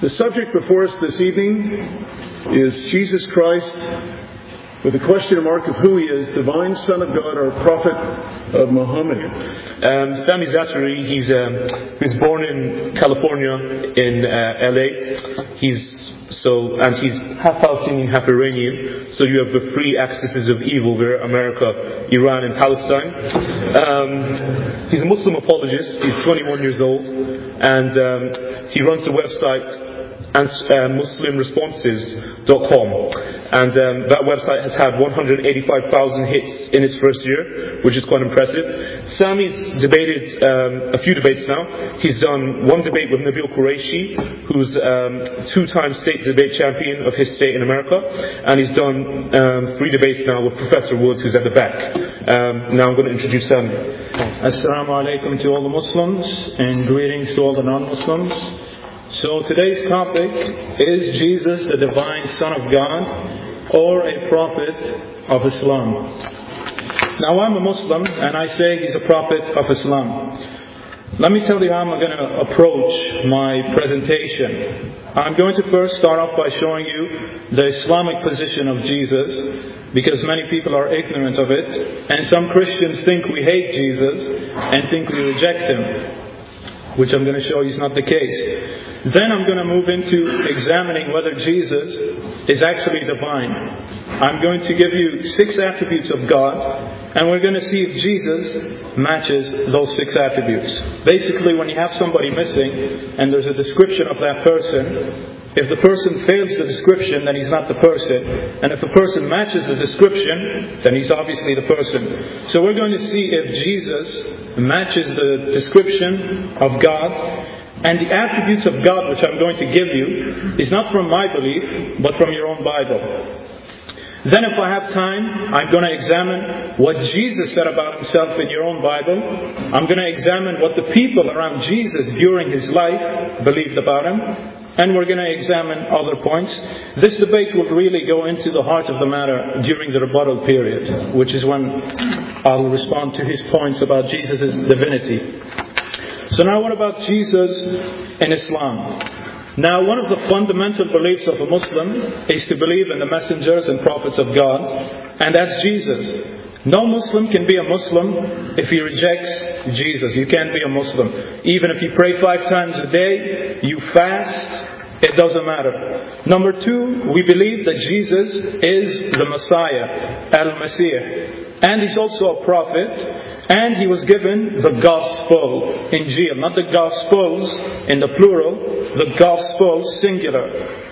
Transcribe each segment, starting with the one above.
The subject before us this evening is Jesus Christ, with a question mark of who He is, divine Son of God or prophet of Muhammad. Sami Zaatari, he was born in California, in LA. He's half Palestinian, half Iranian. So you have the three axes of evil there: America, Iran, and Palestine. He's a Muslim apologist. He's 21 years old, and he runs the website MuslimResponses.com, and that website has had 185,000 hits in its first year, which is quite impressive. Sami's debated a few debates now. He's done one debate with Nabil Qureshi, who's two-time state debate champion of his state in America, and he's done 3 debates now with Professor Woods, who's at the back. Now I'm going to introduce Sami. Assalamu alaikum to all the Muslims, and greetings to all the non-Muslims. So today's topic is Jesus, the divine Son of God, or a prophet of Islam. Now I'm a Muslim, and I say he's a prophet of Islam. Let me tell you how I'm going to approach my presentation. I'm going to first start off by showing you the Islamic position of Jesus, because many people are ignorant of it, and some Christians think we hate Jesus and think we reject Him, which I'm going to show you is not the case. Then I'm going to move into examining whether Jesus is actually divine. I'm going to give you 6 attributes of God, and we're going to see if Jesus matches those 6 attributes. Basically, when you have somebody missing and there's a description of that person, if the person fails the description, then he's not the person. And if the person matches the description, then he's obviously the person. So we're going to see if Jesus matches the description of God. And the attributes of God which I'm going to give you is not from my belief, but from your own Bible. Then if I have time, I'm going to examine what Jesus said about Himself in your own Bible. I'm going to examine what the people around Jesus during His life believed about Him. And we're going to examine other points. This debate will really go into the heart of the matter during the rebuttal period, which is when I'll respond to his points about Jesus' divinity. So now what about Jesus in Islam? Now one of the fundamental beliefs of a Muslim is to believe in the messengers and prophets of God, and that's Jesus. No Muslim can be a Muslim if he rejects Jesus. You can't be a Muslim. Even if you pray 5 times a day, you fast, it doesn't matter. Number 2, we believe that Jesus is the Messiah, Al-Masih. And He's also a prophet. And He was given the Gospel, Injil, not the Gospels in the plural, the Gospel singular.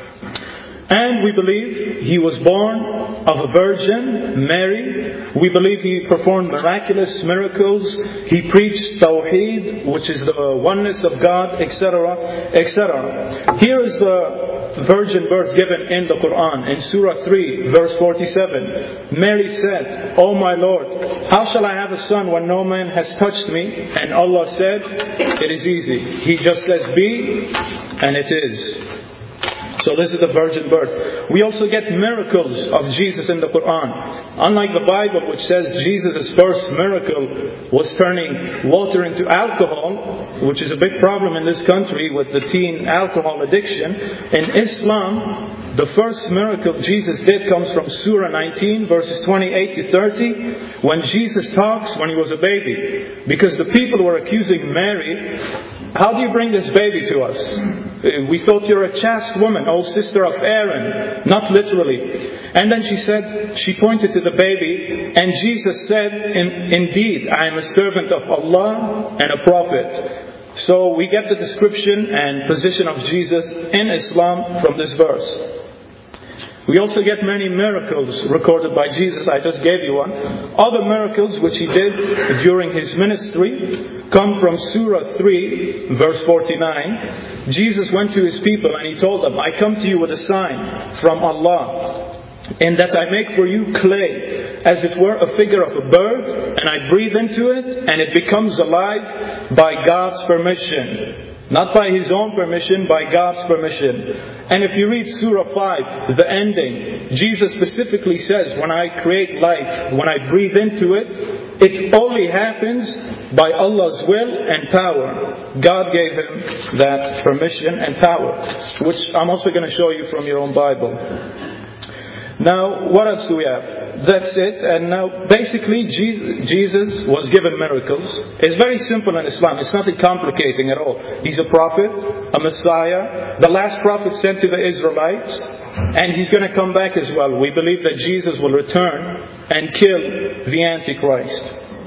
And we believe He was born of a virgin, Mary. We believe He performed miraculous miracles. He preached Tawheed, which is the oneness of God, etc., etc. Here is the virgin birth given in the Quran, in Surah 3, verse 47. Mary said, "O my Lord, how shall I have a son when no man has touched me?" And Allah said, "It is easy." He just says, "Be," and it is. So this is the virgin birth. We also get miracles of Jesus in the Quran. Unlike the Bible, which says Jesus' first miracle was turning water into alcohol, which is a big problem in this country with the teen alcohol addiction. In Islam, the first miracle Jesus did comes from Surah 19, verses 28 to 30, when Jesus talks when He was a baby. Because the people were accusing Mary, "How do you bring this baby to us? We thought you're a chaste woman, O sister of Aaron." Not literally. And then she pointed to the baby, and Jesus said, "Indeed, I am a servant of Allah and a prophet." So we get the description and position of Jesus in Islam from this verse. We also get many miracles recorded by Jesus. I just gave you one. Other miracles which He did during His ministry come from Surah 3, verse 49. Jesus went to His people and He told them, "I come to you with a sign from Allah, in that I make for you clay, as it were a figure of a bird, and I breathe into it, and it becomes alive by God's permission." Not by his own permission, by God's permission. And if you read Surah 5, the ending, Jesus specifically says, when I create life, when I breathe into it, it only happens by Allah's will and power. God gave him that permission and power, which I'm also going to show you from your own Bible. Now, what else do we have? That's it. And now, basically, Jesus was given miracles. It's very simple in Islam. It's nothing complicating at all. He's a prophet, a Messiah, the last prophet sent to the Israelites, and he's going to come back as well. We believe that Jesus will return and kill the Antichrist.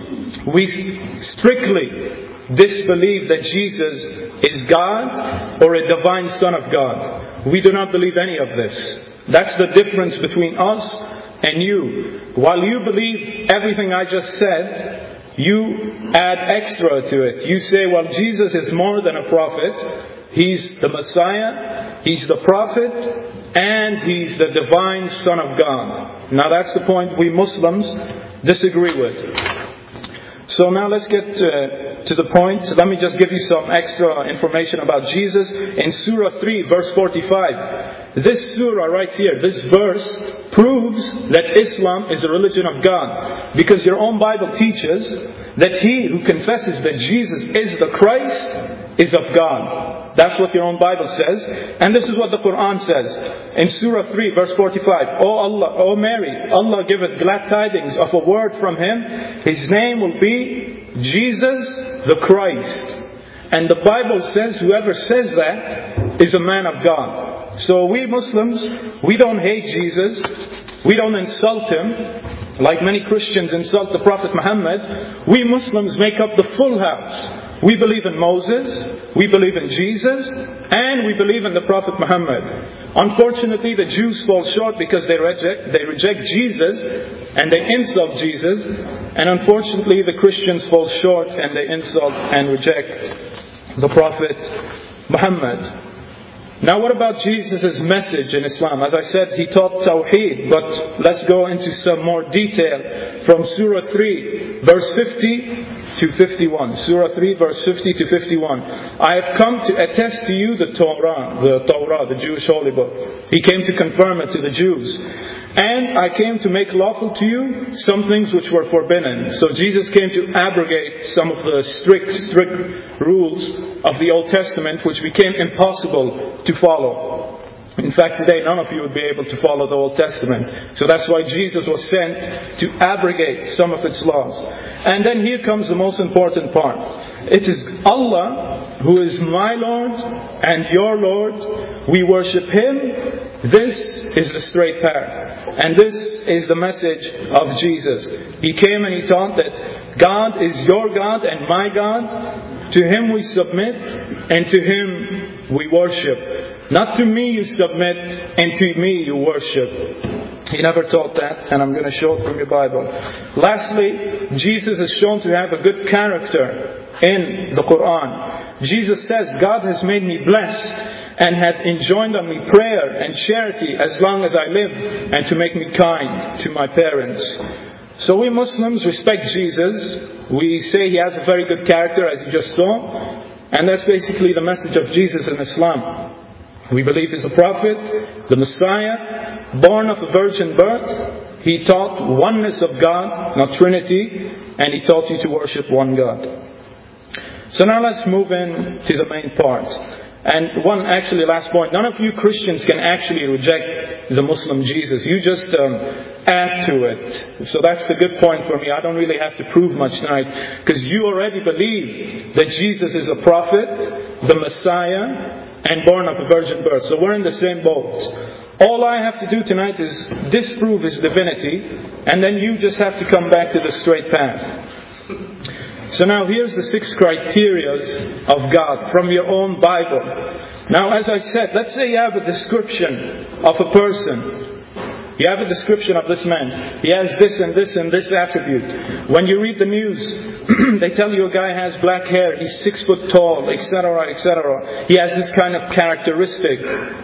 We strictly disbelieve that Jesus is God or a divine Son of God. We do not believe any of this. That's the difference between us and you. While you believe everything I just said, you add extra to it. You say, well, Jesus is more than a prophet. He's the Messiah, He's the prophet, and He's the divine Son of God. Now that's the point we Muslims disagree with. So now let's get to the point. So let me just give you some extra information about Jesus. In Surah 3, verse 45, this surah right here, this verse, proves that Islam is a religion of God. Because your own Bible teaches that he who confesses that Jesus is the Christ is of God. That's what your own Bible says. And this is what the Quran says. In Surah 3, verse 45, O Allah, O Mary, Allah giveth glad tidings of a word from Him. His name will be Jesus the Christ. And the Bible says whoever says that is a man of God. So we Muslims, we don't hate Jesus. We don't insult Him like many Christians insult the Prophet Muhammad. We Muslims make up the full house. We believe in Moses, we believe in Jesus, and we believe in the Prophet Muhammad. Unfortunately, the Jews fall short because they reject Jesus and they insult Jesus. And unfortunately, the Christians fall short and they insult and reject the Prophet Muhammad. Now what about Jesus' message in Islam? As I said, he taught Tawheed, but let's go into some more detail from Surah 3, verse 50 to 51. Surah 3, verse 50 to 51. I have come to attest to you the Torah, the Jewish holy book. He came to confirm it to the Jews. And I came to make lawful to you some things which were forbidden. So Jesus came to abrogate some of the strict rules of the Old Testament which became impossible to follow. In fact, today none of you would be able to follow the Old Testament. So that's why Jesus was sent to abrogate some of its laws. And then here comes the most important part. It is Allah who is my Lord and your Lord. We worship Him. This is the straight path. And this is the message of Jesus. He came and He taught that God is your God and my God. To Him we submit and to Him we worship. Not to me you submit and to me you worship. He never taught that, and I'm going to show it from your Bible. Lastly, Jesus is shown to have a good character in the Quran. Jesus says, God has made me blessed and hath enjoined on me prayer and charity as long as I live, and to make me kind to my parents. So we Muslims respect Jesus. We say he has a very good character, as you just saw. And that's basically the message of Jesus in Islam. We believe he's a prophet, the Messiah, born of a virgin birth. He taught oneness of God, not Trinity, and he taught you to worship one God. So now let's move in to the main part. And last point. None of you Christians can actually reject the Muslim Jesus. You just add to it. So that's the good point for me. I don't really have to prove much tonight, because you already believe that Jesus is a prophet, the Messiah, and born of a virgin birth. So we're in the same boat. All I have to do tonight is disprove His divinity, and then you just have to come back to the straight path. So now here's the 6 criteria of God from your own Bible. Now, as I said, let's say you have a description of a person. You have a description of this man. He has this and this and this attribute. When you read the news, they tell you a guy has black hair, he's 6 foot tall, etc., etc. He has this kind of characteristic.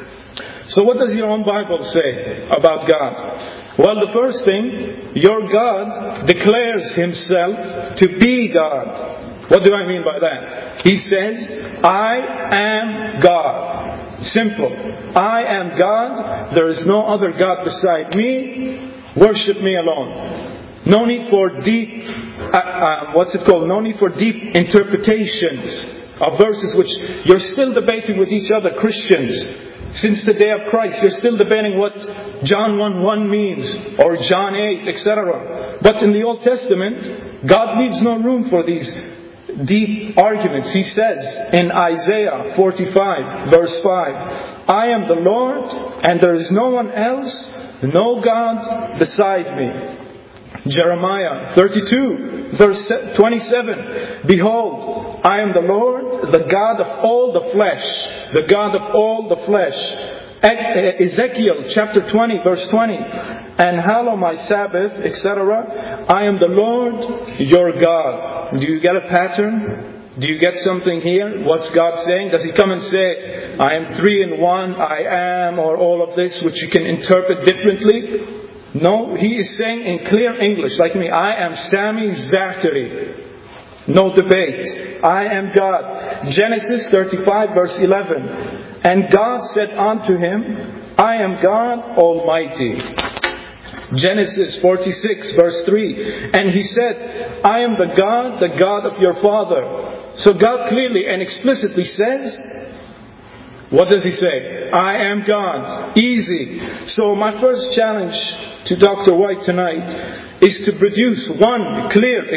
So what does your own Bible say about God? Well, the first thing, your God declares Himself to be God. What do I mean by that? He says, I am God. Simple. I am God. There is no other God beside me. Worship me alone. No need for deep, No need for deep interpretations of verses which you're still debating with each other, Christians. Since the day of Christ, you're still debating what John 1:1 means, or John 8, etc. But in the Old Testament, God leaves no room for these deep arguments. He says in Isaiah 45, verse 5, I am the Lord, and there is no one else, no God beside me. Jeremiah 32, verse 27, Behold, I am the Lord, the God of all the flesh. The God of all the flesh. Ezekiel chapter 20, verse 20, And hallow my Sabbath, etc. I am the Lord, your God. Do you get a pattern? Do you get something here? What's God saying? Does He come and say, I am 3 in 1, I am, or all of this, which you can interpret differently? No, He is saying in clear English, like me, I am Sami Zaatari. No debate. I am God. Genesis 35 verse 11. And God said unto him, I am God Almighty. Genesis 46 verse 3. And He said, I am the God of your father. So God clearly and explicitly says, what does He say? I am God. Easy. So my first challenge to Dr. White tonight is to produce one clear,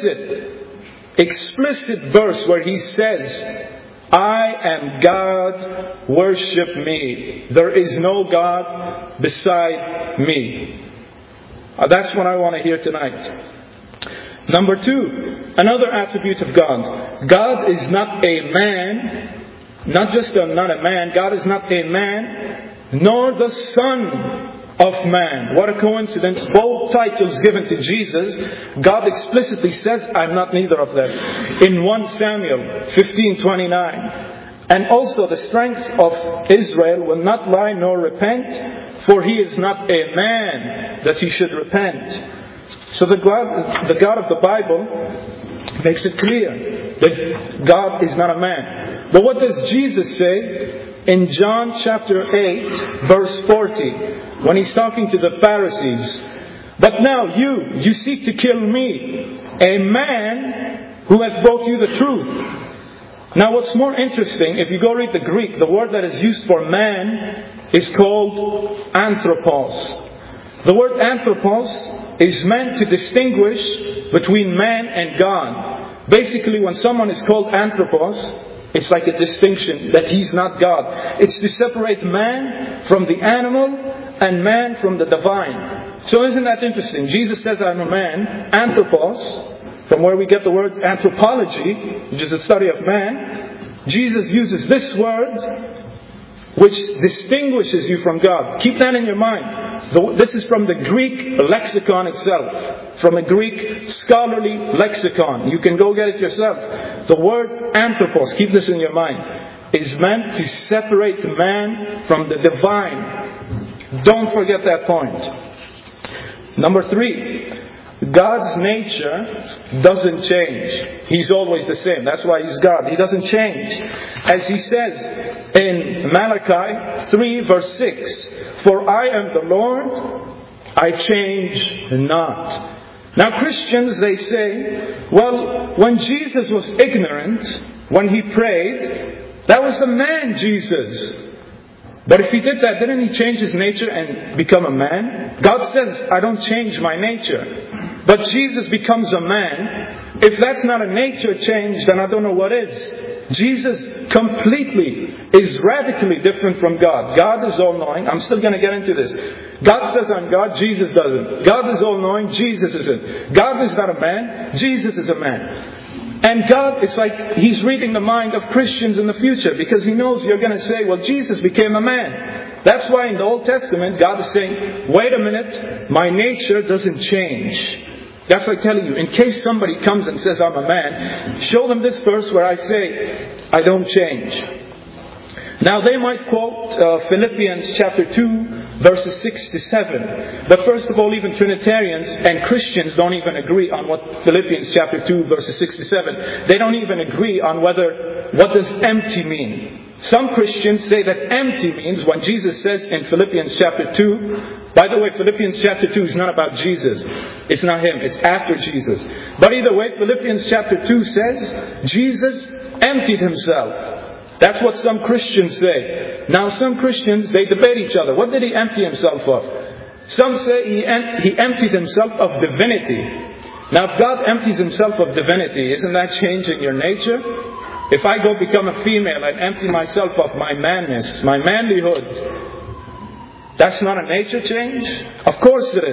explicit verse where He says, I am God, worship me. There is no God beside me. That's what I want to hear tonight. Number 2, another attribute of God. God is not a man. Not just not a man. God is not a man, nor the Son of man. What a coincidence. Both titles given to Jesus, God explicitly says, I'm not neither of them. In 1 Samuel 15:29. And also the strength of Israel will not lie nor repent, for He is not a man that He should repent. So the God of the Bible makes it clear that God is not a man. But what does Jesus say in John chapter 8 verse 40 when He's talking to the Pharisees? But now you seek to kill me, a man who has brought you the truth. Now what's more interesting, if you go read the Greek, the word that is used for man is called anthropos. The word anthropos is meant to distinguish between man and God. Basically, when someone is called anthropos, it's like a distinction that he's not God. It's to separate man from the animal and man from the divine. So isn't that interesting? Jesus says, I'm a man, anthropos, from where we get the word anthropology, which is the study of man. Jesus uses this word which distinguishes you from God. Keep that in your mind. This is from the Greek lexicon itself. From a Greek scholarly lexicon. You can go get it yourself. The word anthropos, keep this in your mind, is meant to separate man from the divine. Don't forget that point. Number 3. God's nature doesn't change. He's always the same. That's why He's God. He doesn't change. As He says in Malachi 3 verse 6, For I am the Lord, I change not. Now Christians, they say, well, when Jesus was ignorant, when He prayed, that was the man Jesus. But if He did that, didn't He change His nature and become a man? God says, I don't change my nature. But Jesus becomes a man. If that's not a nature change, then I don't know what is. Jesus completely is radically different from God. God is all-knowing. I'm still going to get into this. God says I'm God, Jesus doesn't. God is all-knowing, Jesus isn't. God is not a man, Jesus is a man. And God, it's like He's reading the mind of Christians in the future, because He knows you're going to say, well, Jesus became a man. That's why in the Old Testament, God is saying, wait a minute, my nature doesn't change. That's like telling you, in case somebody comes and says, I'm a man, show them this verse where I say, I don't change. Now they might quote Philippians chapter 2, verses 6 to 7. But first of all, even Trinitarians and Christians don't even agree on what Philippians chapter 2, verses 6 to 7. They don't even agree on what does empty mean. Some Christians say that empty means when Jesus says in Philippians chapter 2, by the way, Philippians chapter 2 is not about Jesus. It's not Him. It's after Jesus. But either way, Philippians chapter 2 says Jesus emptied Himself. That's what some Christians say. Now some Christians, they debate each other. What did He empty Himself of? Some say He emptied Himself of divinity. Now if God empties Himself of divinity, isn't that changing your nature? If I go become a female and empty myself of my manness, my manlyhood, that's not a nature change? Of course it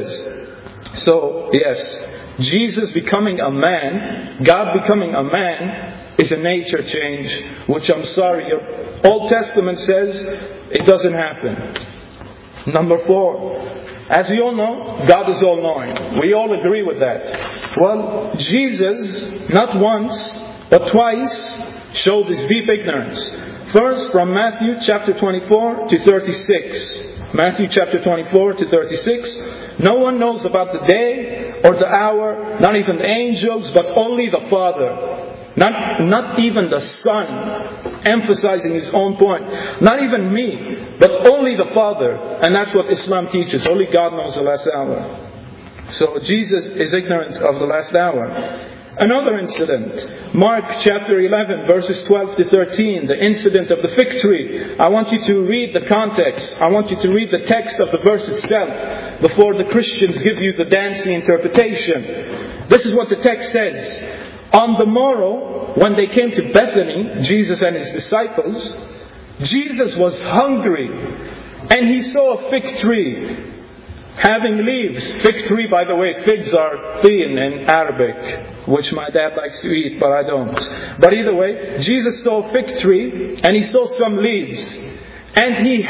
is. So, yes, Jesus becoming a man, God becoming a man, is a nature change, which I'm sorry, your Old Testament says it doesn't happen. Number 4, as you all know, God is all-knowing. We all agree with that. Well, Jesus, not once, but twice, showed His deep ignorance. First, from Matthew chapter 24 to 36. Matthew chapter 24 to 36. No one knows about the day or the hour, not even the angels, but only the Father. Not even the Son, emphasizing His own point. Not even me, but only the Father. And that's what Islam teaches. Only God knows the last hour. So Jesus is ignorant of the last hour. Another incident, Mark chapter 11 verses 12 to 13, the incident of the fig tree. I want you to read the context. I want you to read the text of the verse itself before the Christians give you the dancy interpretation. This is what the text says. On the morrow, when they came to Bethany, Jesus and His disciples, Jesus was hungry, and He saw a fig tree having leaves. Fig tree, by the way, figs are thin in Arabic, which my dad likes to eat, but I don't. But either way, Jesus saw a fig tree, and He saw some leaves. And He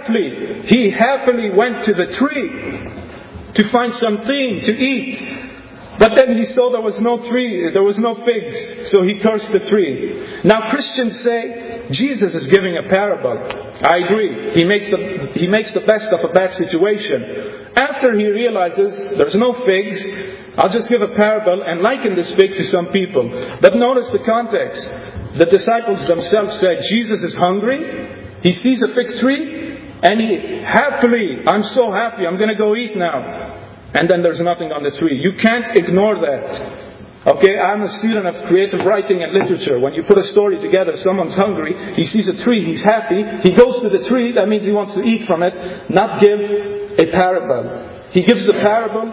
happily went to the tree to find something to eat. But then He saw there was no tree, there was no figs, so He cursed the tree. Now Christians say Jesus is giving a parable. I agree. He makes the best of a bad situation. After He realizes there's no figs, I'll just give a parable and liken this fig to some people. But notice the context. The disciples themselves said Jesus is hungry. He sees a fig tree and He happily, I'm so happy, I'm going to go eat now. And then there's nothing on the tree. You can't ignore that. Okay, I'm a student of creative writing and literature. When you put a story together, someone's hungry, he sees a tree, he's happy, he goes to the tree, that means he wants to eat from it, not give a parable. He gives the parable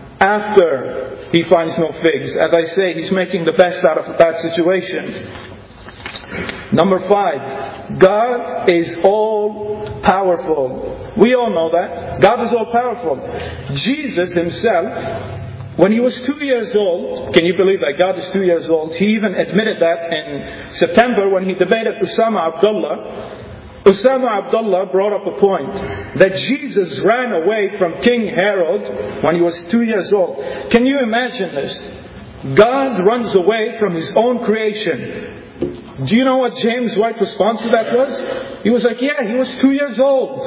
after he finds no figs. As I say, he's making the best out of a bad situation. Number 5, God is all powerful. We all know that. God is all powerful. Jesus Himself, when He was 2 years old, can you believe that God is 2 years old? He even admitted that in September when he debated Usama Abdullah. Usama Abdullah brought up a point that Jesus ran away from King Herod when he was 2 years old. Can you imagine this? God runs away from His own creation. Do you know what James' White's response to that was? He was like, yeah, he was 2 years old.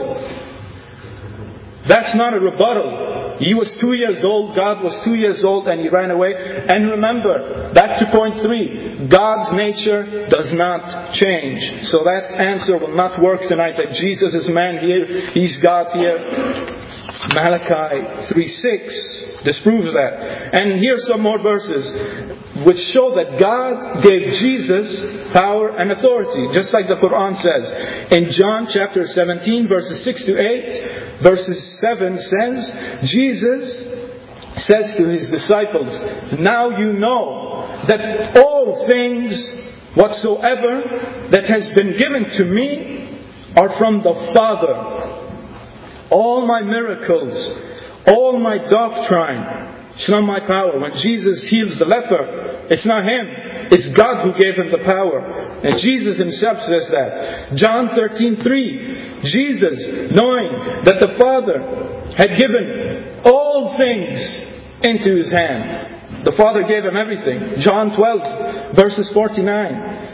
That's not a rebuttal. He was 2 years old, God was 2 years old, and He ran away. And remember, back to point 3, God's nature does not change. So that answer will not work tonight, that Jesus is man here, He's God here. Malachi 3:6 disproves that. And here's some more verses which show that God gave Jesus power and authority, just like the Quran says. In John chapter 17 verses 6 to 8, verses 7 says, Jesus says to His disciples, now you know that all things whatsoever that has been given to me are from the Father. All my miracles, all my doctrine, it's not my power. When Jesus heals the leper, it's not Him. It's God who gave Him the power. And Jesus Himself says that. John 13:3. Jesus, knowing that the Father had given all things into His hand. The Father gave Him everything. John 12, verses 49.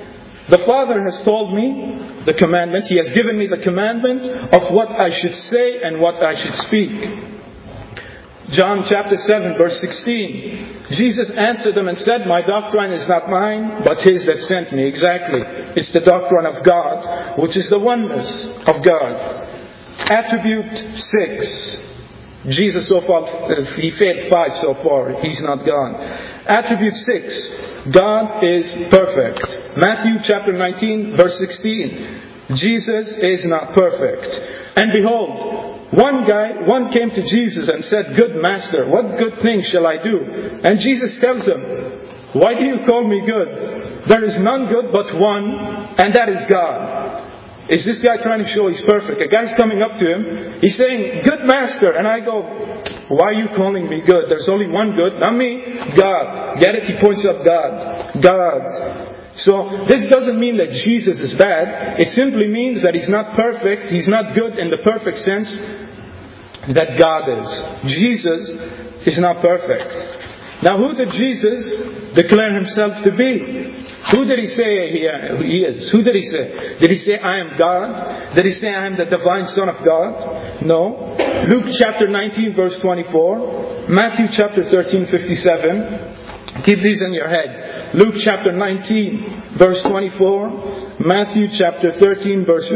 The Father has told me the commandment. He has given me the commandment of what I should say and what I should speak. John chapter 7 verse 16. Jesus answered them and said, my doctrine is not mine, but His that sent me. Exactly. It's the doctrine of God, which is the oneness of God. Attribute 6. Jesus so far, He failed 5 so far. He's not God. Attribute 6. God is perfect. Matthew chapter 19 verse 16. Jesus is not perfect. And behold, one came to Jesus and said, good master, what good thing shall I do? And Jesus tells him, why do you call me good? There is none good but one, and that is God. Is this guy trying to show he's perfect? A guy's coming up to him, he's saying, good master. And I go, why are you calling me good? There's only one good, not me, God. Get it? He points up God. God. So this doesn't mean that Jesus is bad. It simply means that He's not perfect. He's not good in the perfect sense that God is. Jesus is not perfect. Now, who did Jesus declare Himself to be? Who did He say He is? Who did He say? Did He say, I am God? Did He say, I am the divine Son of God? No. Luke chapter 19 verse 24. Matthew chapter 13 57. Keep these in your head. Luke chapter 19 verse 24. Matthew chapter 13 verse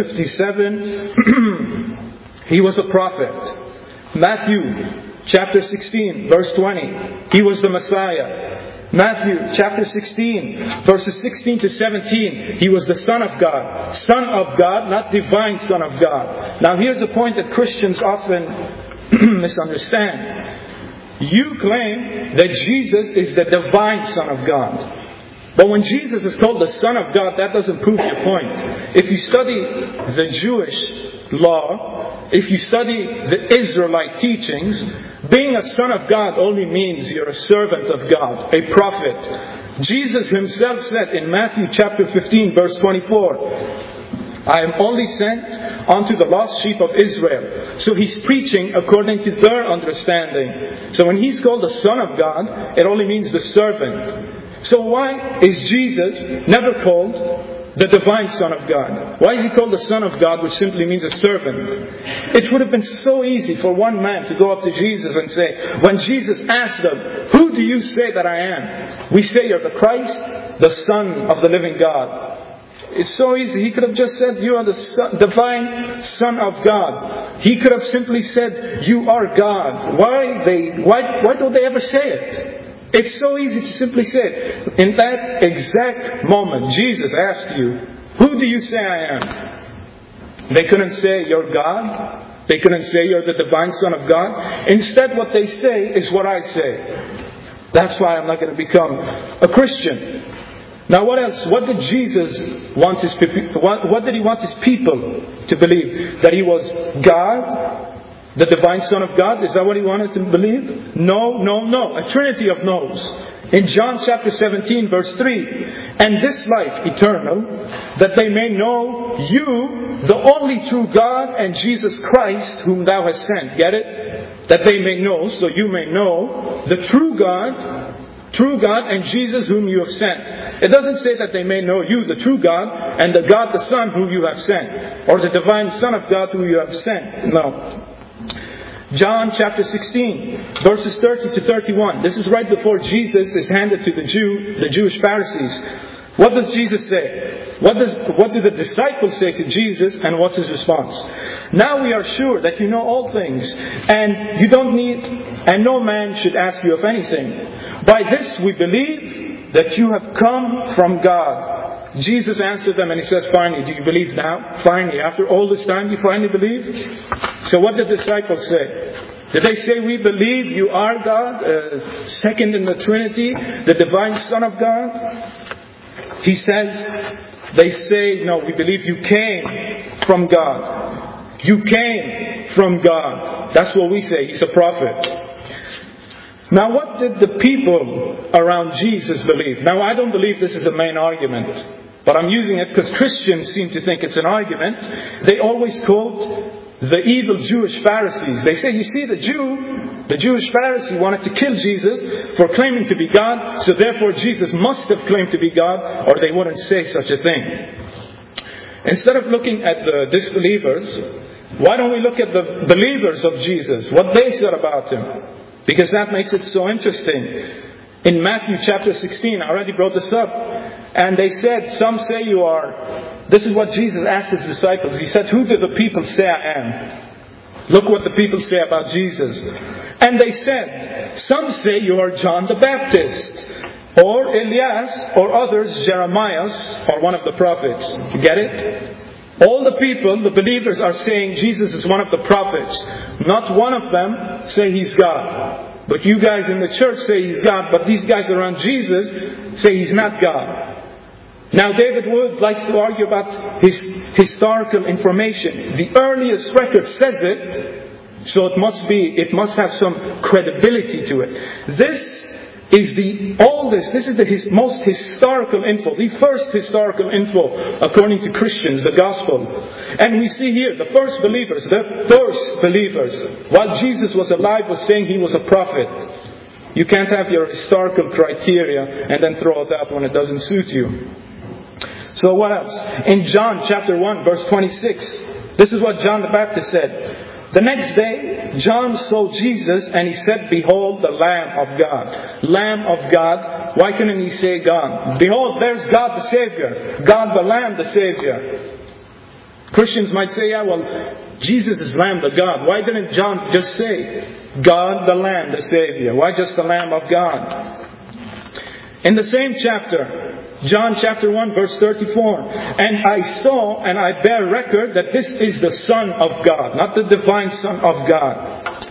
57. He was a prophet. Matthew chapter 16 verse 20. He was the Messiah. Matthew chapter 16 verses 16 to 17. He was the Son of God. Son of God, not divine Son of God. Now here's a point that Christians often misunderstand. You claim that Jesus is the divine Son of God. But when Jesus is called the Son of God, that doesn't prove your point. If you study the Jewish law, if you study the Israelite teachings, being a son of God only means you're a servant of God, a prophet. Jesus Himself said in Matthew chapter 15 verse 24, I am only sent unto the lost sheep of Israel. So He's preaching according to their understanding. So when He's called the Son of God, it only means the servant. So why is Jesus never called the divine Son of God? Why is He called the Son of God, which simply means a servant? It would have been so easy for one man to go up to Jesus and say, when Jesus asked them, who do you say that I am? We say you're the Christ, the Son of the living God. It's so easy. He could have just said, you are the divine Son of God. He could have simply said, you are God. Why don't they ever say it? It's so easy to simply say it. In that exact moment, Jesus asked you, who do you say I am? They couldn't say you're God. They couldn't say you're the divine Son of God. Instead, what they say is what I say. That's why I'm not going to become a Christian. Now what else? What did Jesus want His people? What did He want His people to believe? That He was God? The divine Son of God? Is that what He wanted to believe? No. A trinity of no's. In John chapter 17 verse 3, and this life eternal, that they may know you, the only true God, and Jesus Christ, whom Thou hast sent. Get it? That they may know, so you may know, the true God and Jesus whom you have sent. It doesn't say that they may know you, the true God, and the God the Son whom you have sent, or the divine Son of God whom you have sent. No. John chapter 16 verses 30 to 31. This is right before Jesus is handed to the Jewish Pharisees. What does Jesus say? What do the disciples say to Jesus, and what's His response? Now we are sure that you know all things, and you don't need, and no man should ask you of anything. By this we believe that you have come from God. Jesus answered them and He says, finally, do you believe now? Finally, after all this time, you finally believe? So what did the disciples say? Did they say, we believe you are God, second in the Trinity, the divine Son of God? He says, they say, no, we believe you came from God. You came from God. That's what we say. He's a prophet. Now what did the people around Jesus believe? Now I don't believe this is a main argument, but I'm using it because Christians seem to think it's an argument. They always quote the evil Jewish Pharisees. They say, you see, the Jew The Jewish Pharisee wanted to kill Jesus for claiming to be God, so therefore Jesus must have claimed to be God, or they wouldn't say such a thing. Instead of looking at the disbelievers, why don't we look at the believers of Jesus, what they said about Him? Because that makes it so interesting. In Matthew chapter 16, I already brought this up, and they said, some say you are... This is what Jesus asked His disciples. He said, who do the people say I am? Look what the people say about Jesus. And they said, some say you are John the Baptist, or Elias, or others, Jeremiah, or one of the prophets. You get it? All the people, the believers, are saying Jesus is one of the prophets. Not one of them say He's God. But you guys in the church say He's God, but these guys around Jesus say He's not God. Now David Wood likes to argue about his historical information. The earliest record says it, so it must have some credibility to it. This is the oldest, this is the most historical info, the first historical info according to Christians, the Gospel. And we see here the first believers, while Jesus was alive, was saying He was a prophet. You can't have your historical criteria and then throw it out when it doesn't suit you. So what else? In John chapter 1 verse 26, this is what John the Baptist said. The next day, John saw Jesus and he said, behold, the Lamb of God. Lamb of God. Why couldn't he say God? Behold, there's God the Savior. God the Lamb the Savior. Christians might say, yeah, well, Jesus is Lamb the God. Why didn't John just say, God the Lamb the Savior? Why just the Lamb of God? In the same chapter, John chapter 1 verse 34. And I saw and I bear record that this is the Son of God, not the divine Son of God.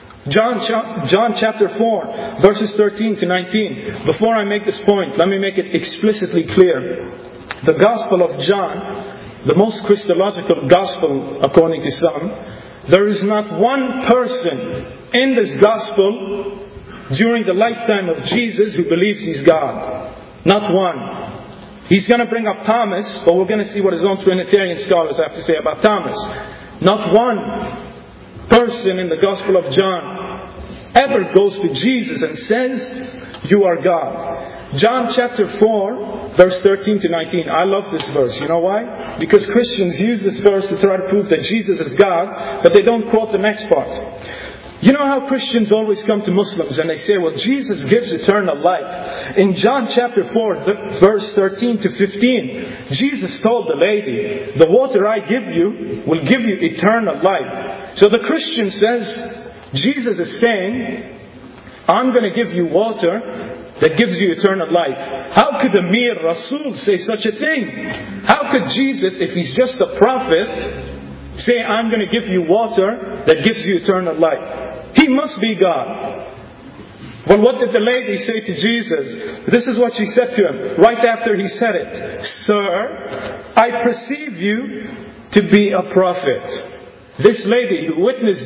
John chapter 4 verses 13 to 19. Before I make this point, let me make it explicitly clear. The Gospel of John, the most Christological Gospel according to some, there is not one person in this Gospel during the lifetime of Jesus who believes He's God. Not one. He's going to bring up Thomas, but we're going to see what his own Trinitarian scholars have to say about Thomas. Not one person in the Gospel of John ever goes to Jesus and says, you are God. John chapter 4, verse 13 to 19. I love this verse. You know why? Because Christians use this verse to try to prove that Jesus is God, but they don't quote the next part. You know how Christians always come to Muslims and they say, well, Jesus gives eternal life. In John chapter 4, verse 13 to 15, Jesus told the lady, the water I give you will give you eternal life. So the Christian says, Jesus is saying, I'm going to give you water that gives you eternal life. How could a mere Rasul say such a thing? How could Jesus, if He's just a prophet, say, I'm going to give you water that gives you eternal life? He must be God. Well, what did the lady say to Jesus? This is what she said to Him right after He said it. Sir, I perceive you to be a prophet. This lady who witnessed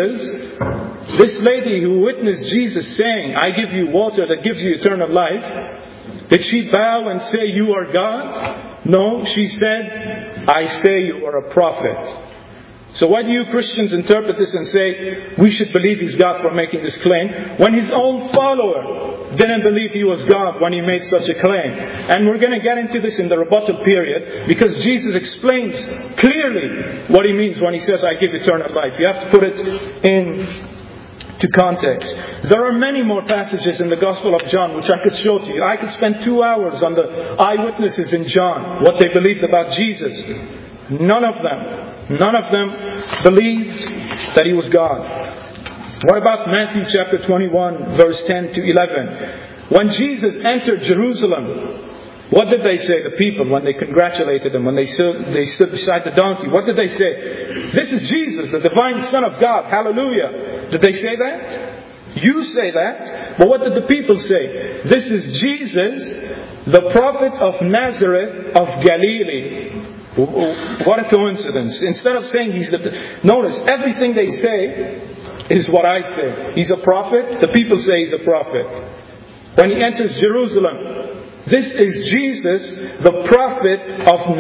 Jesus saying, I give you water that gives you eternal life, did she bow and say, you are God? No, she said, I say you are a prophet. So why do you Christians interpret this and say, we should believe He's God for making this claim, when His own follower didn't believe He was God when He made such a claim? And we're going to get into this in the rebuttal period, because Jesus explains clearly what He means when He says, I give eternal life. You have to put it into context. There are many more passages in the Gospel of John which I could show to you. I could spend 2 hours on the eyewitnesses in John, what they believed about Jesus. None of them believed that He was God. What about Matthew chapter 21 verse 10 to 11? When Jesus entered Jerusalem, what did they say, the people, when they congratulated Him, when they stood beside the donkey? What did they say? This is Jesus, the divine Son of God. Hallelujah. Did they say that? You say that. But what did the people say? This is Jesus, the prophet of Nazareth of Galilee. What a coincidence. Instead of saying notice, everything they say is what I say. He's a prophet. The people say He's a prophet. When He enters Jerusalem, this is Jesus, the prophet of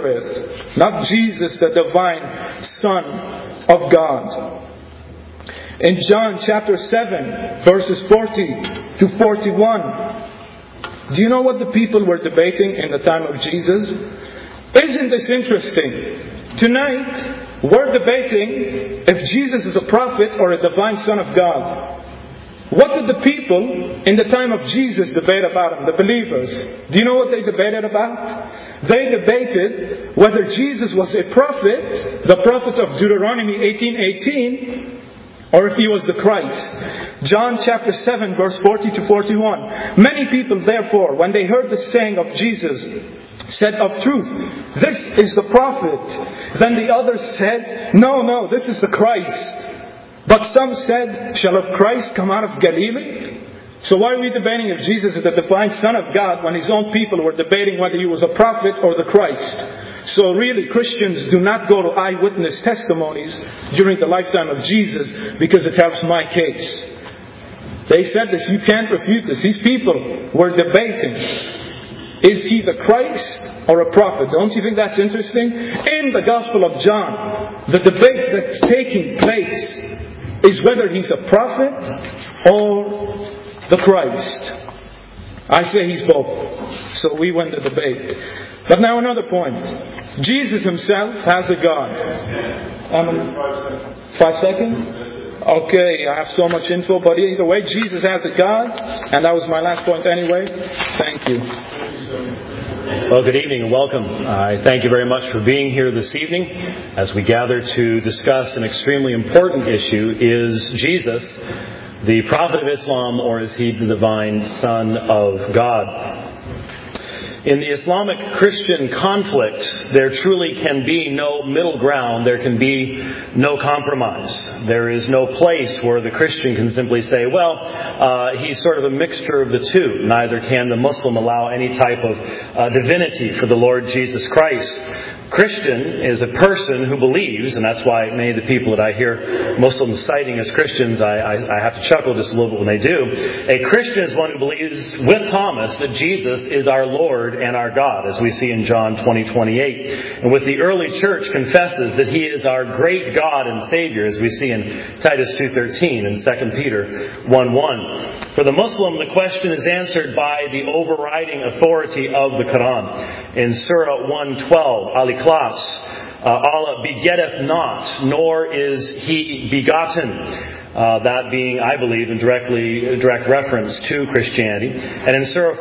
Nazareth. Not Jesus, the divine Son of God. In John chapter 7, verses 40 to 41. Do you know what the people were debating in the time of Jesus? Isn't this interesting? Tonight, we're debating if Jesus is a prophet or a divine Son of God. What did the people in the time of Jesus debate about him, the believers? Do you know what they debated about? They debated whether Jesus was a prophet, the prophet of Deuteronomy 18:18, or if he was the Christ. John chapter 7, verse 40 to 41. Many people, therefore, when they heard the saying of Jesus, said, "Of truth, this is the prophet." Then the others said, No, this is the Christ." But some said, "Shall a Christ come out of Galilee?" So why are we debating if Jesus is the divine Son of God when his own people were debating whether he was a prophet or the Christ? So really, Christians do not go to eyewitness testimonies during the lifetime of Jesus because it helps my case. They said this, you can't refute this. These people were debating, is he the Christ or a prophet? Don't you think that's interesting? In the Gospel of John, the debate that's taking place is whether he's a prophet or the Christ. I say he's both. So we win the debate. But now another point. Jesus himself has a God. 5 seconds? Okay, I have so much info, but either way, Jesus has a God, and that was my last point anyway. Thank you. Well, good evening and welcome. I thank you very much for being here this evening as we gather to discuss an extremely important issue. Is Jesus the Prophet of Islam, or is he the divine Son of God? In the Islamic-Christian conflict, there truly can be no middle ground. There can be no compromise. There is no place where the Christian can simply say, well, he's sort of a mixture of the two. Neither can the Muslim allow any type of divinity for the Lord Jesus Christ. Christian is a person who believes, and that's why many of the people that I hear Muslims citing as Christians, I have to chuckle just a little bit when they do. A Christian is one who believes with Thomas that Jesus is our Lord and our God, as we see in John 20:28. And with the early church confesses that he is our great God and Savior, as we see in Titus 2:13 and 2 Peter 1:1. For the Muslim, the question is answered by the overriding authority of the Quran. In Surah 1:12, Al-Ikhlas, Allah begetteth not, nor is he begotten. That being, I believe, in direct reference to Christianity. And in Surah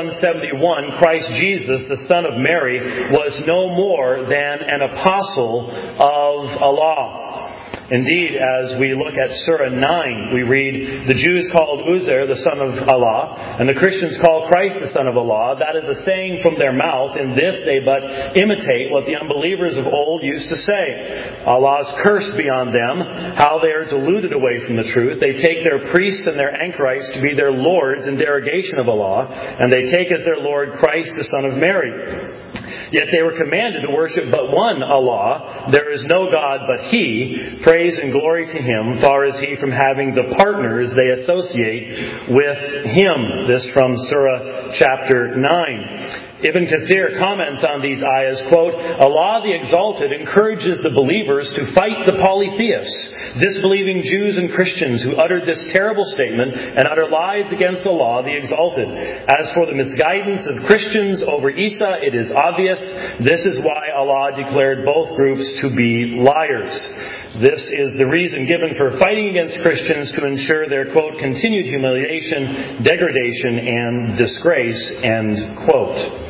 4:171, Christ Jesus, the Son of Mary, was no more than an apostle of Allah. Indeed, as we look at Surah 9, we read, the Jews called Uzair the son of Allah, and the Christians call Christ the son of Allah. That is a saying from their mouth. In this they but imitate what the unbelievers of old used to say. Allah's curse be on them, how they are deluded away from the truth. They take their priests and their anchorites to be their lords in derogation of Allah, and they take as their Lord Christ the son of Mary. Yet they were commanded to worship but one Allah. There is no God but He. Praise and glory to Him. Far is He from having the partners they associate with Him. This from Surah chapter 9. Ibn Kathir comments on these ayahs, quote, Allah the Exalted encourages the believers to fight the polytheists, disbelieving Jews and Christians who uttered this terrible statement and utter lies against Allah the Exalted. As for the misguidance of Christians over Isa, it is obvious. This is why Allah declared both groups to be liars. This is the reason given for fighting against Christians to ensure their, quote, continued humiliation, degradation, and disgrace, end quote.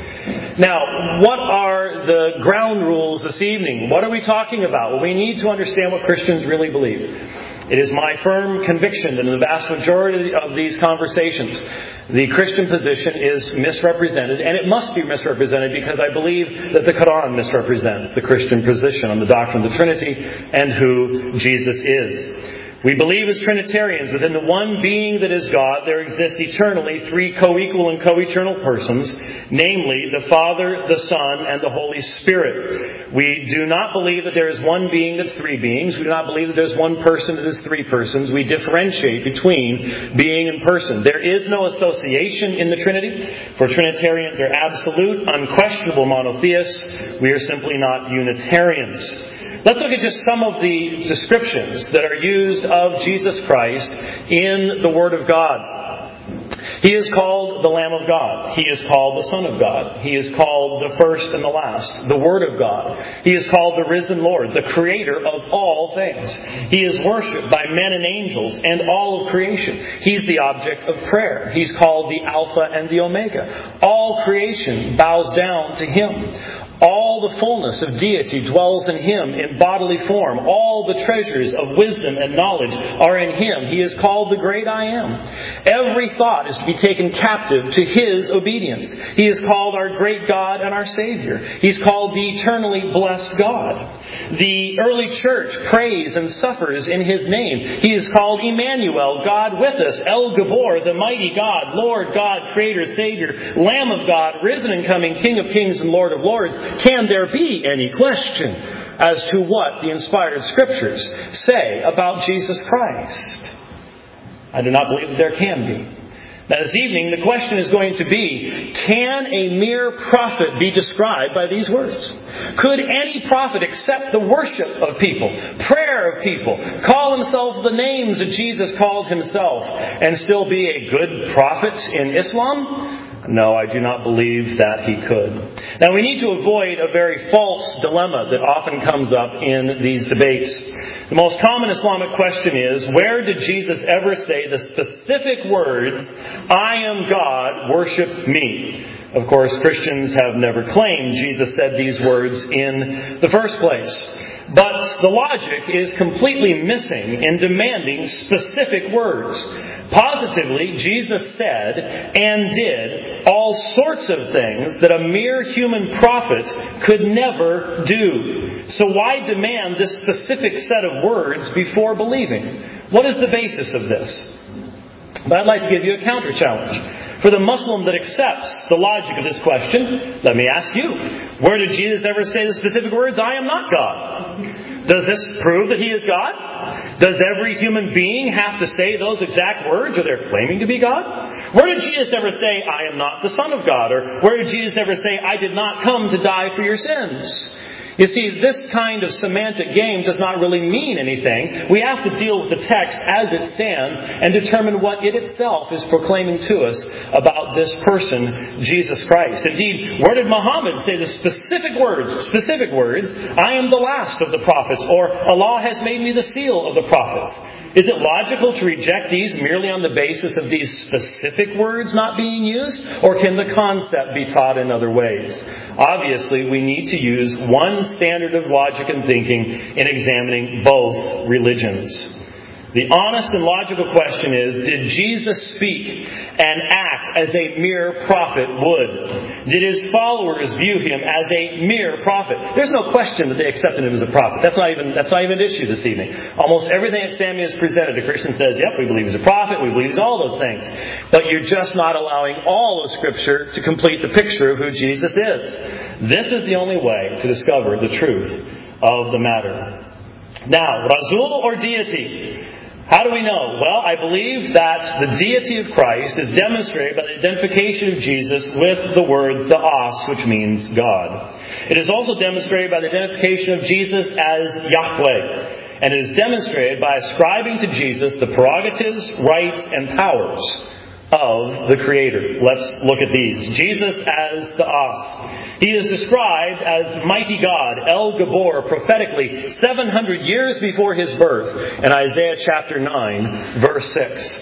Now, what are the ground rules this evening? What are we talking about? Well, we need to understand what Christians really believe. It is my firm conviction that in the vast majority of these conversations, the Christian position is misrepresented, and it must be misrepresented because I believe that the Quran misrepresents the Christian position on the doctrine of the Trinity and who Jesus is. We believe as Trinitarians within the one being that is God, there exist eternally three co-equal and co-eternal persons, namely the Father, the Son, and the Holy Spirit. We do not believe that there is one being that's three beings. We do not believe that there's one person that is three persons. We differentiate between being and person. There is no association in the Trinity. For Trinitarians are absolute, unquestionable monotheists. We are simply not Unitarians. Let's look at just some of the descriptions that are used of Jesus Christ in the Word of God. He is called the Lamb of God. He is called the Son of God. He is called the first and the last, the Word of God. He is called the risen Lord, the Creator of all things. He is worshipped by men and angels and all of creation. He's the object of prayer. He's called the Alpha and the Omega. All creation bows down to Him. All the fullness of deity dwells in Him in bodily form. All the treasures of wisdom and knowledge are in Him. He is called the great I Am. Every thought is to be taken captive to His obedience. He is called our great God and our Savior. He's called the eternally blessed God. The early church prays and suffers in His name. He is called Emmanuel, God with us. El Gabor, the mighty God, Lord God, Creator, Savior, Lamb of God, risen and coming, King of kings and Lord of lords. Can there be any question as to what the inspired Scriptures say about Jesus Christ? I do not believe that there can be. Now, this evening, the question is going to be, can a mere prophet be described by these words? Could any prophet accept the worship of people, prayer of people, call himself the names that Jesus called himself, and still be a good prophet in Islam? No, I do not believe that he could. Now, we need to avoid a very false dilemma that often comes up in these debates. The most common Islamic question is, where did Jesus ever say the specific words, I am God, worship me? Of course, Christians have never claimed Jesus said these words in the first place. But the logic is completely missing in demanding specific words. Positively, Jesus said and did all sorts of things that a mere human prophet could never do. So why demand this specific set of words before believing? What is the basis of this? But I'd like to give you a counter challenge. For the Muslim that accepts the logic of this question, let me ask you, where did Jesus ever say the specific words, I am not God? Does this prove that He is God? Does every human being have to say those exact words or they're claiming to be God? Where did Jesus ever say, I am not the Son of God? Or where did Jesus ever say, I did not come to die for your sins? You see, this kind of semantic game does not really mean anything. We have to deal with the text as it stands and determine what it itself is proclaiming to us about this person, Jesus Christ. Indeed, where did Muhammad say the specific words, I am the last of the prophets, or Allah has made me the seal of the prophets? Is it logical to reject these merely on the basis of these specific words not being used? Or can the concept be taught in other ways? Obviously, we need to use one standard of logic and thinking in examining both religions. The honest and logical question is, did Jesus speak and act as a mere prophet would? Did His followers view Him as a mere prophet? There's no question that they accepted Him as a prophet. That's not even an issue this evening. Almost everything that Sammy has presented, a Christian says, yep, we believe He's a prophet, we believe He's all those things. But you're just not allowing all of Scripture to complete the picture of who Jesus is. This is the only way to discover the truth of the matter. Now, Rasul or deity? How do we know? Well, I believe that the deity of Christ is demonstrated by the identification of Jesus with the word Theos, which means God. It is also demonstrated by the identification of Jesus as Yahweh. And it is demonstrated by ascribing to Jesus the prerogatives, rights, and powers of the Creator. Let's look at these. Jesus as Theos. He is described as mighty God, El Gabor, prophetically 700 years before His birth in Isaiah chapter 9, verse 6.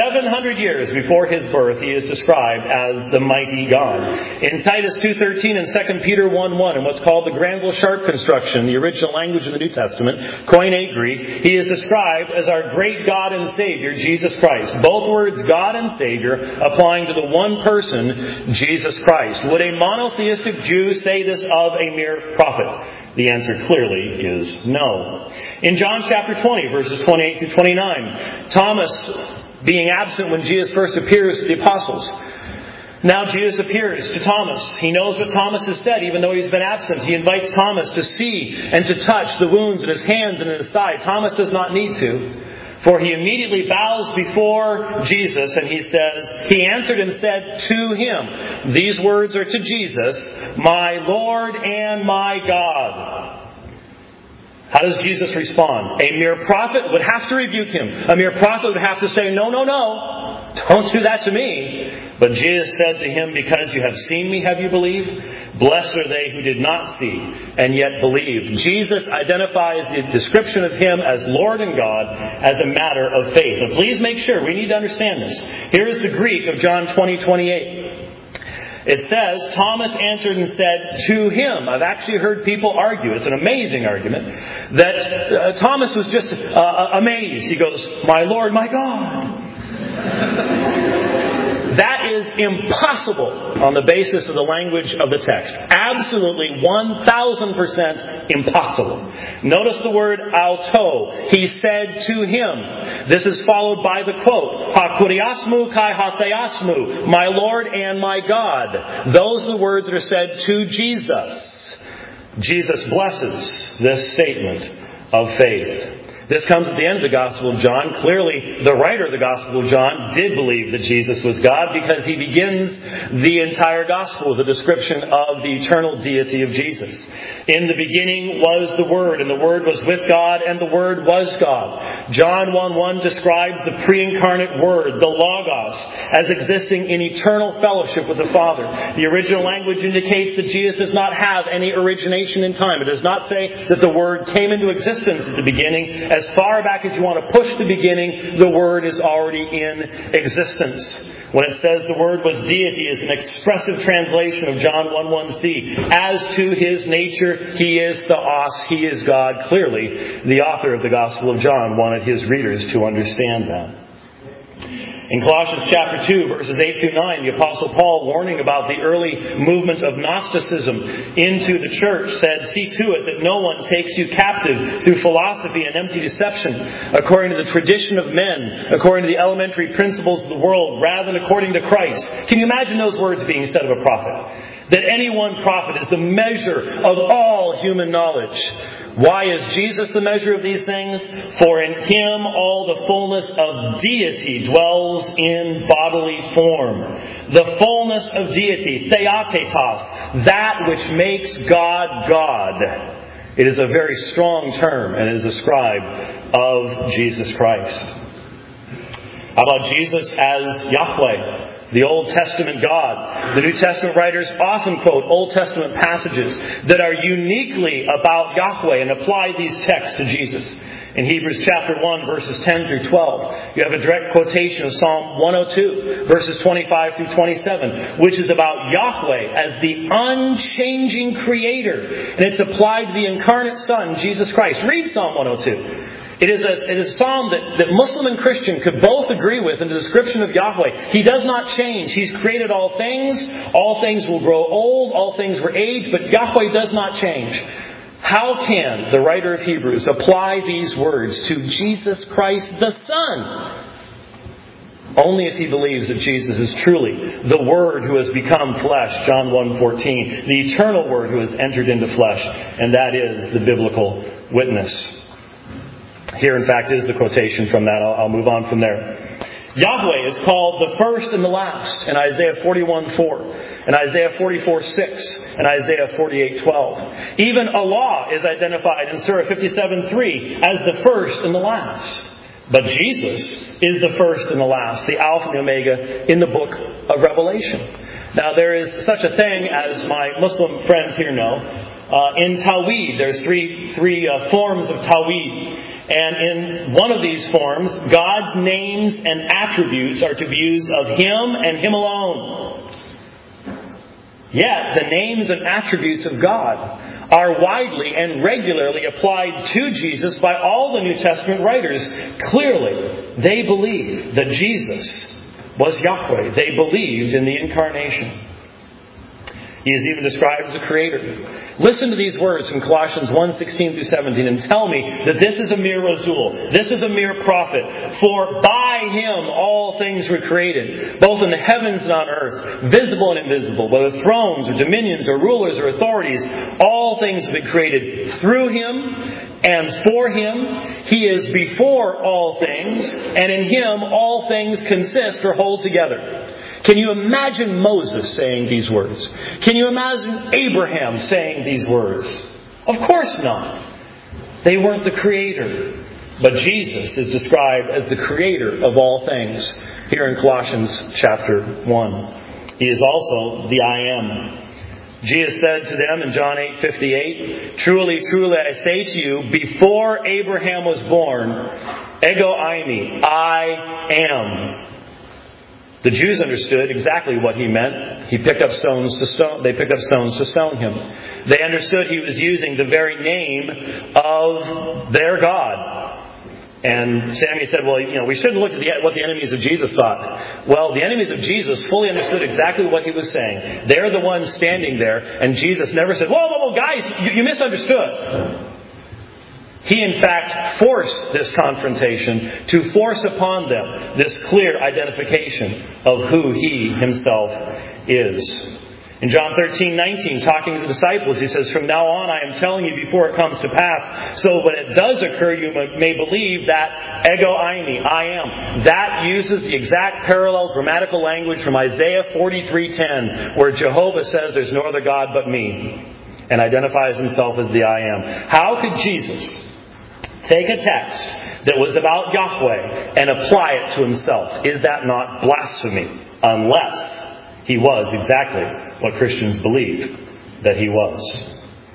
700 years before His birth, He is described as the mighty God. In Titus 2:13 and 2 Peter 1:1, in what's called the Granville Sharp construction, the original language in the New Testament, Koine Greek, He is described as our great God and Savior, Jesus Christ. Both words, God and Savior, applying to the one person, Jesus Christ. Would a monotheistic Jew say this of a mere prophet? The answer clearly is no. In John chapter 20, verses 28 to 29, Thomas being absent when Jesus first appears to the apostles. Now Jesus appears to Thomas. He knows what Thomas has said, even though he's been absent. He invites Thomas to see and to touch the wounds in his hands and in his side. Thomas does not need to, for he immediately bows before Jesus and he says, he answered and said to him, these words are to Jesus, my Lord and my God. How does Jesus respond? A mere prophet would have to rebuke him. A mere prophet would have to say, no, no, no, don't do that to me. But Jesus said to him, because you have seen me, have you believed? Blessed are they who did not see and yet believed. Jesus identifies the description of him as Lord and God as a matter of faith. And please make sure, we need to understand this. Here is the Greek of John 20:28. It says, Thomas answered and said to him. I've actually heard people argue, it's an amazing argument, that Thomas was just amazed. He goes, my Lord, my God. That is impossible on the basis of the language of the text. Absolutely 1,000% impossible. Notice the word auto. He said to him. This is followed by the quote, Hakuriasmu kai hatheasmu, my Lord and my God. Those are the words that are said to Jesus. Jesus blesses this statement of faith. This comes at the end of the Gospel of John. Clearly, the writer of the Gospel of John did believe that Jesus was God because he begins the entire Gospel with a description of the eternal deity of Jesus. In the beginning was the Word, and the Word was with God, and the Word was God. John 1:1 describes the pre-incarnate Word, the Logos, as existing in eternal fellowship with the Father. The original language indicates that Jesus does not have any origination in time. It does not say that the Word came into existence at the beginning. As far back as you want to push the beginning, the Word is already in existence. When it says the Word was deity, is an expressive translation of John 1:1c. As to his nature, he is theos, he is God. Clearly, the author of the Gospel of John wanted his readers to understand that. In Colossians chapter 2, verses 8 through 9, the Apostle Paul, warning about the early movement of Gnosticism into the church, said, see to it that no one takes you captive through philosophy and empty deception, according to the tradition of men, according to the elementary principles of the world, rather than according to Christ. Can you imagine those words being said of a prophet? That any one prophet is the measure of all human knowledge. Why is Jesus the measure of these things? For in him all the fullness of deity dwells in bodily form. The fullness of deity, theotetos, that which makes God God. It is a very strong term and it is ascribed of Jesus Christ. How about Jesus as Yahweh? The Old Testament God. The New Testament writers often quote Old Testament passages that are uniquely about Yahweh and apply these texts to Jesus. In Hebrews chapter 1, verses 10 through 12, you have a direct quotation of Psalm 102, verses 25 through 27, which is about Yahweh as the unchanging Creator. And it's applied to the incarnate Son, Jesus Christ. Read Psalm 102. It is a psalm that Muslim and Christian could both agree with in the description of Yahweh. He does not change. He's created all things. All things will grow old. All things were aged. But Yahweh does not change. How can the writer of Hebrews apply these words to Jesus Christ the Son? Only if he believes that Jesus is truly the Word who has become flesh, John 1:14, the eternal Word who has entered into flesh, and that is the biblical witness. Here, in fact, is the quotation from that. I'll move on from there. Yahweh is called the first and the last in Isaiah 41:4, and Isaiah 44:6, and Isaiah 48:12. Even Allah is identified in Surah 57:3 as the first and the last. But Jesus is the first and the last, the Alpha and the Omega in the book of Revelation. Now, there is such a thing, as my Muslim friends here know, in Tawhid. There's three forms of Tawhid. And in one of these forms, God's names and attributes are to be used of Him and Him alone. Yet, the names and attributes of God are widely and regularly applied to Jesus by all the New Testament writers. Clearly, they believed that Jesus was Yahweh. They believed in the incarnation. He is even described as a creator. Listen to these words from Colossians 1:16 through 17 and tell me that this is a mere Rasul. This is a mere prophet. For by him all things were created, both in the heavens and on earth, visible and invisible, whether thrones or dominions or rulers or authorities. All things have been created through him and for him. He is before all things, and in him all things consist or hold together. Can you imagine Moses saying these words? Can you imagine Abraham saying these words? Of course not. They weren't the creator. But Jesus is described as the creator of all things here in Colossians chapter 1. He is also the I am. Jesus said to them in John 8:58, "Truly, truly, I say to you, before Abraham was born, ego eimi, I am." The Jews understood exactly what he meant. They picked up stones to stone him. They understood he was using the very name of their God. And Sammy said, well, we shouldn't look at what the enemies of Jesus thought. Well, the enemies of Jesus fully understood exactly what he was saying. They're the ones standing there, and Jesus never said, whoa, guys, you misunderstood. He, in fact, forced this confrontation to force upon them this clear identification of who he himself is. In John 13:19, talking to the disciples, he says, "From now on I am telling you before it comes to pass, so when it does occur you may believe that ego eimi, I am." That uses the exact parallel grammatical language from Isaiah 43:10, where Jehovah says there's no other God but me, and identifies himself as the I am. How could Jesus take a text that was about Yahweh and apply it to himself? Is that not blasphemy? Unless he was exactly what Christians believe that he was.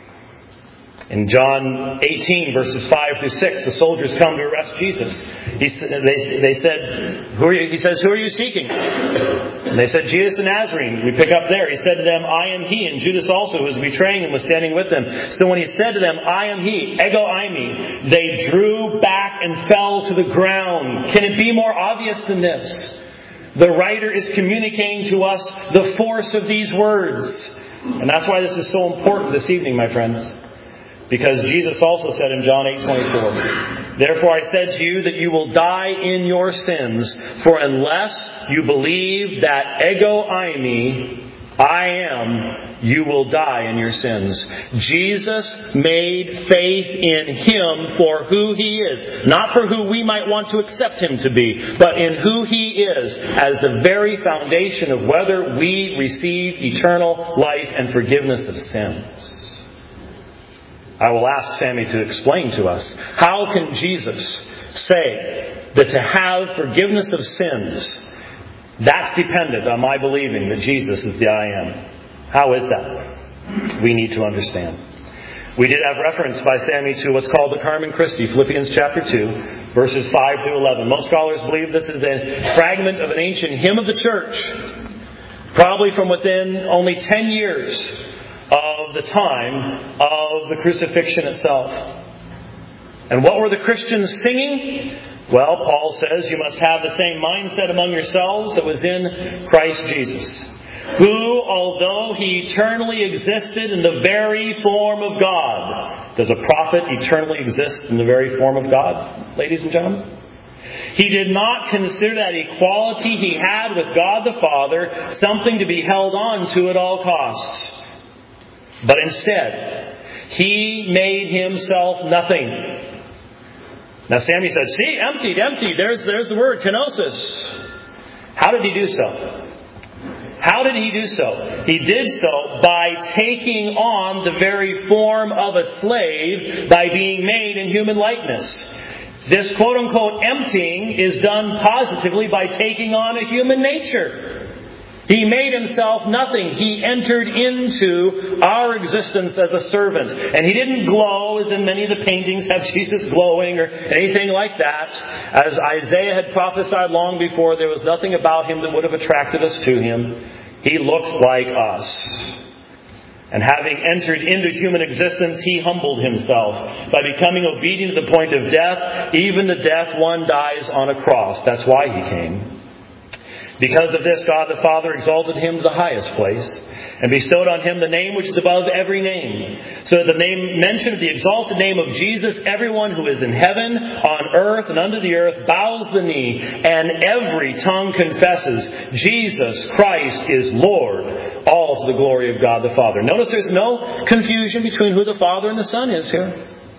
In John 18, verses 5 through 6, the soldiers come to arrest Jesus. They said, "Who are you?" He says, "Who are you seeking?" And they said, "Jesus the Nazarene." We pick up there. He said to them, "I am he." And Judas also, who was betraying him, was standing with them. So when he said to them, "I am he," ego eimi, they drew back and fell to the ground. Can it be more obvious than this? The writer is communicating to us the force of these words. And that's why this is so important this evening, my friends. Because Jesus also said in John 8:24, "Therefore I said to you that you will die in your sins, for unless you believe that ego eimi, I am, you will die in your sins." Jesus made faith in Him for who He is. Not for who we might want to accept Him to be, but in who He is as the very foundation of whether we receive eternal life and forgiveness of sins. I will ask Sammy to explain to us, how can Jesus say that to have forgiveness of sins, that's dependent on my believing that Jesus is the I am? How is that? We need to understand. We did have reference by Sammy to what's called the Carmen Christi, Philippians chapter 2, verses 5 through 11. Most scholars believe this is a fragment of an ancient hymn of the church, probably from within only 10 years of the time of the crucifixion itself. And what were the Christians singing? Well, Paul says you must have the same mindset among yourselves that was in Christ Jesus, who, although He eternally existed in the very form of God — does a prophet eternally exist in the very form of God, ladies and gentlemen? He did not consider that equality He had with God the Father something to be held on to at all costs. But instead, He made Himself nothing. Now Sammy said, "See, emptied. There's the word, kenosis." How did He do so? How did He do so? He did so by taking on the very form of a slave, by being made in human likeness. This quote-unquote emptying is done positively by taking on a human nature. He made Himself nothing. He entered into our existence as a servant. And He didn't glow, as in many of the paintings have Jesus glowing or anything like that. As Isaiah had prophesied long before, there was nothing about Him that would have attracted us to Him. He looked like us. And having entered into human existence, He humbled Himself by becoming obedient to the point of death, even the death one dies on a cross. That's why He came. Because of this, God the Father exalted Him to the highest place and bestowed on Him the name which is above every name. So at the name mention of the exalted name of Jesus, everyone who is in heaven, on earth, and under the earth bows the knee, and every tongue confesses Jesus Christ is Lord, all to the glory of God the Father. Notice there's no confusion between who the Father and the Son is here.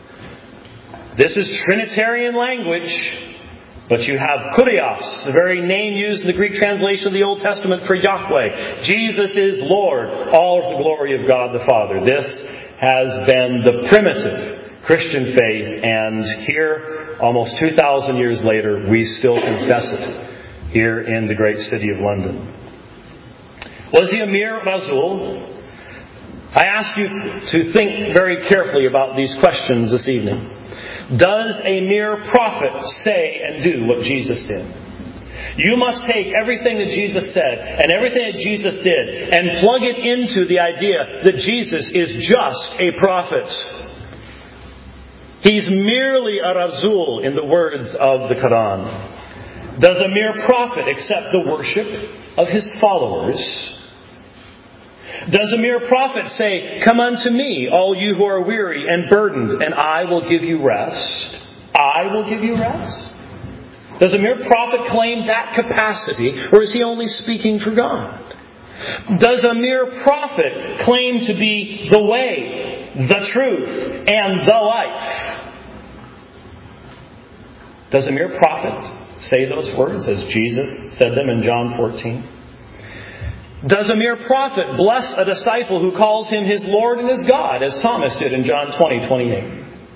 This is Trinitarian language. But you have Kurios, the very name used in the Greek translation of the Old Testament for Yahweh. Jesus is Lord, all to the glory of God the Father. This has been the primitive Christian faith, and here, almost 2,000 years later, we still confess it here in the great city of London. Was he a mere Rasul? I ask you to think very carefully about these questions this evening. Does a mere prophet say and do what Jesus did? You must take everything that Jesus said and everything that Jesus did and plug it into the idea that Jesus is just a prophet. He's merely a Rasul in the words of the Quran. Does a mere prophet accept the worship of his followers? Does a mere prophet say, "Come unto me, all you who are weary and burdened, and I will give you rest"? I will give you rest? Does a mere prophet claim that capacity, or is he only speaking for God? Does a mere prophet claim to be the way, the truth, and the life? Does a mere prophet say those words as Jesus said them in John 14? Does a mere prophet bless a disciple who calls him his Lord and his God, as Thomas did in John 20:28?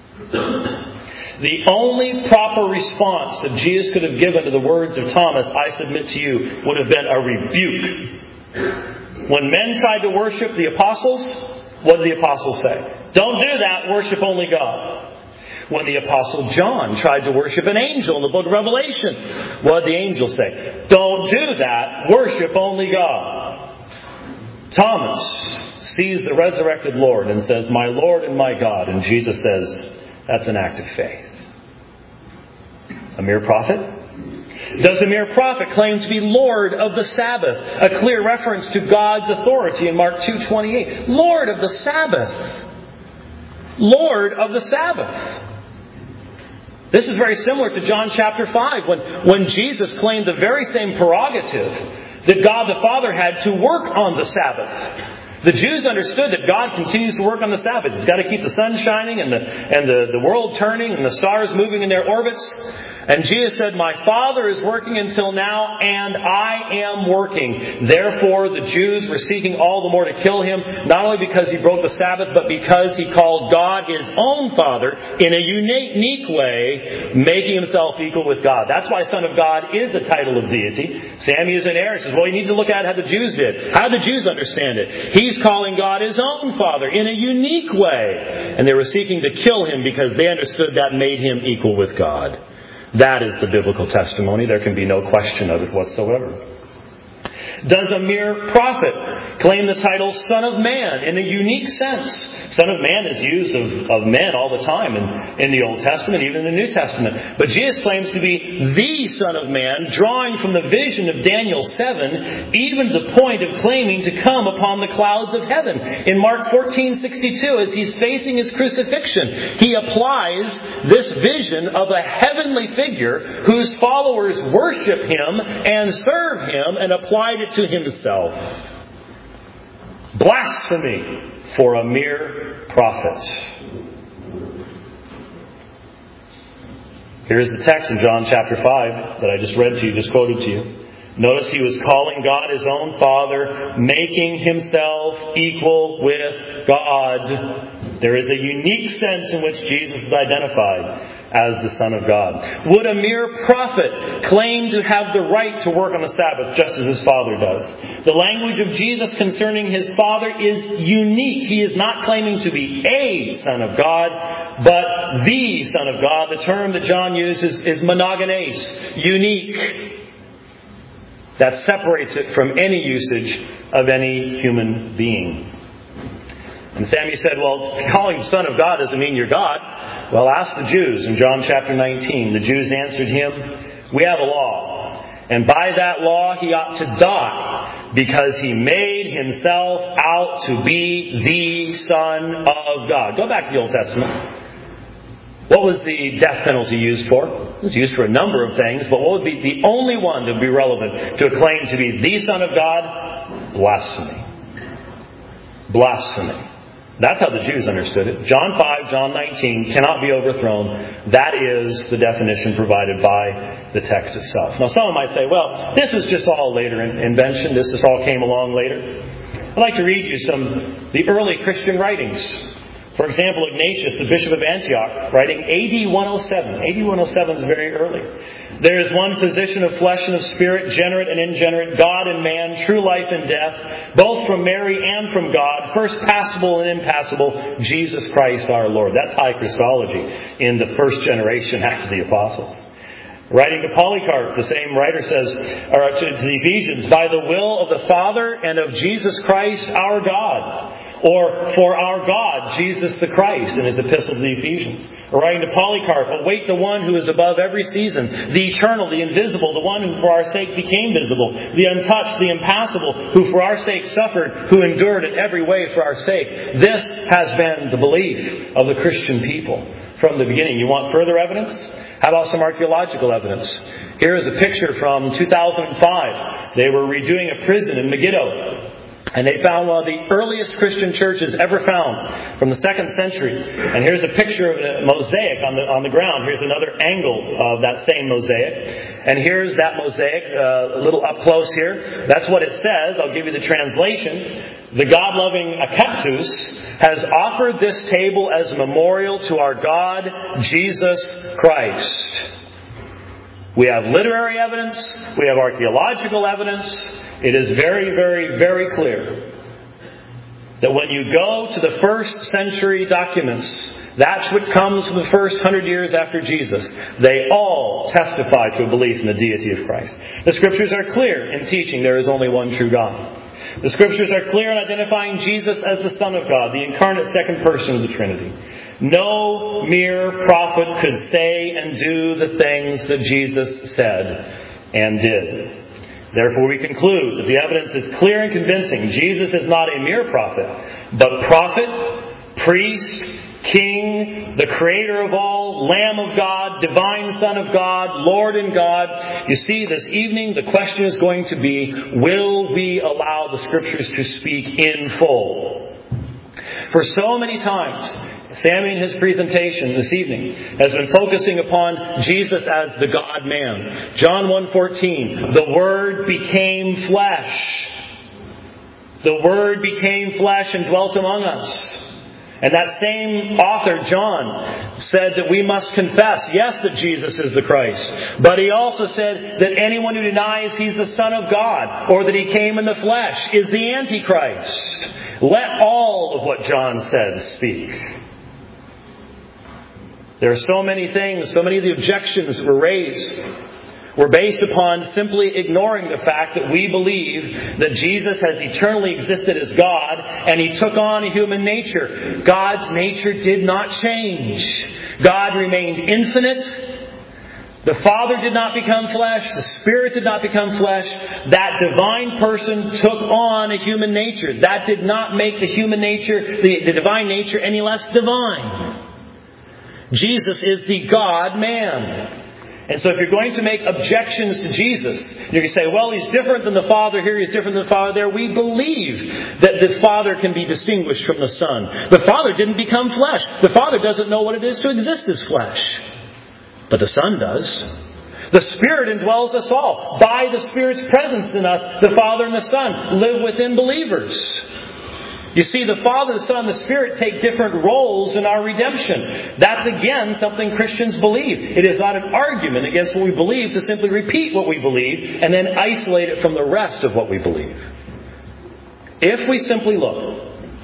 The only proper response that Jesus could have given to the words of Thomas, "I submit to you," would have been a rebuke. When men tried to worship the apostles, what did the apostles say? "Don't do that, worship only God." When the apostle John tried to worship an angel in the book of Revelation, what did the angel say? "Don't do that, worship only God." Thomas sees the resurrected Lord and says, "My Lord and my God." And Jesus says, that's an act of faith. A mere prophet? Does a mere prophet claim to be Lord of the Sabbath? A clear reference to God's authority in Mark 2:28. Lord of the Sabbath. Lord of the Sabbath. This is very similar to John chapter 5 when Jesus claimed the very same prerogative that God the Father had to work on the Sabbath. The Jews understood that God continues to work on the Sabbath. He's got to keep the sun shining and the world turning and the stars moving in their orbits. And Jesus said, "My Father is working until now, and I am working." Therefore, the Jews were seeking all the more to kill him, not only because he broke the Sabbath, but because he called God his own Father in a unique way, making himself equal with God. That's why Son of God is a title of deity. Sammy is in error. He says, well, you need to look at how the Jews did. How did the Jews understand it? He's calling God his own Father in a unique way. And they were seeking to kill him because they understood that made him equal with God. That is the biblical testimony. There can be no question of it whatsoever. Does a mere prophet claim the title Son of Man in a unique sense? Son of Man is used of men all the time in the Old Testament, even in the New Testament. But Jesus claims to be the Son of Man, drawing from the vision of Daniel 7, even to the point of claiming to come upon the clouds of heaven. In Mark 14:62, as he's facing his crucifixion, he applies this vision of a heavenly figure whose followers worship him and serve him, and applied it to himself. Blasphemy for a mere prophet. Here's the text in John chapter 5 that I just read to you, just quoted to you. Notice he was calling God his own Father, making himself equal with God. There is a unique sense in which Jesus is identified as the Son of God. Would a mere prophet claim to have the right to work on the Sabbath just as his Father does? The language of Jesus concerning his Father is unique. He is not claiming to be a Son of God, but the Son of God. The term that John uses is monogenes, unique. That separates it from any usage of any human being. And Sammy said, well, calling Son of God doesn't mean you're God. Well, ask the Jews in John chapter 19. The Jews answered him, we have a law. And by that law he ought to die because he made himself out to be the Son of God. Go back to the Old Testament. What was the death penalty used for? It was used for a number of things, but what would be the only one that would be relevant to a claim to be the Son of God? Blasphemy. Blasphemy. That's how the Jews understood it. John 5, John 19 cannot be overthrown. That is the definition provided by the text itself. Now, someone might say, well, this is just all later invention. This just all came along later. I'd like to read you the early Christian writings For example, Ignatius, the Bishop of Antioch, writing AD 107. AD 107 is very early. There is one physician of flesh and of spirit, generate and ingenerate, God and man, true life and death, both from Mary and from God, first passible and impassible, Jesus Christ our Lord. That's high Christology in the first generation after the apostles. Writing to Polycarp, the same writer says, or to the Ephesians, by the will of the Father and of Jesus Christ our God. Or, for our God, Jesus the Christ, in his epistle to the Ephesians. Writing to Polycarp, await the one who is above every season, the eternal, the invisible, the one who for our sake became visible, the untouched, the impassible, who for our sake suffered, who endured in every way for our sake. This has been the belief of the Christian people from the beginning. You want further evidence? How about some archaeological evidence? Here is a picture from 2005. They were redoing a prison in Megiddo. And they found one of the earliest Christian churches ever found from the 2nd century. And here's a picture of a mosaic on the ground. Here's another angle of that same mosaic. And here's that mosaic, a little up close here. That's what it says. I'll give you the translation. The God-loving Akeptus has offered this table as a memorial to our God, Jesus Christ. We have literary evidence. We have archaeological evidence. It is very, very, very clear that when you go to the first century documents, that's what comes from the first 100 years after Jesus. They all testify to a belief in the deity of Christ. The Scriptures are clear in teaching there is only one true God. The Scriptures are clear in identifying Jesus as the Son of God, the incarnate second person of the Trinity. No mere prophet could say and do the things that Jesus said and did. Therefore, we conclude that the evidence is clear and convincing. Jesus is not a mere prophet, but prophet, priest, king, the creator of all, Lamb of God, divine Son of God, Lord and God. You see, this evening the question is going to be, will we allow the Scriptures to speak in full? For so many times, Sammy in his presentation this evening has been focusing upon Jesus as the God-man. John 1:14, the Word became flesh. The Word became flesh and dwelt among us. And that same author, John, said that we must confess, yes, that Jesus is the Christ. But he also said that anyone who denies he's the Son of God, or that he came in the flesh, is the Antichrist. Let all of what John says speak. There are so many things, so many of the objections that were raised were based upon simply ignoring the fact that we believe that Jesus has eternally existed as God and He took on a human nature. God's nature did not change. God remained infinite. The Father did not become flesh. The Spirit did not become flesh. That divine person took on a human nature. That did not make the human nature, the divine nature, any less divine. Jesus is the God-man. And so if you're going to make objections to Jesus, you're going to say, well, He's different than the Father here, He's different than the Father there. We believe that the Father can be distinguished from the Son. The Father didn't become flesh. The Father doesn't know what it is to exist as flesh. But the Son does. The Spirit indwells us all. By the Spirit's presence in us, the Father and the Son live within believers. You see, the Father, the Son, and the Spirit take different roles in our redemption. That's again something Christians believe. It is not an argument against what we believe to simply repeat what we believe and then isolate it from the rest of what we believe. If we simply look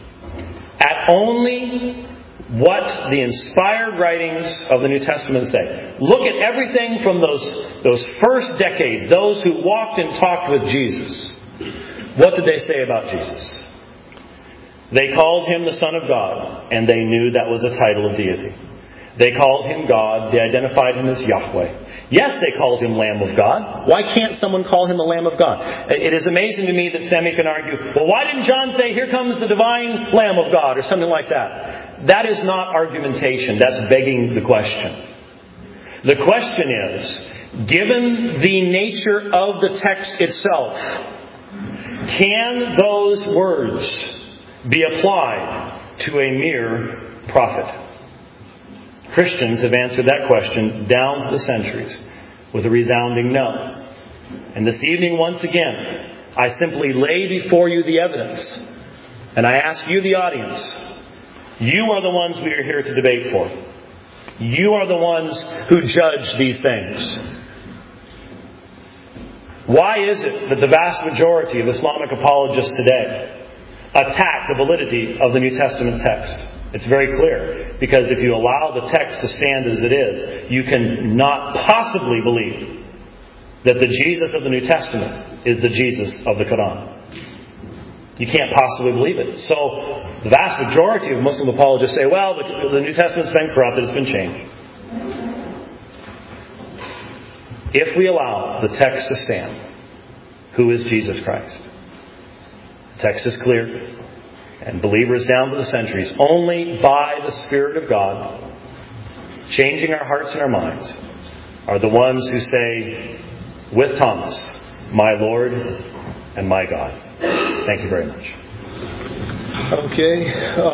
at only what the inspired writings of the New Testament say, look at everything from those first decades, those who walked and talked with Jesus. What did they say about Jesus? They called Him the Son of God, and they knew that was a title of deity. They called Him God. They identified Him as Yahweh. Yes, they called Him Lamb of God. Why can't someone call Him the Lamb of God? It is amazing to me that Sammy can argue, well, why didn't John say, here comes the divine Lamb of God, or something like that? That is not argumentation. That's begging the question. The question is, given the nature of the text itself, can those words be applied to a mere prophet? Christians have answered that question down through the centuries with a resounding no. And this evening, once again, I simply lay before you the evidence. And I ask you, the audience, You are the ones we are here to debate for. You are the ones who judge these things. Why is it that the vast majority of Islamic apologists today attack the validity of the New Testament text? It's very clear. Because if you allow the text to stand as it is, you can not possibly believe that the Jesus of the New Testament is the Jesus of the Quran. You can't possibly believe it. So, the vast majority of Muslim apologists say, well, the New Testament's been corrupted, it's been changed. If we allow the text to stand, who is Jesus Christ? The text is clear. And believers down to the centuries, only by the Spirit of God, changing our hearts and our minds, are the ones who say, with Thomas, my Lord and my God. Thank you very much. Okay.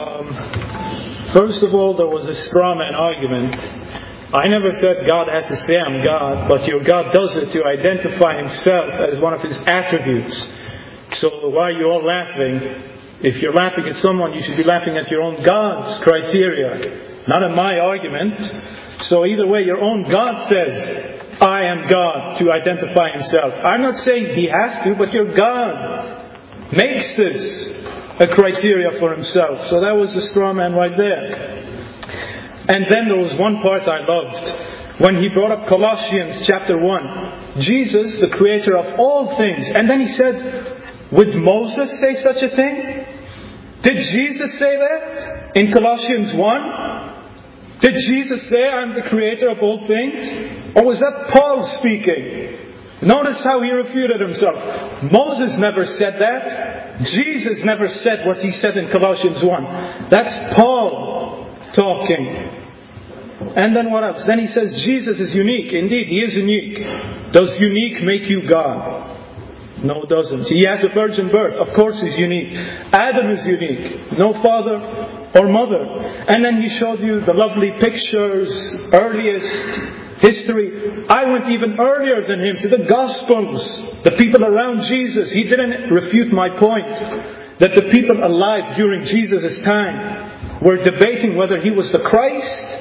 First of all, there was a straw man argument. I never said God has to say I'm God, but your God does it to identify Himself as one of His attributes. So why are you all laughing? If you're laughing at someone, you should be laughing at your own God's criteria, not at my argument. So either way, your own God says, I am God, to identify Himself. I'm not saying He has to, but your God makes this a criteria for Himself. So that was the straw man right there. And then there was one part I loved. When he brought up Colossians chapter 1. Jesus, the creator of all things. And then he said, would Moses say such a thing? Did Jesus say that in Colossians 1? Did Jesus say, I'm the creator of all things? Or was that Paul speaking? Notice how he refuted himself. Moses never said that. Jesus never said what he said in Colossians 1. That's Paul talking. And then what else? Then he says Jesus is unique. Indeed, He is unique. Does unique make you God? No, it doesn't. He has a virgin birth. Of course He's unique. Adam is unique. No father or mother. And then he showed you the lovely pictures, earliest history. I went even earlier than him to the Gospels. The people around Jesus. He didn't refute my point that the people alive during Jesus' time were debating whether He was the Christ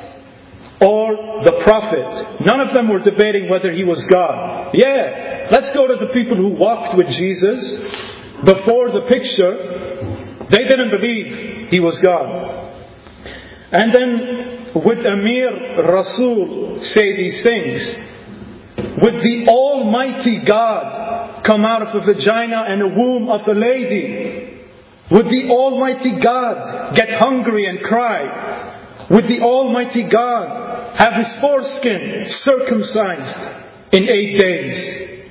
or the prophet. None of them were debating whether He was God. Yeah, let's go to the people who walked with Jesus before the picture. They didn't believe He was God. And then would Amir Rasul say these things? Would the Almighty God come out of a vagina and a womb of a lady? Would the Almighty God get hungry and cry? Would the Almighty God have His foreskin circumcised in 8 days?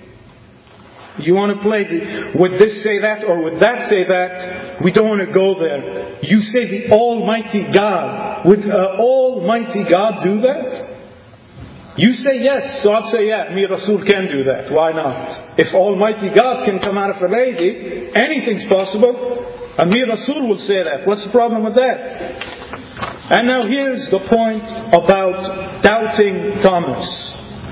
You want to play would this say that or would that say that? We don't want to go there. You say the Almighty God. Would Almighty God do that? You say yes, so I'll say yeah, Amir Rasul can do that. Why not? If Almighty God can come out of a lady, anything's possible. Amir Rasul will say that. What's the problem with that? And now here's the point about doubting Thomas.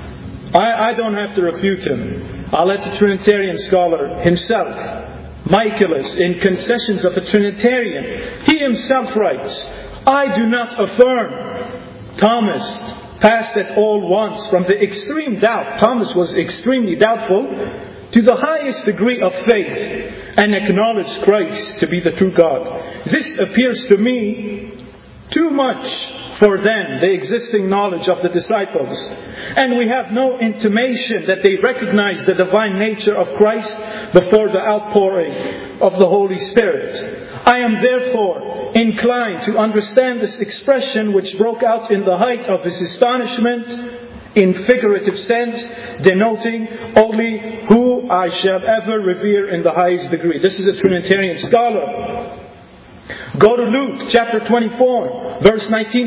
I don't have to refute him. I'll let the Trinitarian scholar himself, Michaelis, in Concessions of a Trinitarian, he himself writes, I do not affirm Thomas passed at all once from the extreme doubt. Thomas was extremely doubtful to the highest degree of faith and acknowledged Christ to be the true God. This appears to me too much for then the existing knowledge of the disciples. And we have no intimation that they recognize the divine nature of Christ before the outpouring of the Holy Spirit. I am therefore inclined to understand this expression which broke out in the height of his astonishment in figurative sense, denoting only who I shall ever revere in the highest degree. This is a Trinitarian scholar. Go to Luke chapter 24, verse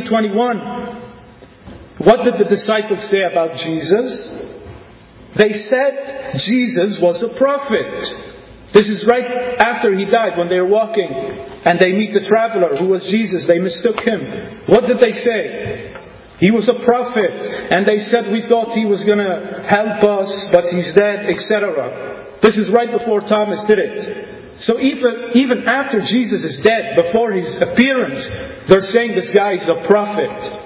19-21. What did the disciples say about Jesus? They said Jesus was a prophet. This is right after He died, when they were walking and they meet the traveler who was Jesus. They mistook Him. What did they say? He was a prophet. And they said, we thought He was going to help us, but He's dead, etc. This is right before Thomas did it. So even after Jesus is dead, before His appearance, they're saying this guy is a prophet,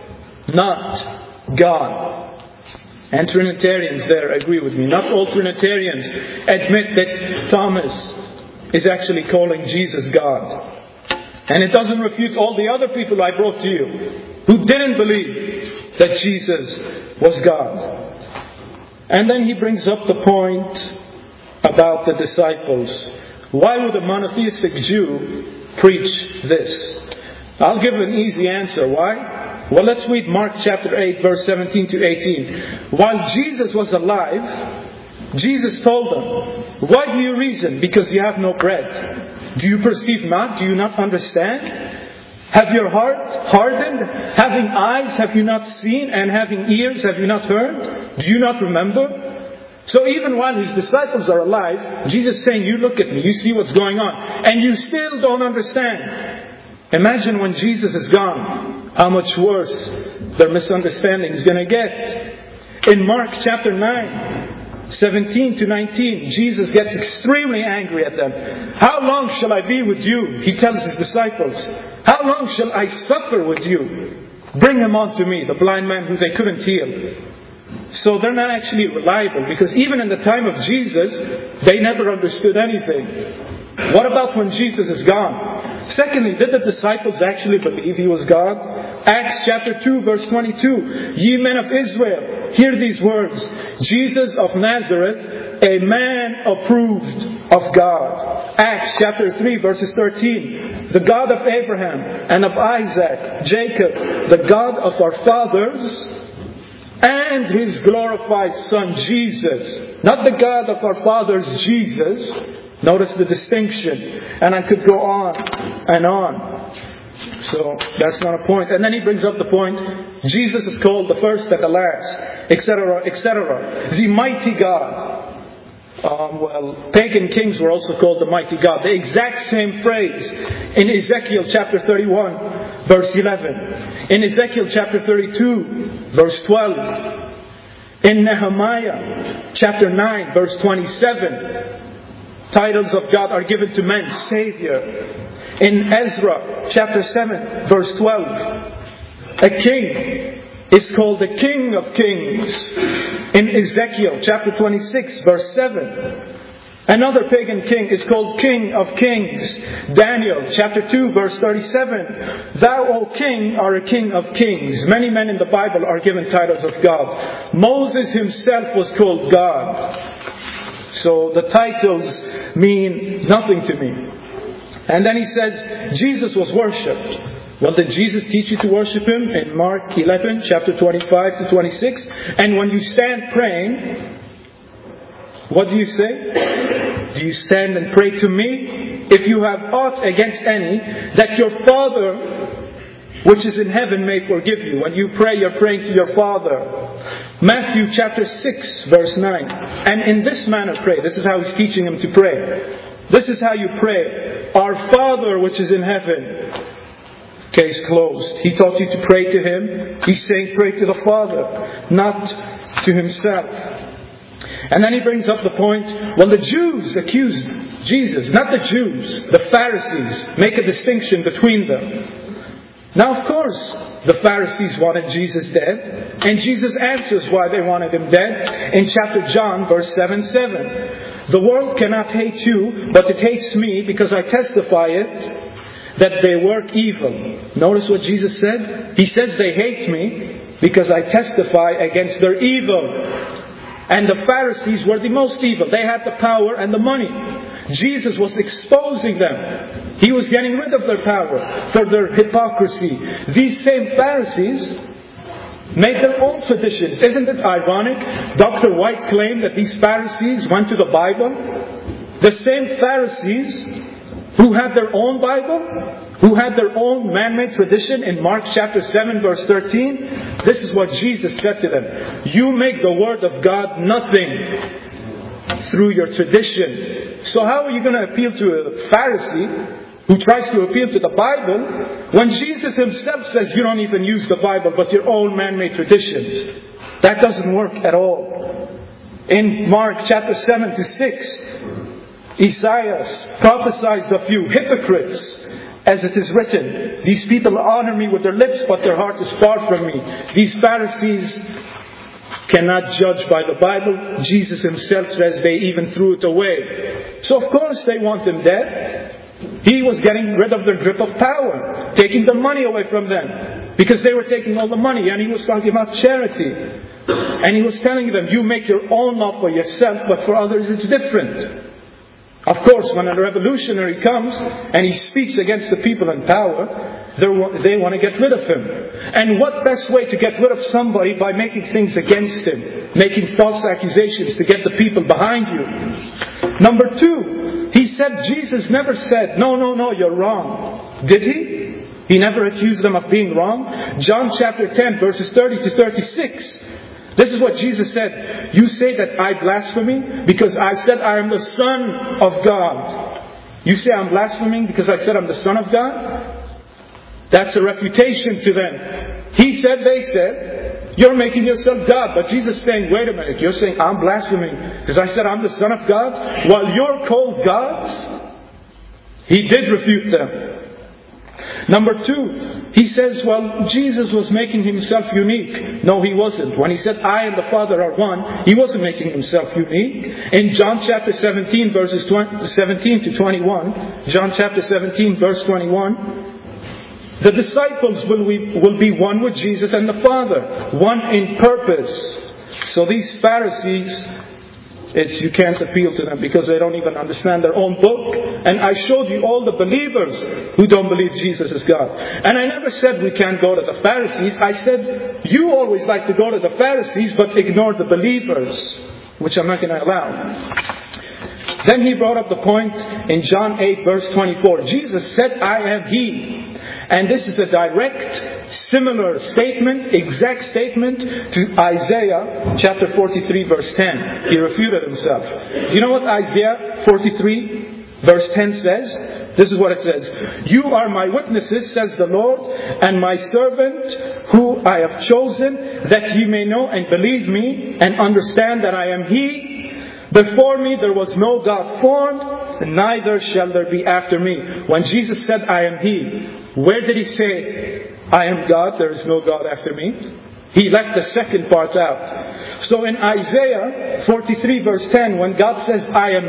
not God. And Trinitarians there agree with me. Not all Trinitarians admit that Thomas is actually calling Jesus God. And it doesn't refute all the other people I brought to you who didn't believe that Jesus was God. And then he brings up the point about the disciples. Why would a monotheistic Jew preach this? I'll give an easy answer. Why? Well, let's read Mark chapter 8, verse 17 to 18. While Jesus was alive, Jesus told them, "Why do you reason? Because you have no bread. Do you perceive not? Do you not understand? Have your heart hardened? Having eyes, have you not seen? And having ears, have you not heard? Do you not remember?" So even while His disciples are alive, Jesus is saying, you look at me, you see what's going on, and you still don't understand. Imagine when Jesus is gone, how much worse their misunderstanding is going to get. In Mark chapter 9, 17 to 19, Jesus gets extremely angry at them. "How long shall I be with you?" He tells His disciples. "How long shall I suffer with you? Bring him unto me," the blind man who they couldn't heal. So they're not actually reliable, because even in the time of Jesus, they never understood anything. What about when Jesus is gone? Secondly, did the disciples actually believe He was God? Acts chapter 2 verse 22. "Ye men of Israel, hear these words. Jesus of Nazareth, a man approved of God." Acts chapter 3 verses 13. "The God of Abraham and of Isaac, Jacob, the God of our fathers, and His glorified Son Jesus." Not the God of our fathers, Jesus. Notice the distinction. And I could go on and on. So that's not a point. And then he brings up the point, Jesus is called the first and the last, etc., etc. The mighty God. Pagan kings were also called the mighty God. The exact same phrase in Ezekiel chapter 31, verse 11. In Ezekiel chapter 32, verse 12. In Nehemiah chapter 9, verse 27. Titles of God are given to men, Savior. In Ezra chapter 7, verse 12. A king is called the King of Kings. In Ezekiel chapter 26, verse 7. Another pagan king is called King of Kings. Daniel chapter 2, verse 37. "Thou, O King, are a King of Kings." Many men in the Bible are given titles of God. Moses himself was called God. So the titles mean nothing to me. And then he says, Jesus was worshipped. Well, did Jesus teach you to worship Him? In Mark 11, chapter 25 to 26. "And when you stand praying, what do you say? Do you stand and pray to me? If you have aught against any, that your Father which is in heaven may forgive you." When you pray, you're praying to your Father. Matthew chapter 6, verse 9. "And in this manner pray." This is how He's teaching him to pray. "This is how you pray. Our Father which is in heaven." Case closed. He taught you to pray to Him. He's saying pray to the Father, not to Himself. And then he brings up the point, well, the Jews accused Jesus. Not the Jews, the Pharisees. Make a distinction between them. Now, of course, the Pharisees wanted Jesus dead. And Jesus answers why they wanted Him dead in chapter John, verse 7. "The world cannot hate you, but it hates me because I testify it that they work evil." Notice what Jesus said? He says they hate me because I testify against their evil. And the Pharisees were the most evil. They had the power and the money. Jesus was exposing them. He was getting rid of their power for their hypocrisy. These same Pharisees made their own traditions. Isn't it ironic? Dr. White claimed that these Pharisees went to the Bible. The same Pharisees who had their own Bible, who had their own man-made tradition. In Mark chapter 7, verse 13, this is what Jesus said to them. "You make the Word of God nothing through your tradition." So how are you going to appeal to a Pharisee who tries to appeal to the Bible when Jesus Himself says you don't even use the Bible but your own man-made traditions? That doesn't work at all. In Mark chapter 7 to 6, Isaiah prophesies of you, hypocrites, as it is written, these people honor me with their lips, but their heart is far from me. These Pharisees cannot judge by the Bible. Jesus himself says they even threw it away. So of course they want him dead. He was getting rid of their grip of power, taking the money away from them, because they were taking all the money. And he was talking about charity. And he was telling them, you make your own law for yourself, but for others it's different. Of course, when a revolutionary comes and he speaks against the people in power, they want to get rid of him. And what best way to get rid of somebody by making things against him, making false accusations to get the people behind you. Number 2, he said Jesus never said, no, you're wrong. Did he? He never accused them of being wrong. John chapter 10 verses 30 to 36. This is what Jesus said. You say that I blaspheme because I said I am the Son of God. You say I'm blaspheming because I said I'm the Son of God? That's a refutation to them. He said, they said, you're making yourself God. But Jesus is saying, wait a minute, you're saying I'm blaspheming because I said I'm the Son of God while you're called gods? He did refute them. Number 2, he says, well, Jesus was making himself unique. No, he wasn't. When he said, I and the Father are one, he wasn't making himself unique. In John chapter 17, verses 17 to 21, John chapter 17, verse 21, the disciples will be one with Jesus and the Father, one in purpose. So these Pharisees, you can't appeal to them because they don't even understand their own book. And I showed you all the believers who don't believe Jesus is God. And I never said we can't go to the Pharisees. I said you always like to go to the Pharisees but ignore the believers, which I'm not going to allow. Then he brought up the point in John 8 verse 24. Jesus said, I am He. And this is a direct, similar statement, exact statement to Isaiah chapter 43 verse 10. He refuted himself. Do you know what Isaiah 43 verse 10 says? This is what it says. You are my witnesses, says the Lord, and my servant who I have chosen, that ye may know and believe me and understand that I am He. Before me there was no God formed, neither shall there be after me. When Jesus said, I am He, where did He say, I am God, there is no God after me? He left the second part out. So in Isaiah 43 verse 10, when God says, I am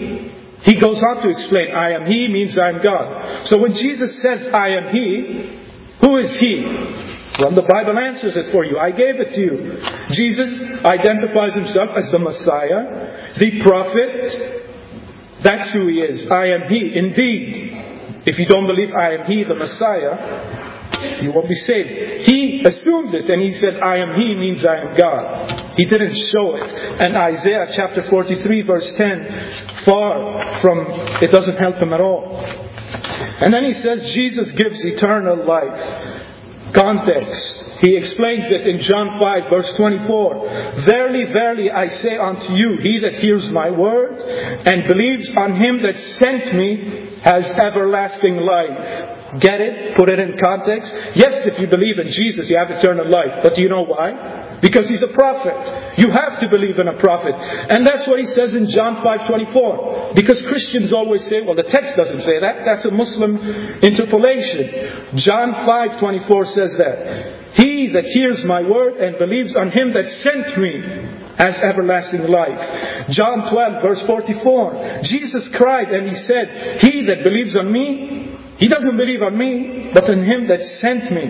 He goes on to explain, I am He means I am God. So when Jesus says, I am He, who is He? Well, the Bible answers it for you. I gave it to you. Jesus identifies Himself as the Messiah, the Prophet. That's who He is. I am He. Indeed, if you don't believe I am He, the Messiah, you won't be saved. He assumed it and He said, I am He means I am God. He didn't show it. And Isaiah chapter 43 verse 10, far from, it doesn't help Him at all. And then He says, Jesus gives eternal life. Context. He explains it in John 5 verse 24. Verily, verily, I say unto you, he that hears my word and believes on Him that sent me has everlasting life. Get it? Put it in context. Yes, if you believe in Jesus, you have eternal life. But do you know why? Because He's a prophet. You have to believe in a prophet. And that's what He says in John 5:24. Because Christians always say, well, the text doesn't say that. That's a Muslim interpolation. John 5:24 says that. He that hears my word and believes on Him that sent me has everlasting life. John 12 verse 44. Jesus cried and He said, he that believes on me, he doesn't believe on me, but on Him that sent me.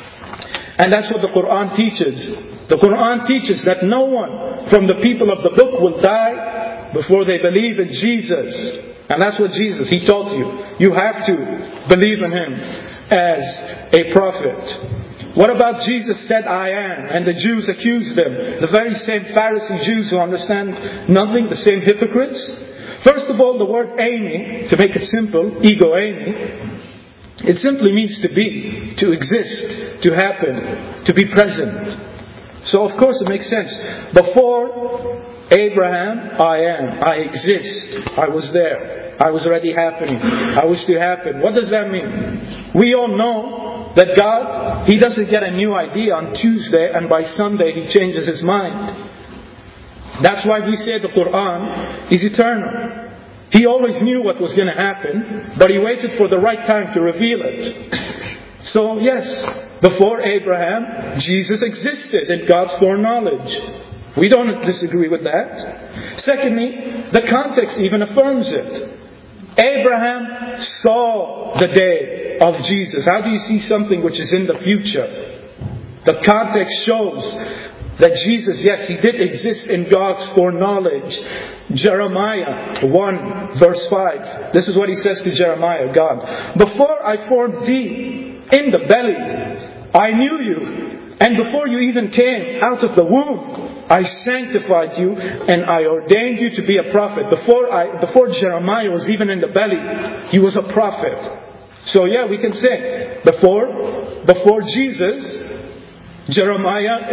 And that's what the Quran teaches. The Quran teaches that no one from the people of the book will die before they believe in Jesus. And that's what Jesus, He taught you. You have to believe in Him as a prophet. What about Jesus said, I am, and the Jews accused Him? The very same Pharisee Jews who understand nothing, the same hypocrites. First of all, the word eimi, to make it simple, ego eimi, it simply means to be, to exist, to happen, to be present. So of course it makes sense. Before Abraham, I am, I exist, I was there, I was already happening, I was to happen. What does that mean? We all know that God, He doesn't get a new idea on Tuesday and by Sunday He changes His mind. That's why we say the Quran is eternal. He always knew what was going to happen, but He waited for the right time to reveal it. So yes, before Abraham, Jesus existed in God's foreknowledge. We don't disagree with that. Secondly, the context even affirms it. Abraham saw the day of Jesus. How do you see something which is in the future? The context shows that Jesus, yes, He did exist in God's foreknowledge. Jeremiah 1 verse 5. This is what He says to Jeremiah, God. Before I formed thee in the belly, I knew you. And before you even came out of the womb, I sanctified you and I ordained you to be a prophet. Before Jeremiah was even in the belly, he was a prophet. So yeah, we can say, before Jesus, Jeremiah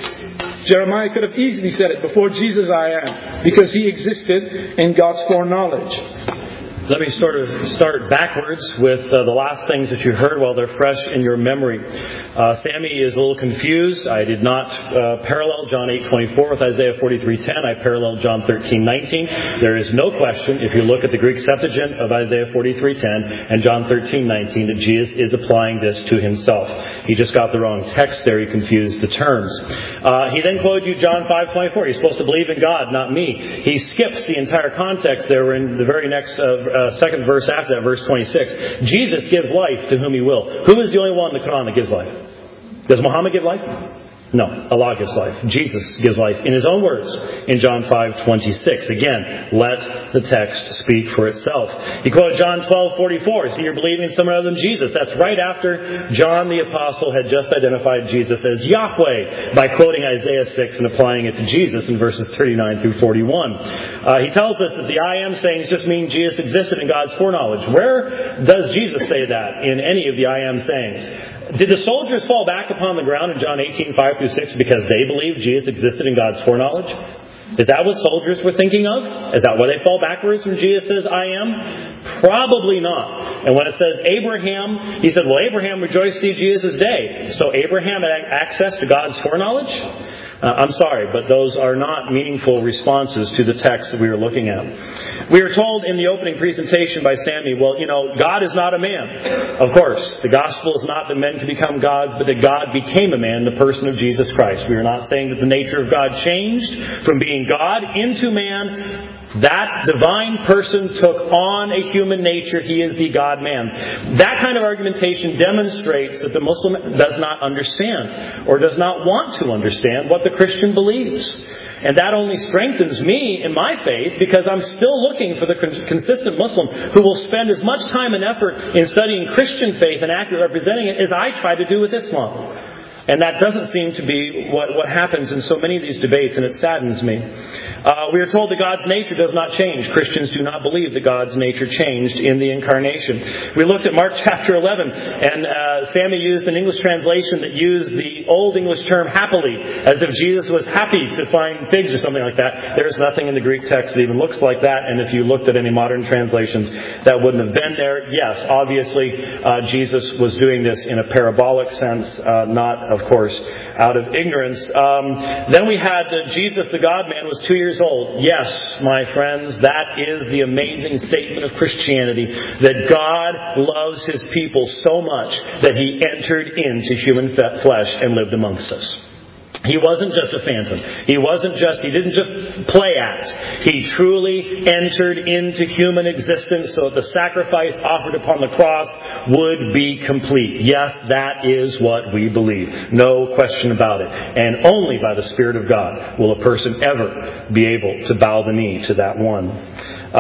is. Jeremiah could have easily said it, before Jesus I am, because he existed in God's foreknowledge. Let me start backwards with the last things that you heard while they're fresh in your memory. Sammy is a little confused. I did not parallel John 8:24 with Isaiah 43:10. I paralleled John 13:19. There is no question, if you look at the Greek Septuagint of Isaiah 43:10 and John 13:19, that Jesus is applying this to Himself. He just got the wrong text there. He confused the terms. He then quoted you John 5:24. You're supposed to believe in God, not me. He skips the entire context there. We're in the very next second verse after that, verse 26. Jesus gives life to whom He will. Who is the only one in the Quran that gives life? Does Muhammad give life? No, Allah gives life. Jesus gives life in His own words in John 5:26. Again, let the text speak for itself. He quoted John 12:44. So you're believing in someone other than Jesus. That's right after John the Apostle had just identified Jesus as Yahweh by quoting Isaiah 6 and applying it to Jesus in verses 39 through 41. He tells us that the I am sayings just mean Jesus existed in God's foreknowledge. Where does Jesus say that in any of the I am sayings? Did the soldiers fall back upon the ground in John 18:5-6 because they believed Jesus existed in God's foreknowledge? Is that what soldiers were thinking of? Is that why they fall backwards when Jesus says, I am? Probably not. And when it says Abraham, he said, well, Abraham rejoiced to see Jesus' day. So Abraham had access to God's foreknowledge? I'm sorry, but those are not meaningful responses to the text that we are looking at. We are told in the opening presentation by Sammy, well, God is not a man. Of course, the gospel is not that men can become gods, but that God became a man, the person of Jesus Christ. We are not saying that the nature of God changed from being God into man. That divine person took on a human nature. He is the God-man. That kind of argumentation demonstrates that the Muslim does not understand or does not want to understand what the Christian believes. And that only strengthens me in my faith because I'm still looking for the consistent Muslim who will spend as much time and effort in studying Christian faith and accurately representing it as I try to do with Islam. And that doesn't seem to be what happens in so many of these debates, and it saddens me. We are told that God's nature does not change. Christians do not believe that God's nature changed in the Incarnation. We looked at Mark chapter 11, and Sammy used an English translation that used the Old English term happily, as if Jesus was happy to find figs or something like that. There is nothing in the Greek text that even looks like that, and if you looked at any modern translations, that wouldn't have been there. Yes, obviously, Jesus was doing this in a parabolic sense, not, of course, out of ignorance. Then we had Jesus, the God-man, was 2 years old. Yes, my friends, that is the amazing statement of Christianity, that God loves His people so much that He entered into human flesh and lived amongst us. He wasn't just a phantom. He didn't just play act. He truly entered into human existence so that the sacrifice offered upon the cross would be complete. Yes, that is what we believe. No question about it. And only by the Spirit of God will a person ever be able to bow the knee to that one.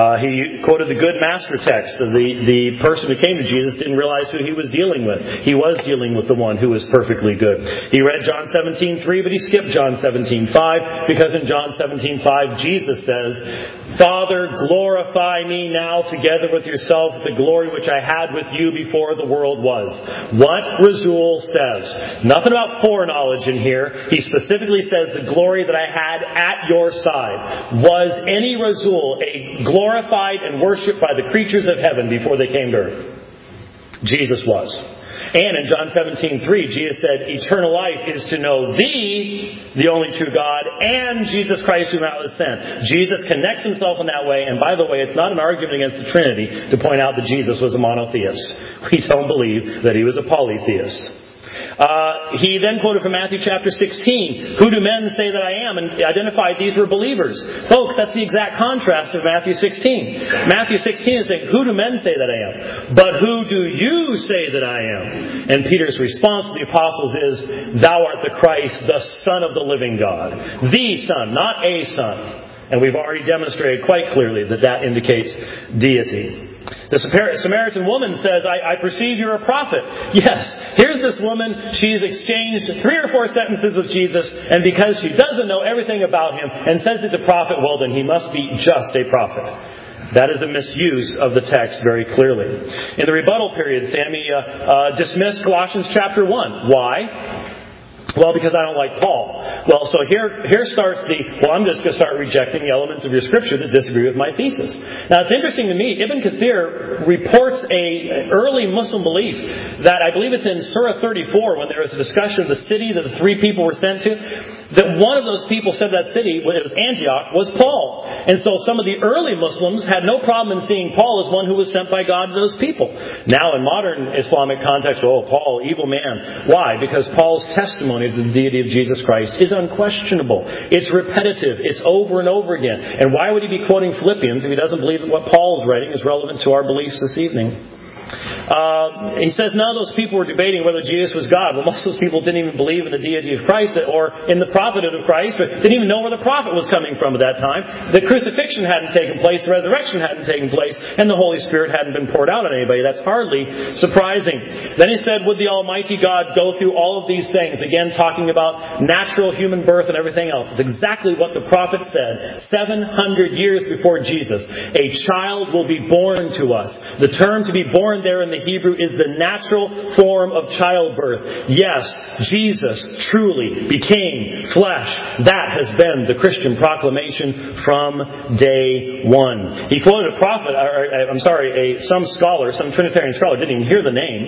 He quoted the Good Master text. The person who came to Jesus didn't realize who he was dealing with. He was dealing with the one who was perfectly good. He read John 17:3, but he skipped John 17:5 because in John 17:5 Jesus says, Father, glorify me now together with yourself with the glory which I had with you before the world was. What Rasul says. Nothing about foreknowledge in here. He specifically says the glory that I had at your side. Was any Rasul a glorified and worshipped by the creatures of heaven before they came to earth? Jesus was. And in John 17:3, Jesus said, eternal life is to know Thee, the only true God, and Jesus Christ whom Thou hast sent. Jesus connects Himself in that way. And by the way, it's not an argument against the Trinity to point out that Jesus was a monotheist. We don't believe that He was a polytheist. He then quoted from Matthew chapter 16, who do men say that I am? And identified these were believers. Folks, that's the exact contrast of Matthew 16. Matthew 16 is saying, who do men say that I am? But who do you say that I am? And Peter's response to the apostles is, Thou art the Christ, the Son of the living God. The Son, not a Son. And we've already demonstrated quite clearly that that indicates deity. The Samaritan woman says, I perceive you're a prophet. Yes, here's this woman. She's exchanged 3 or 4 sentences with Jesus. And because she doesn't know everything about Him and says it's a prophet, well, then He must be just a prophet. That is a misuse of the text very clearly. In the rebuttal period, Sammy dismissed Colossians chapter 1. Why? Well, because I don't like Paul. Well, so here starts I'm just going to start rejecting the elements of your scripture that disagree with my thesis. Now, it's interesting to me, Ibn Kathir reports an early Muslim belief that I believe it's in Surah 34 when there was a discussion of the city that the 3 people were sent to, that one of those people said that city, when it was Antioch, was Paul. And so some of the early Muslims had no problem in seeing Paul as one who was sent by God to those people. Now, in modern Islamic context, Paul, evil man. Why? Because Paul's testimony of the deity of Jesus Christ is unquestionable. It's repetitive. It's over and over again. And why would he be quoting Philippians if he doesn't believe that what Paul is writing is relevant to our beliefs this evening? He says none of those people were debating whether Jesus was God. Well, most of those people didn't even believe in the deity of Christ or in the prophethood of Christ, or didn't even know where the prophet was coming from at that time. The crucifixion hadn't taken place, the resurrection hadn't taken place, and the Holy Spirit hadn't been poured out on anybody. That's hardly surprising. Then he said, would the Almighty God go through all of these things? Again, talking about natural human birth and everything else. It's exactly what the prophet said 700 years before Jesus. A child will be born to us. The term to be born there in the Hebrew is the natural form of childbirth. Yes, Jesus truly became flesh. That has been the Christian proclamation from day one. He quoted some scholar, some Trinitarian scholar, didn't even hear the name.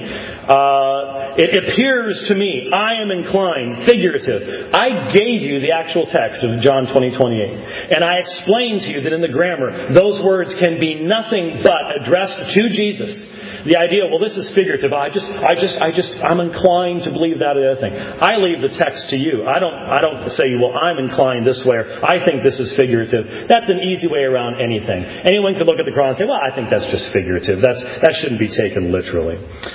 It appears to me, I am inclined, figurative. I gave you the actual text of John 20:28. And I explained to you that in the grammar, those words can be nothing but addressed to Jesus. The idea, this is figurative. I'm inclined to believe that or the other thing. I leave the text to you. I don't say, I'm inclined this way, or I think this is figurative. That's an easy way around anything. Anyone could look at the Quran and say, I think that's just figurative. That shouldn't be taken literally.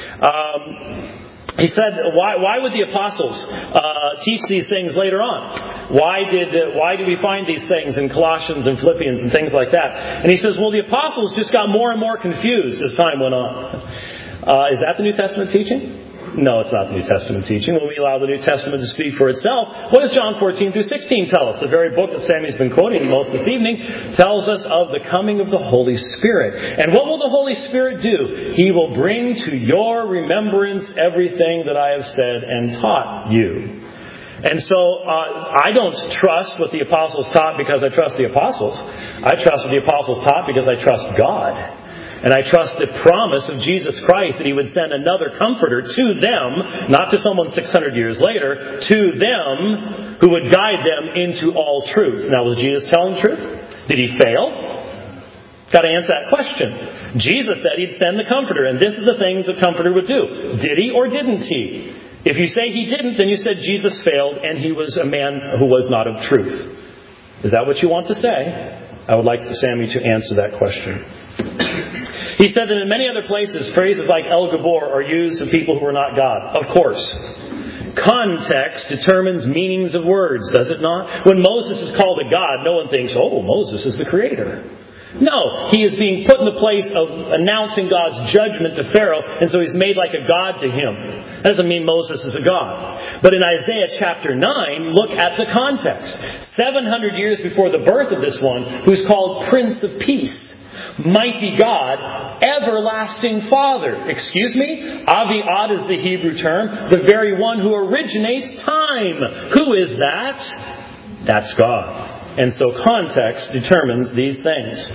He said, why would the apostles teach these things later on? Why did we find these things in Colossians and Philippians and things like that? And he says, the apostles just got more and more confused as time went on. Is that the New Testament teaching? No, it's not the New Testament teaching. When we allow the New Testament to speak for itself, what does John 14 through 16 tell us? The very book that Sammy's been quoting most this evening tells us of the coming of the Holy Spirit. And what will the Holy Spirit do? He will bring to your remembrance everything that I have said and taught you. And so I don't trust what the apostles taught because I trust the apostles. I trust what the apostles taught because I trust God. And I trust the promise of Jesus Christ that He would send another comforter to them, not to someone 600 years later, to them who would guide them into all truth. Now, was Jesus telling truth? Did He fail? Got to answer that question. Jesus said He'd send the comforter, and this is the things the comforter would do. Did He or didn't He? If you say He didn't, then you said Jesus failed and He was a man who was not of truth. Is that what you want to say? I would like Sammy to answer that question. He said that in many other places, phrases like El Gabor are used of people who are not God. Of course. Context determines meanings of words, does it not? When Moses is called a God, no one thinks, Moses is the creator. No, he is being put in the place of announcing God's judgment to Pharaoh, and so he's made like a god to him. That doesn't mean Moses is a god. But in Isaiah chapter 9, look at the context. 700 years before the birth of this one, who's called Prince of Peace, Mighty God, Everlasting Father. Excuse me? Avi Ad is the Hebrew term, the very one who originates time. Who is that? That's God. And so context determines these things.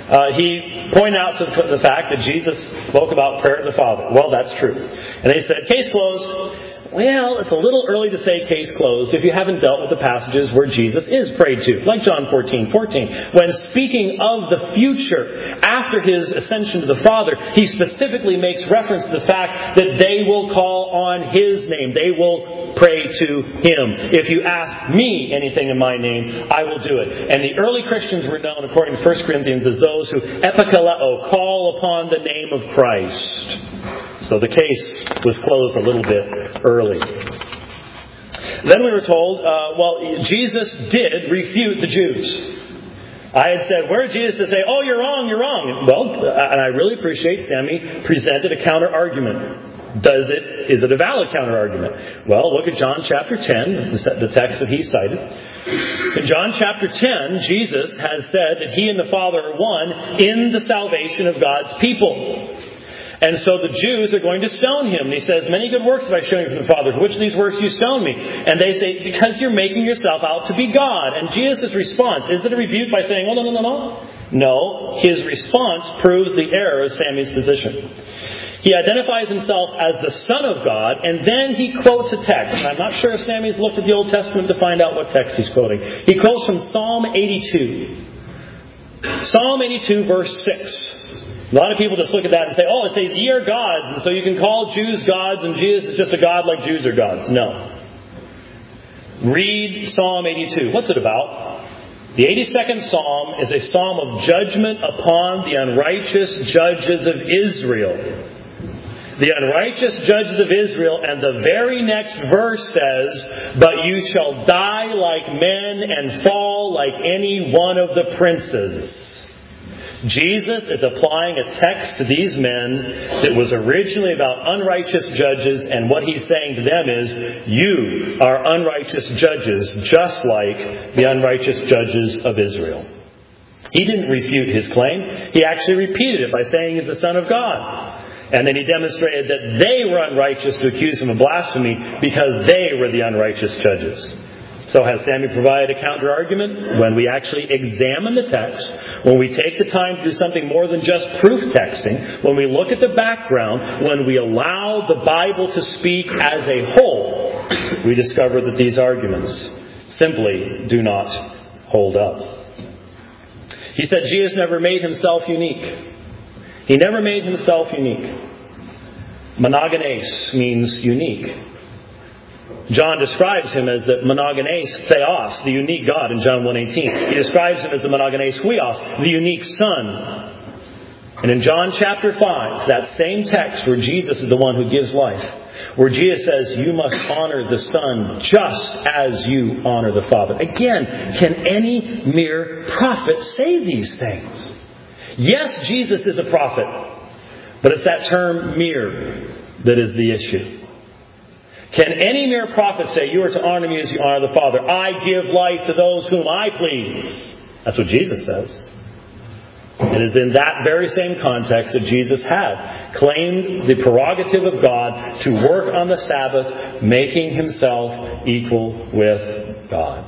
he pointed out to the fact that Jesus spoke about prayer to the Father. Well, that's true. And they said, case closed. Well, it's a little early to say case closed if you haven't dealt with the passages where Jesus is prayed to, like John 14:14. When speaking of the future, after his ascension to the Father, he specifically makes reference to the fact that they will call on his name. They will pray to him. If you ask me anything in my name, I will do it. And the early Christians were known, according to 1 Corinthians, as those who epikaleo, call upon the name of Christ. So the case was closed a little bit early. Then we were told, Jesus did refute the Jews. I had said, where did Jesus say, oh, you're wrong, you're wrong? Well, and I really appreciate Sammy presented a counter-argument. Is it a valid counter-argument? Well, look at John chapter 10, the text that he cited. In John chapter 10, Jesus has said that he and the Father are one in the salvation of God's people. And so the Jews are going to stone him. And he says, many good works have I shown you from the Father. For which of these works you stone me? And they say, because you're making yourself out to be God. And Jesus' response, is it a rebuke by saying, oh, no? No, his response proves the error of Sammy's position. He identifies himself as the Son of God, and then he quotes a text. And I'm not sure if Sammy's looked at the Old Testament to find out what text he's quoting. He quotes from Psalm 82. Psalm 82, verse 6. A lot of people just look at that and say, oh, it says, ye are gods, and so you can call Jews gods, and Jesus is just a god like Jews are gods. No. Read Psalm 82. What's it about? The 82nd Psalm is a psalm of judgment upon the unrighteous judges of Israel. The unrighteous judges of Israel, and the very next verse says, but you shall die like men and fall like any one of the princes. Jesus is applying a text to these men that was originally about unrighteous judges, and what he's saying to them is, you are unrighteous judges, just like the unrighteous judges of Israel. He didn't refute his claim. He actually repeated it by saying he's the Son of God. And then he demonstrated that they were unrighteous to accuse him of blasphemy because they were the unrighteous judges. So has Sammy provided a counter-argument? When we actually examine the text, when we take the time to do something more than just proof texting, when we look at the background, when we allow the Bible to speak as a whole, we discover that these arguments simply do not hold up. He said Jesus never made himself unique. He never made himself unique. Monogenes means unique. John describes him as the monogenes theos, the unique God in John 1:18. He describes him as the monogenes huios, the unique Son. And in John chapter 5, that same text where Jesus is the one who gives life, where Jesus says, you must honor the Son just as you honor the Father. Again, can any mere prophet say these things? Yes, Jesus is a prophet, but it's that term mere that is the issue. Can any mere prophet say, you are to honor me as you honor the Father? I give life to those whom I please. That's what Jesus says. It is in that very same context that Jesus had claimed the prerogative of God to work on the Sabbath, making himself equal with God.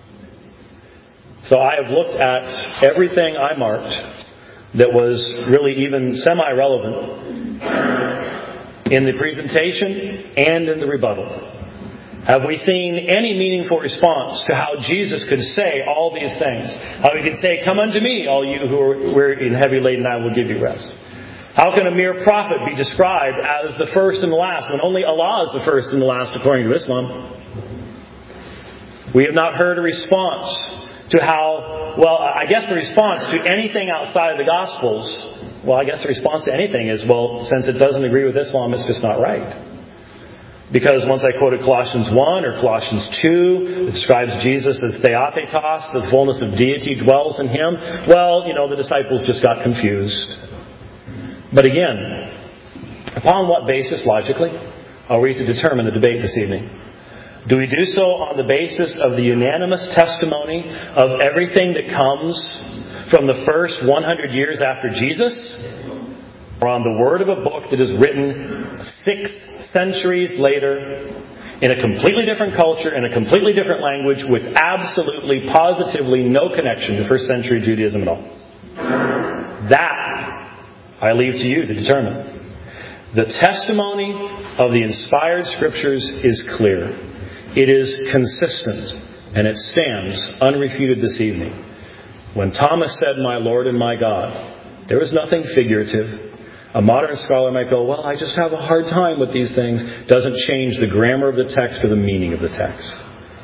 So I have looked at everything I marked that was really even semi-relevant in the presentation and in the rebuttal. Have we seen any meaningful response to how Jesus could say all these things? How he could say, come unto me, all you who are weary and heavy laden, I will give you rest. How can a mere prophet be described as the first and the last when only Allah is the first and the last according to Islam? We have not heard a response to how, I guess the response to anything outside of the Gospels, I guess the response to anything is, since it doesn't agree with Islam, it's just not right. Because once I quoted Colossians 1 or Colossians 2, it describes Jesus as Theothetos, the fullness of deity dwells in him. The disciples just got confused. But again, upon what basis, logically, are we to determine the debate this evening? Do we do so on the basis of the unanimous testimony of everything that comes from the first 100 years after Jesus? Or on the word of a book that is written 6 centuries later in a completely different culture, in a completely different language, with absolutely, positively no connection to first century Judaism at all? That I leave to you to determine. The testimony of the inspired Scriptures is clear. It is consistent, and it stands unrefuted this evening. When Thomas said, "My Lord and my God," there was nothing figurative. A modern scholar might go, "Well, I just have a hard time with these things." Doesn't change the grammar of the text or the meaning of the text.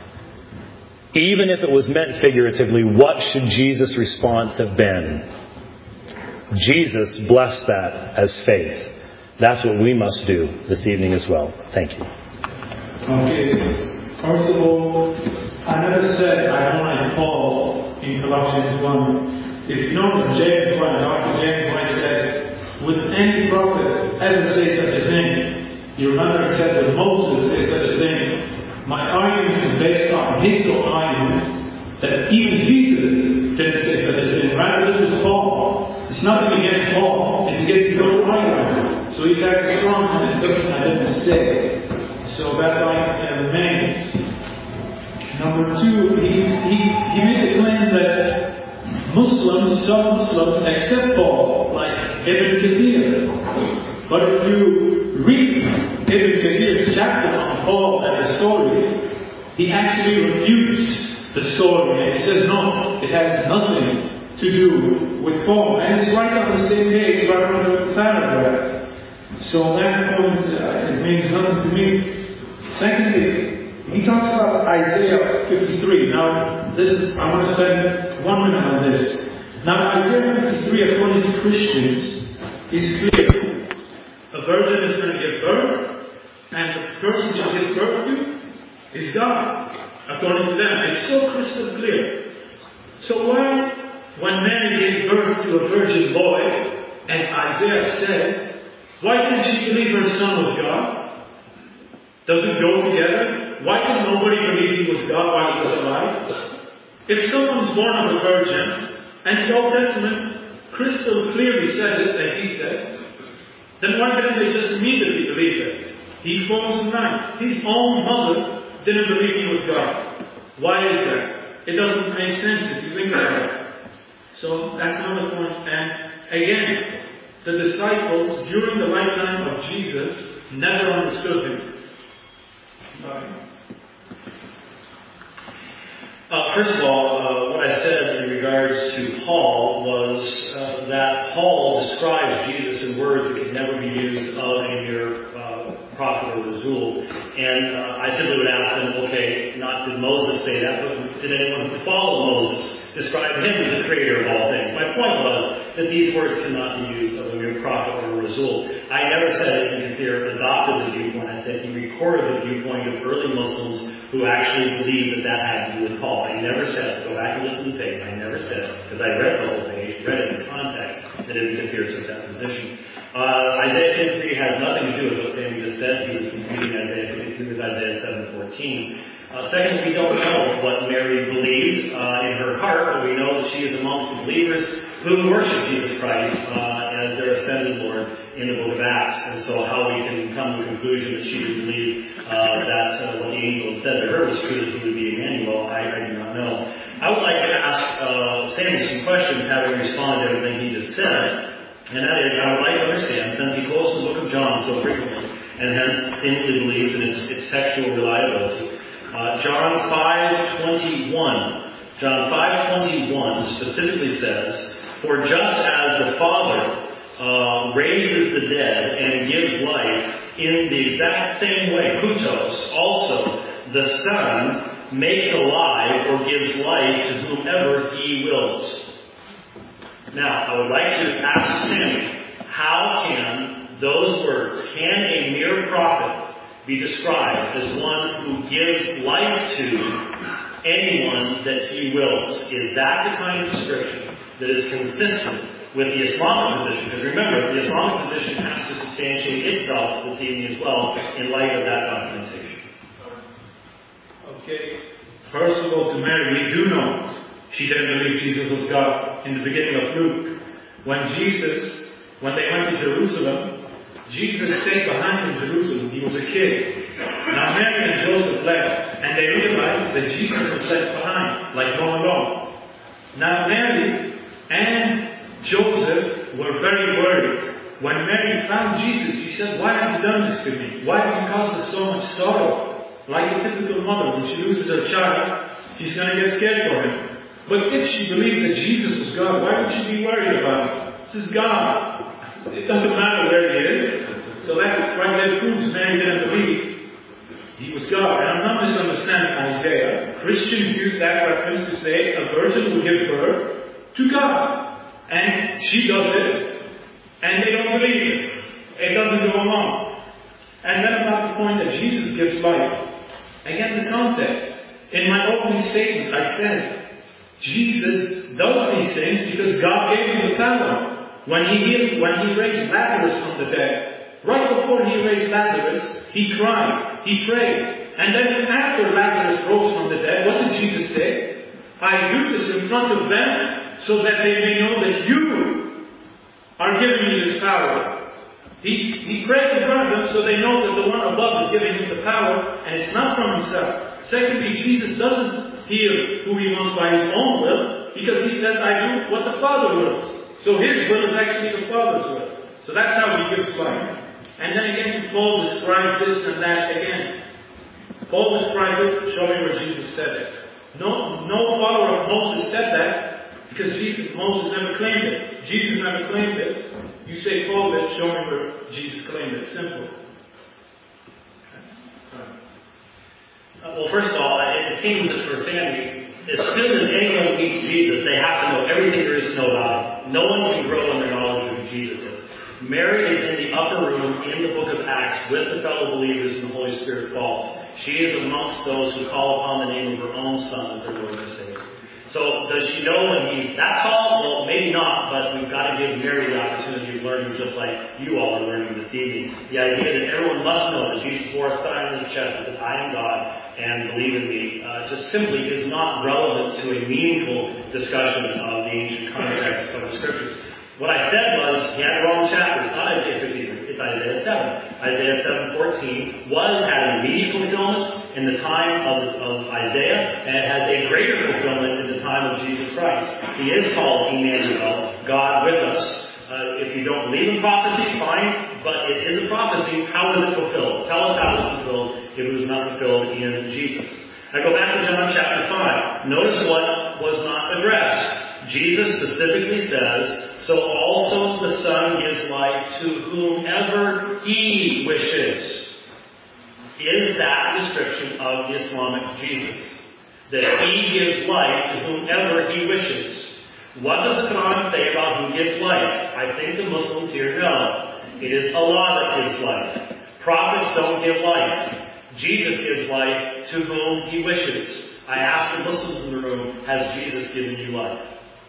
Even if it was meant figuratively, what should Jesus' response have been? Jesus blessed that as faith. That's what we must do this evening as well. Thank you. Okay. First of all, I never said I don't like Paul in Colossians 1. If you know James 1, Dr. James White said, would any prophet ever say such a thing? You remember it said that Moses said such a thing. My argument is based on his own argument that even Jesus didn't say such a thing. Rather, this was Paul. It's nothing against Paul. It's against his own argument. So he's acting strong and it's something I didn't say. So that line remains. Number two, he made the claim that Muslims, some Muslims, accept Paul, like Ibn Kathir. But if you read Ibn Kathir's chapter on Paul and his story, he actually refutes the story. And he says, no, it has nothing to do with Paul. And it's right on the same page, right on the paragraph. So on that point, it means nothing to me. Secondly, he talks about Isaiah 53. Now, I want to spend 1 minute on this. Now, Isaiah 53, according to Christians, is clear. A virgin is going to give birth, and the person she gives birth to is God, according to them. It's so crystal clear. So why, when Mary gave birth to a virgin boy, as Isaiah says, why didn't she believe her son was God? Does it go together? Why did nobody believe he was God while he was alive? If someone's born of a virgin, and the Old Testament crystal clearly says it, as he says, then why didn't they just immediately believe it? He falls in line. His own mother didn't believe he was God. Why is that? It doesn't make sense if you think about it. So that's another point. And again, the disciples during the lifetime of Jesus never understood him. First of all, what I said in regards to Paul was that Paul describes Jesus in words that can never be used of a mere prophet or Rasul. And I simply would ask them, okay, not did Moses say that, but did anyone who followed Moses describe him as the creator of all things? My point was that these words cannot be used of a mere prophet or Rasul. I never said that Ibn Kathir adopted the viewpoint. I said he recorded the viewpoint of early Muslims who actually believed that had to do with Paul. I never said, go back and listen to the tape, I never said, because I read the whole page, read it in context, that Ibn Kathir took that position. Isaiah 53 has nothing to do with what Sammy just said. He was confusing Isaiah 53 with Isaiah 7:14. Second, we don't know what Mary believed in her heart, but we know that she is amongst the believers who worship Jesus Christ as their ascended Lord in the book of Acts. And so how we can come to the conclusion that she didn't believe that what the angel had said to her was true, that he would be Emmanuel, I do not know. I would like to ask Sammy some questions, having responded to everything he just said. And that is, I would like to understand, since he quotes the book of John so frequently, and hence seemingly believes in its textual reliability, John 5:21. John 5:21 specifically says, "For just as the Father raises the dead and gives life in the exact same way, hutos, also the Son makes alive or gives life to whomever he wills." Now, I would like to ask Sammy, how can those words, can a mere prophet be described as one who gives life to anyone that he wills? Is that the kind of description that is consistent with the Islamic position? Because remember, the Islamic position has to substantiate itself this evening as well in light of that documentation. Okay. First of all, to Mary, we do know she didn't believe Jesus was God in the beginning of Luke. When they went to Jerusalem, Jesus stayed behind in Jerusalem. He was a kid. Now Mary and Joseph left, and they realized that Jesus was left behind, like going alone. Now Mary and Joseph were very worried. When Mary found Jesus, she said, "Why have you done this to me? Why have you caused us so much sorrow?" Like a typical mother, when she loses her child, she's going to get scared for him. But if she believed that Jesus was God, why would she be worried about it? This is God. It doesn't matter where he is. So that right there proves Mary didn't believe he was God. And I'm not misunderstanding Isaiah. Christians use that reference to say a virgin will give birth to God. And she does it. And they don't believe it. It doesn't go along. And then about the point that Jesus gives life. Again, the context. In my opening statement, I said, Jesus does these things because God gave him the power. When he raised Lazarus from the dead, right before he raised Lazarus, he cried, he prayed. And then after Lazarus rose from the dead, what did Jesus say? I do this in front of them so that they may know that you are giving me this power. He prayed in front of them so they know that the one above is giving him the power, and it's not from himself. Secondly, Jesus doesn't heal who he wants by his own will, because he says, I do what the Father wills. So his will is actually the Father's will. So that's how he gives life. And then again, Paul describes this and that again. Paul described it, show me where Jesus said it. No follower of Moses said that, because Moses never claimed it. Jesus never claimed it. You say Paul did, show me where Jesus claimed it. Simple. Well, first of all, it seems that for Sandy, as soon as anyone meets Jesus, they have to know everything there is to know about him. No one can grow in their knowledge of who Jesus is. Mary is in the upper room in the book of Acts with the fellow believers, and the Holy Spirit falls. She is amongst those who call upon the name of her own Son as their Lord and Savior. So does she know when he's that tall? Well, maybe not, but we've got to give Mary the opportunity of learning just like you all are learning this evening. The idea that everyone must know that Jesus bore a sign in his chest that I am God and believe in me just simply is not relevant to a meaningful discussion of the ancient context of the Scriptures. What I said was, he had the wrong chapter. It's not Isaiah 15, it's Isaiah 7. Isaiah 7:14 was having immediate fulfillment in the time of Isaiah, and it has a greater fulfillment in the time of Jesus Christ. He is called Emmanuel, God with us. If you don't believe in prophecy, fine, but it is a prophecy. How is it fulfilled? Tell us how it was fulfilled if it was not fulfilled in Jesus. I go back to John chapter 5. Notice what was not addressed. Jesus specifically says, so also the Son gives life to whomever He wishes. Is that description of the Islamic Jesus? That He gives life to whomever He wishes. What does the Quran say about who gives life? I think the Muslims here know. It is Allah that gives life. Prophets don't give life. Jesus gives life to whom He wishes. I ask the Muslims in the room, has Jesus given you life?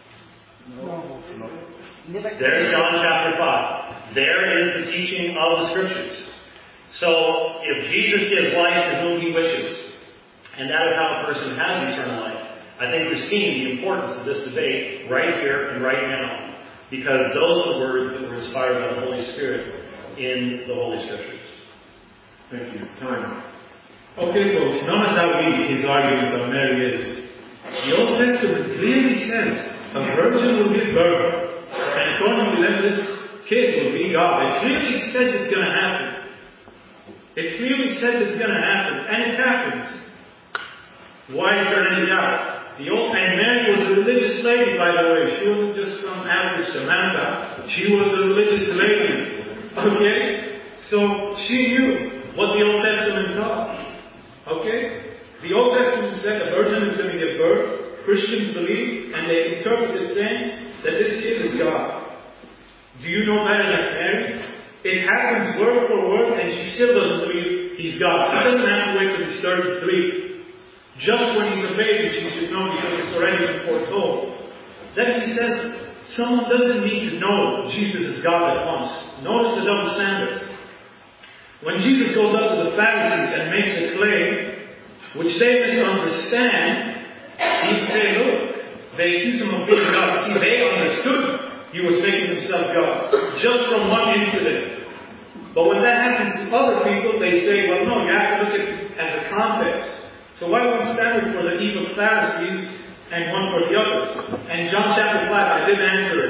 No. There's John chapter 5. There is the teaching of the Scriptures. So, if Jesus gives life to whom He wishes, and that is how a person has eternal life, I think we're seeing the importance of this debate right here and right now, because those are the words that were inspired by the Holy Spirit in the Holy Scriptures. Thank you. Time. Okay, folks, notice how weak his argument on Mary is. The Old Testament clearly says a virgin will give birth, and according to them, this kid will be God. It clearly says it's going to happen. It clearly says it's going to happen, and it happens. Why is there any doubt? And Mary was a religious lady, by the way. She wasn't just some average Samantha. She was a religious lady. Okay? So she knew what the Old Testament taught. Okay? The Old Testament said a virgin is going to give birth. Christians believe, and they interpret it saying that this kid is God. Do you know better than Mary? It happens word for word, and she still doesn't believe he's God. She doesn't have to wait till he's 33. Just when he's a baby, she should know because it's already been foretold. Then he says, someone doesn't need to know Jesus is God at once. Notice the double standards. When Jesus goes up to the Pharisees and makes a claim, which they misunderstand, he'd say, look, they accuse him of being God. See, they understood he was making himself God, just from one incident. But when that happens to other people, they say, well, no, you have to look at it as a context. So why one standard for the evil Pharisees and one for the others? And John chapter 5, I did answer it.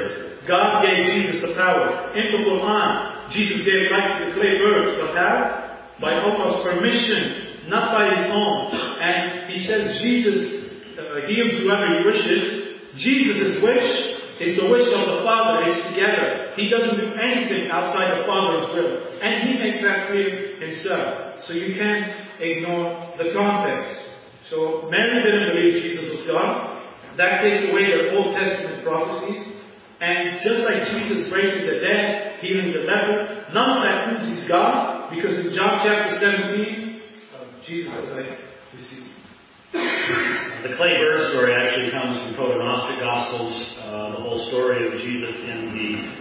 God gave Jesus the power. In the Quran, Jesus gave life to the clay birds. But how? By Allah's permission, not by His own. And He says Jesus heals whoever He wishes. Jesus' wish is the wish of the Father. It's together. He doesn't do anything outside the Father's will. And He makes that clear Himself. So you can't ignore the context. So Mary didn't believe Jesus was God. That takes away their Old Testament prophecies. And just like Jesus raising the dead, healing the leper, none of that proves He's God. Because in John chapter 17, Jesus said, the clay bird story actually comes from proto-Gnostic Gospels. The whole story of Jesus in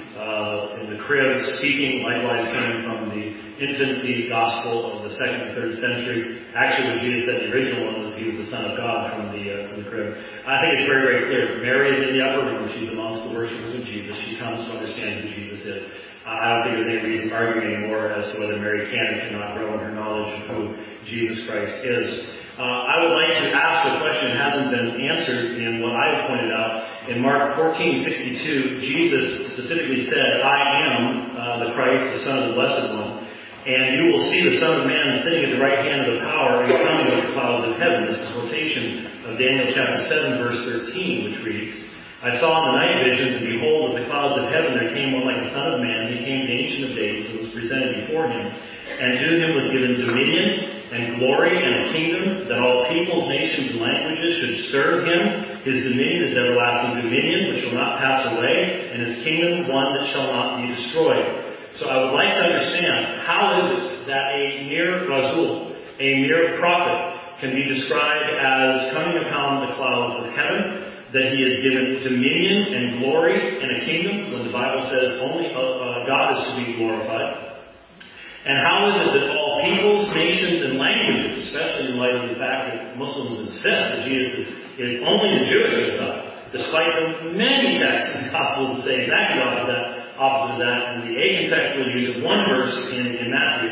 the crib speaking likewise came from the infancy gospel of the 2nd and 3rd century. Actually, what Jesus said, the original one was He was the Son of God from the crib. I think it's very, very clear. Mary is in the upper room. She's amongst the worshippers of Jesus. She comes to understand who Jesus is. I don't think there's any reason arguing anymore as to whether Mary can or cannot grow in her knowledge of who Jesus Christ is. I would like to ask a question that hasn't been answered in what I have pointed out. In Mark 14:62, Jesus specifically said, I am the Christ, the Son of the Blessed One. And you will see the Son of Man sitting at the right hand of the power and coming with the clouds of heaven. This is a quotation of Daniel chapter 7, verse 13, which reads, I saw in the night visions, and behold, with the clouds of heaven there came one like the Son of Man. He came to the Ancient of Days and was presented before Him. And to Him was given dominion and glory and a kingdom, that all peoples, nations, and languages should serve Him. His dominion is everlasting dominion, which shall not pass away, and His kingdom one that shall not be destroyed. So I would like to understand, how is it that a mere Rasul, a mere prophet, can be described as coming upon the clouds of heaven, that He is given dominion and glory and a kingdom, when the Bible says only God is to be glorified? And how is it that all peoples, nations, and languages, especially in light of the fact that Muslims insist that Jesus is only the Jewish Messiah, despite the many texts in the Gospels that say exactly opposite of that, and the acontextual use of one verse in Matthew,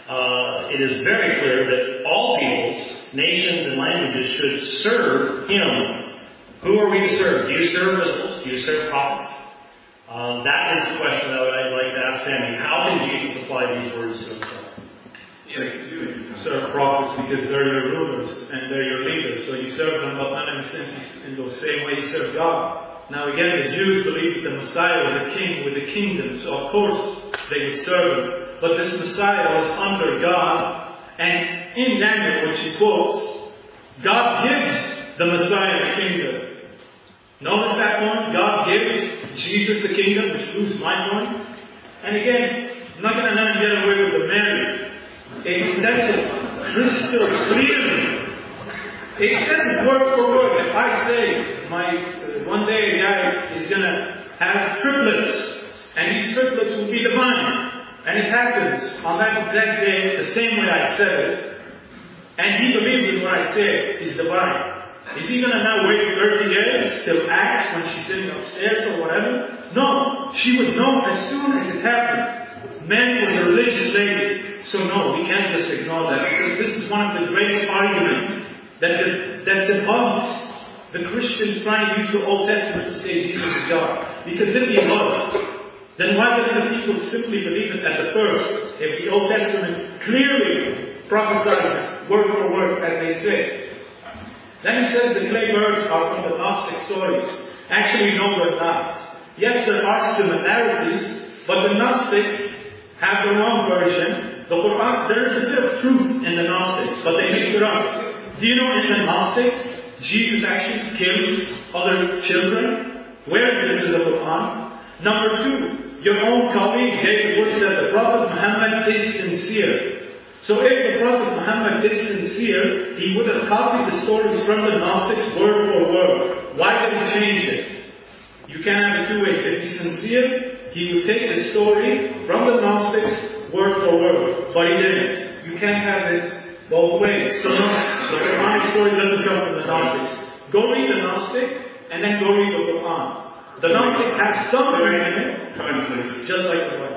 it is very clear that all peoples, nations, and languages should serve Him. Who are we to serve? Do you serve Muslims? Do you serve prophets? That is the question that I'd like to ask Sammy. How can Jesus apply these words to Himself? Yes, you serve prophets because they're your rulers and they're your leaders. So you serve them, but not in a sense in the same way you serve God. Now again, the Jews believed that the Messiah was a king with a kingdom, so of course they would serve Him. But this Messiah was under God, and in Daniel, which he quotes, God gives the Messiah the kingdom. Notice that point? God gives Jesus the kingdom, which proves my point. And again, I'm not going to let him get away with the Mary. It says it crystal clearly. It says it word for word. If I say, one day a guy is going to have triplets, and these triplets will be divine, and it happens on that exact day, the same way I said it, and he believes in what I say is divine. Is he going to now wait 30 years till Acts when she's sitting upstairs or whatever? No. She would know as soon as it happened. Mary was a religious lady. So no, we can't just ignore that, because this is one of the greatest arguments that debunks the Christians trying to use the Old Testament to say Jesus is God. Because if He was, then why didn't the people simply believe it at the first? If the Old Testament clearly prophesies it, word for word, as they say. Then he says the clay birds are from the Gnostic stories. Actually, no, they're not. Yes, there are similarities, but the Gnostics have their own version. The Quran, there is a bit of truth in the Gnostics, but they mix it up. Do you know in the Gnostics, Jesus actually kills other children? Where is this in the Quran? Number two, your own colleague David Wood said the Prophet Muhammad is sincere. So if the Prophet Muhammad is sincere, he would have copied the stories from the Gnostics word for word. Why did he change it? You can't have it two ways. If he's sincere, he would take the story from the Gnostics word for word. But he didn't. You can't have it both ways. So no, the Quranic story doesn't come from the Gnostics. Go read the Gnostic, and then go read the Quran. The Gnostic has something in it, just like the Bible.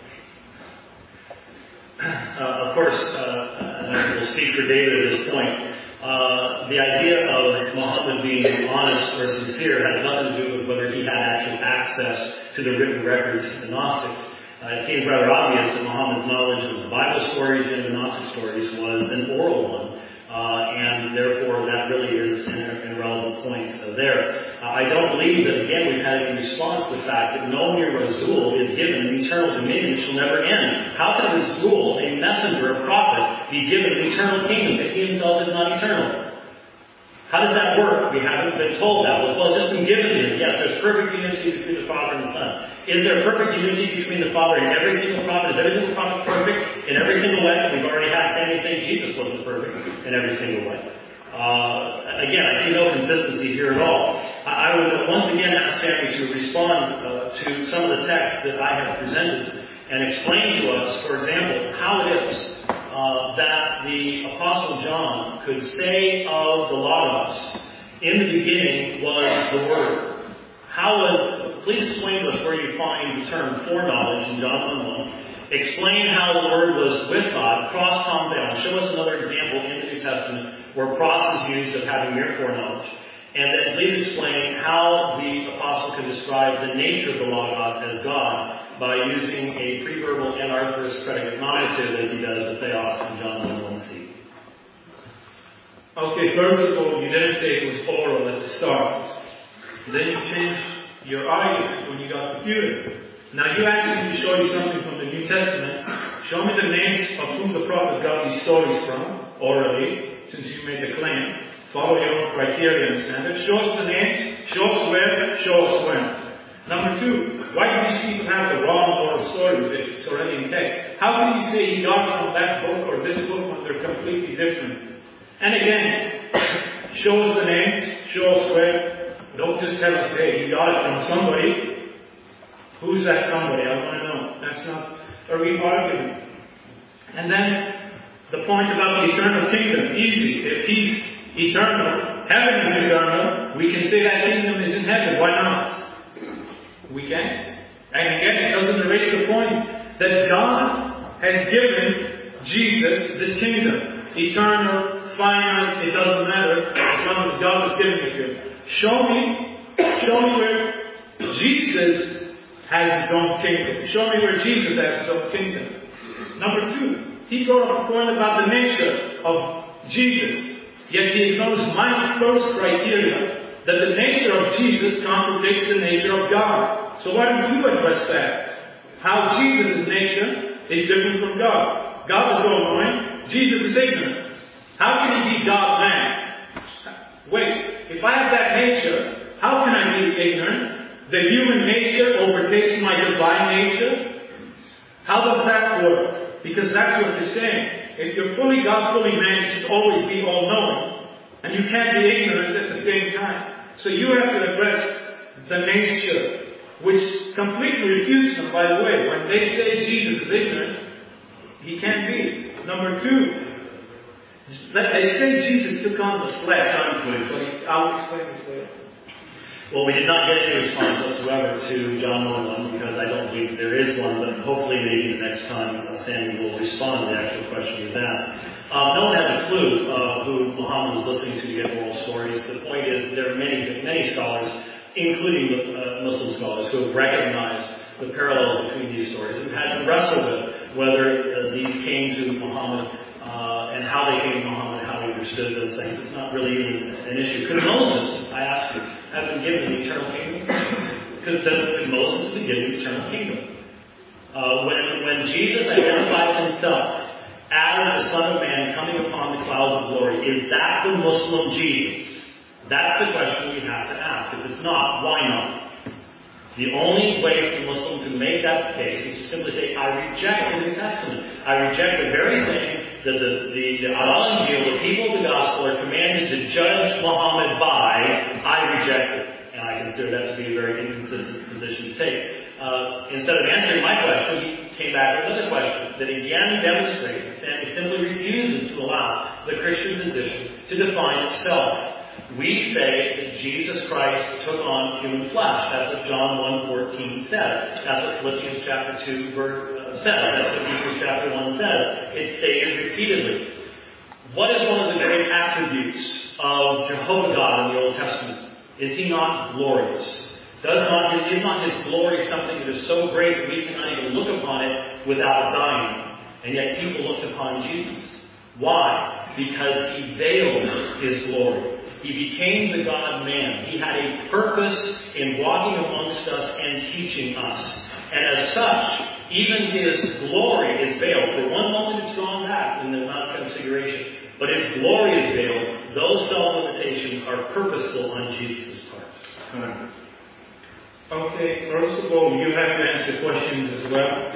Of course, and I will speak for David at this point, the idea of Muhammad being honest or sincere has nothing to do with with whether he had actual access to the written records of the Gnostics. It seems rather obvious that Muhammad's knowledge of the Bible stories and the Gnostic stories was an oral one, and therefore that really is an irrelevant point there. I don't believe that, again, we've had any response to the fact that no mere Rasul is given an eternal dominion which will never end. How can a Rasul, a messenger, a prophet, be given an eternal kingdom if he himself is not eternal? How does that work? We haven't been told that. Well, it's just been given to him. Yes, there's perfect unity between the Father and the Son. Is there perfect unity between the Father and every single prophet? Is every single prophet perfect in every single way? We've already had Sammy saying Jesus wasn't perfect in every single way. Again, I see no consistency here at all. I would once again ask Sammy to respond to some of the texts that I have presented and explain to us, for example, how it is that the Apostle John could say of the Logos, in the beginning was the Word. Please explain to us where you find the term foreknowledge in John 1:1. Explain how the Word was with God, pros tom theon. Show us another example in the New Testament where pros is used of having mere foreknowledge. And then please explain how the Apostle can describe the nature of the Logos as God by using a preverbal and arthurist predicate nominative as he does with theos in John 1:1c. Okay, first of all, you didn't say it was oral at the start. Then you changed your argument when you got computer. Now you asked me to show you something from the New Testament. Show me the names of whom the prophet got these stories from, orally, since you made the claim. Follow your own criteria and standards. Show us the names, show us where, show us when. Number two, why do these people have the wrong oral stories if it's already in text? How can you say he got from that book or this book when they're completely different? And again, show us the names, show us where. Don't just tell us, hey, he got it from somebody. Who's that somebody? I want to know. That's not a real argument. And then the point about the eternal kingdom. Easy. If he's eternal, heaven is eternal, we can say that kingdom is in heaven. Why not? We can't. And again, it doesn't erase the point that God has given Jesus this kingdom. Eternal, finite, it doesn't matter as long as God has given it to him. Show me where Jesus has his own kingdom. Show me where Jesus has his own kingdom. Number two, he brought up a point about the nature of Jesus. Yet he ignores my first criteria that the nature of Jesus contradicts the nature of God. So why don't you address that? How Jesus' nature is different from God. God is all-knowing. Jesus is ignorant. How can he be God-man? Wait, if I have that nature, how can I be ignorant? The human nature overtakes my divine nature? How does that work? Because that's what you're saying. If you're fully God, fully man, you should always be all-knowing. And you can't be ignorant at the same time. So you have to address the nature, which completely refutes them, by the way. When they say Jesus is ignorant, he can't be. Number two, they say Jesus took on the flesh. I'll explain this later. Well, we did not get any response whatsoever to John 1:1 because I don't believe there is one, but hopefully maybe the next time Sandy will respond to the actual question he was asked. No one has a clue who Muhammad was listening to get oral stories. The point is there are many scholars, including Muslim scholars, who have recognized the parallels between these stories and had to wrestle with whether these came to Muhammad and how they came to Muhammad and how he understood those things. It's not really even an issue. Could Moses, I ask you, have been given the eternal kingdom? Because doesn't Moses be given the eternal kingdom? When Jesus identifies himself as the Son of Man coming upon the clouds of glory, is that the Muslim Jesus? That's the question we have to ask. If it's not, why not? The only way for the Muslim to make that case is to simply say, I reject the New Testament. I reject the very thing that the Al-Injil, the people of the gospel, are commanded to judge Muhammad by. I reject it. And I consider that to be a very inconsistent position to take. Instead of answering my question, he came back with another question that again demonstrates that he simply refuses to allow the Christian position to define itself. We say that Jesus Christ took on human flesh. That's what John 1:14 says. That's what Philippians chapter 2 says. That's what Hebrews chapter 1 says. It's stated repeatedly. What is one of the great attributes of Jehovah God in the Old Testament? Is he not glorious? Is not His glory something that is so great that we cannot even look upon it without dying? And yet people looked upon Jesus. Why? Because He veiled His glory. He became the God-man. He had a purpose in walking amongst us and teaching us. And as such, even His glory is veiled. For one moment it's gone back in the Mount Transfiguration. But His glory is veiled. Those self-limitations are purposeful on Jesus' part. Okay, first of all, you have to answer questions as well.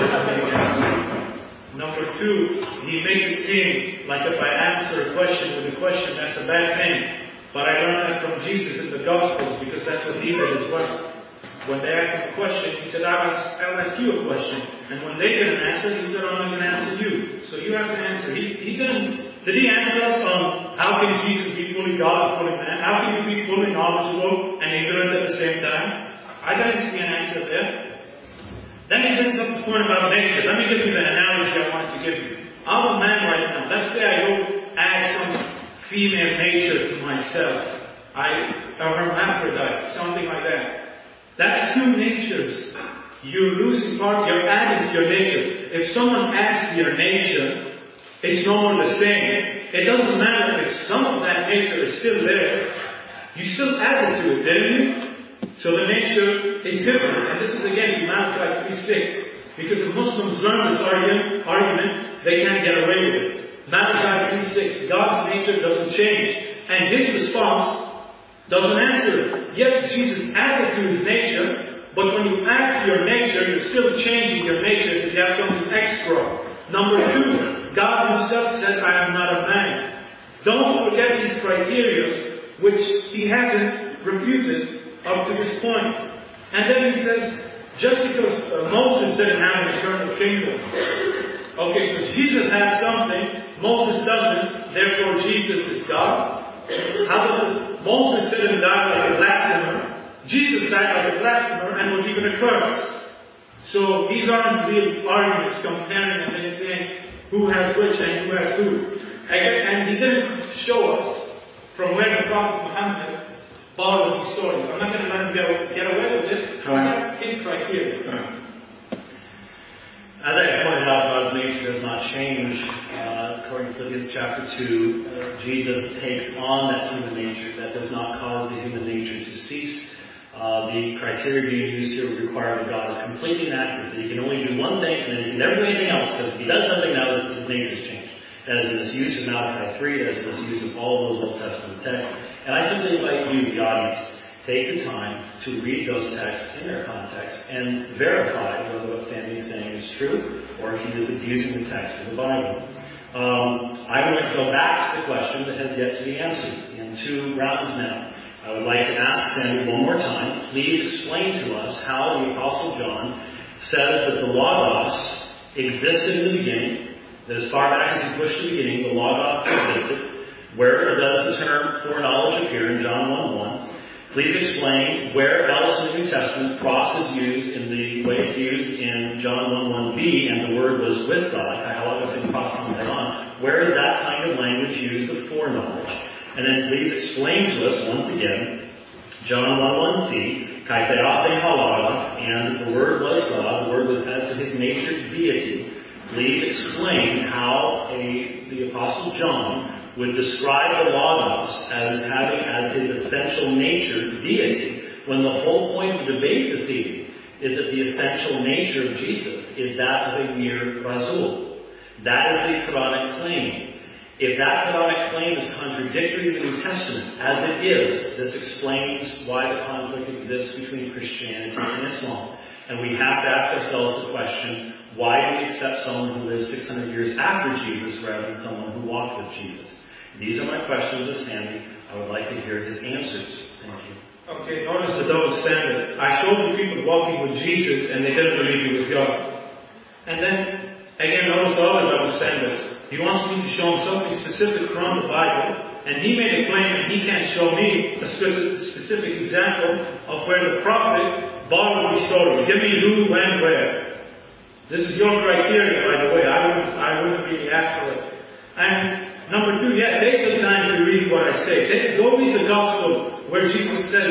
Number two, he makes it seem like if I answer a question with a question, that's a bad thing. But I learned that from Jesus in the Gospels, because that's what He did as well. When they asked Him a question, He said, I'll ask you a question. And when they didn't answer, He said, I'm not going to answer you. So you have to answer. He didn't. Did He answer us on how can Jesus be fully God and fully man? How can you be fully knowledgeable and ignorant at the same time? I didn't see an answer there. Then He brings up the point about nature. Let me give you the analogy I wanted to give you. I'm a man right now. Let's say I go add some female nature to myself. A hermaphrodite, something like that. That's two natures. You're losing part, you're adding to your nature. If someone adds to your nature, it's no more the same. It doesn't matter if some of that nature is still there. You still added to it, didn't you? So the nature is different. And this is again Malachi 3:6. Because if Muslims learn this argument, they can't get away with it. Malachi 3:6. God's nature doesn't change. And His response doesn't answer it. Yes, Jesus added to His nature, but when you add to your nature, you're still changing your nature because you have something extra. Number two, God Himself said, I am not a man. Don't forget these criteria, which He hasn't refuted up to this point. And then He says, just because Moses didn't have an eternal kingdom. Okay, so Jesus has something, Moses doesn't, therefore Jesus is God. How does it? Moses didn't die like a blasphemer. Jesus died like a blasphemer and was even a curse. So these aren't real arguments comparing and then saying who has which and who has who. And He didn't show us from where the Prophet Muhammad borrowed these stories. I'm not going to let him get away with it. That's his criteria. As I pointed out, God's nature does not change. According to Philippians chapter 2, Jesus takes on that human nature. That does not cause the human nature to cease. The criteria being used here would require that God is completely inactive, that He can only do one thing and then He can never do anything else, because if He does something else, His nature is changed. That is a misuse of Malachi 3, that is a misuse of all those Old Testament texts. And I simply invite you, the audience, take the time to read those texts in their context and verify whether what Sandy is saying is true or if he is abusing the text of the Bible. I'm going to go back to the question that has yet to be answered in 2 rounds now. I would like to ask Sandy one more time, please explain to us how the Apostle John said that the Logos existed in the beginning, that as far back as he pushed the beginning, the Logos existed. Where does the term foreknowledge appear in John 1:1? Please explain where else in the New Testament cross is used in the way it's used in John 1:1b, and the word was with God. Where is that kind of language used with foreknowledge? And then please explain to us once again John 1:1c, kai theos halagos, and the word was God, the word was as to His nature deity. Please explain how the Apostle John would describe the Logos as having as his essential nature deity, when the whole point of the debate this evening is that the essential nature of Jesus is that of a mere Rasul. That is the Quranic claim. If that Quranic claim is contradictory to the New Testament, as it is, this explains why the conflict exists between Christianity and Islam. And we have to ask ourselves the question, why do we accept someone who lived 600 years after Jesus rather than someone who walked with Jesus? These are my questions of Sandy. I would like to hear his answers. Thank you. Okay, notice the double standard. I showed you people walking with Jesus and they didn't believe He was God. And then, again, notice the other double standards. He wants me to show him something specific from the Bible, and he made a claim and he can't show me a specific example of where the prophet borrowed these stories. Give me who, when, where. This is your criteria, by the way. I wouldn't really ask for it. And number two, take the time to read what I say. Go read the gospel where Jesus says,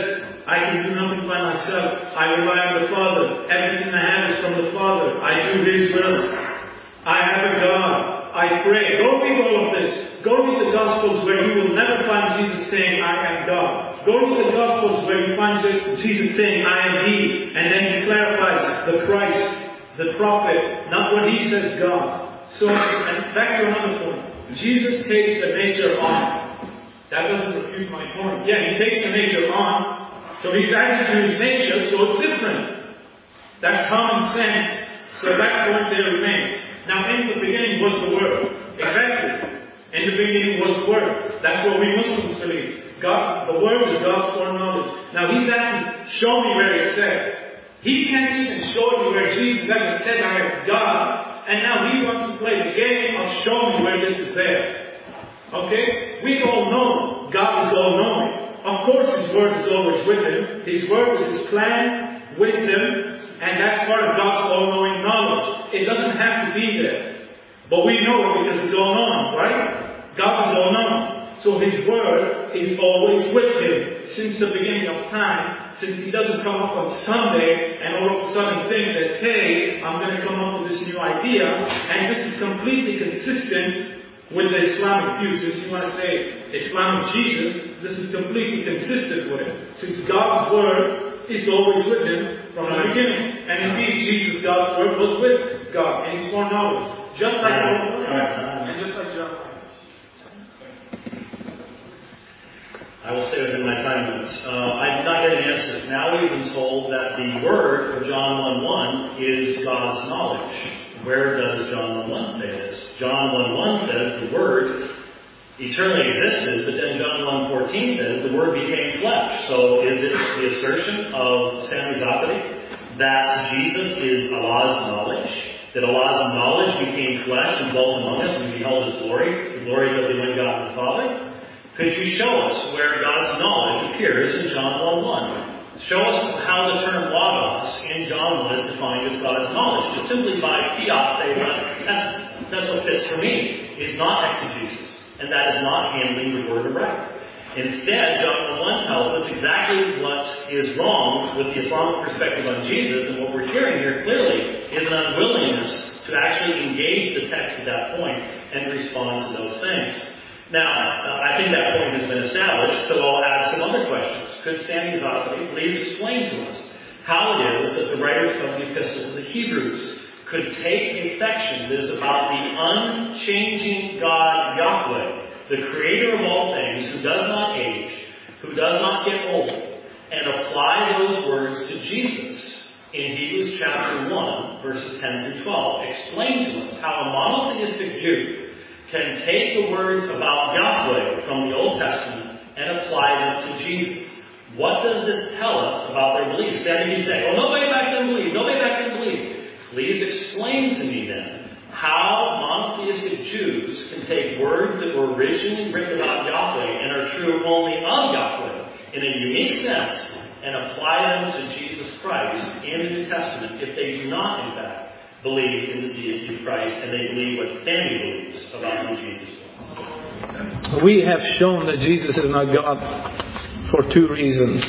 I can do nothing by myself. I rely on the Father. Everything I have is from the Father. I do His will. I have a God. I pray. Go read all of this. Go read the Gospels where you will never find Jesus saying, I am God. Go read the Gospels where you find Jesus saying, I am He. And then He clarifies the Christ, the prophet, not what He says God. So, and back to another point. Jesus takes the nature on. That doesn't refute my point. Yeah, He takes the nature on. So He's adding to His nature, so it's different. That's common sense. So that point there remains. Now, in the beginning was the Word. Exactly. In the beginning was the Word. That's what we Muslims believe. God, the Word is God's foreknowledge. Now, He's asking, show me where it's said. He can't even show you where Jesus ever said, I am God. And now He wants to play the game of show me where this is there. Okay? We all know God is all-knowing. Of course His Word is always with Him. His Word is His plan, wisdom, and that's part of God's all-knowing knowledge. It doesn't have to be there. But we know it because it's all-knowing, right? God is all-knowing. So His Word is always with Him since the beginning of time, since He doesn't come up on Sunday and all of a sudden think that, hey, I'm going to come up with this new idea, and this is completely consistent with the Islamic view. Since you want to say Islamic Jesus, this is completely consistent with it. Since God's Word is always with Him from the beginning. And indeed, Jesus, God's Word, was with God in His foreknowledge. Just like and just like John. I will stay within my time limits. I did not get an answer. Now we've been told that the word of John 1:1 is God's knowledge. Where does John 1:1 say this? John 1:1 says the Word eternally existed, but then John 1:14 says the Word became flesh. So is it the assertion of Sami Zaatari that Jesus is Allah's knowledge? That Allah's knowledge became flesh and dwelt among us and we beheld His glory, the glory of the one God the Father? Could you show us where God's knowledge appears in John 1:1? Show us how the term logos in John 1 is defined as God's knowledge. Just simply by fiat say, that's what fits for me, is not exegesis. And that is not handling the word aright. Instead, John 1 tells us exactly what is wrong with the Islamic perspective on Jesus, and what we're hearing here clearly is an unwillingness to actually engage the text at that point and respond to those things. Now, I think that point has been established, so I'll add some other questions. Could Sami Zaatari please explain to us how it is that the writers of the Epistle to the Hebrews could take a section that is about the unchanging God Yahweh, the creator of all things, who does not age, who does not get old, and apply those words to Jesus in Hebrews chapter 1, verses 10 through 12. Explain to us how a monotheistic Jew can take the words about Yahweh from the Old Testament and apply them to Jesus. What does this tell us about their beliefs? Then you say, well, nobody back then believed. Nobody back then believed. Please explain to me then how monotheistic Jews can take words that were originally written about Yahweh and are true only of Yahweh in a unique sense and apply them to Jesus Christ in the New Testament if they do not, in fact, believe in the deity of Christ and they believe what Sami believes about who Jesus was. We have shown that Jesus is not God for two reasons.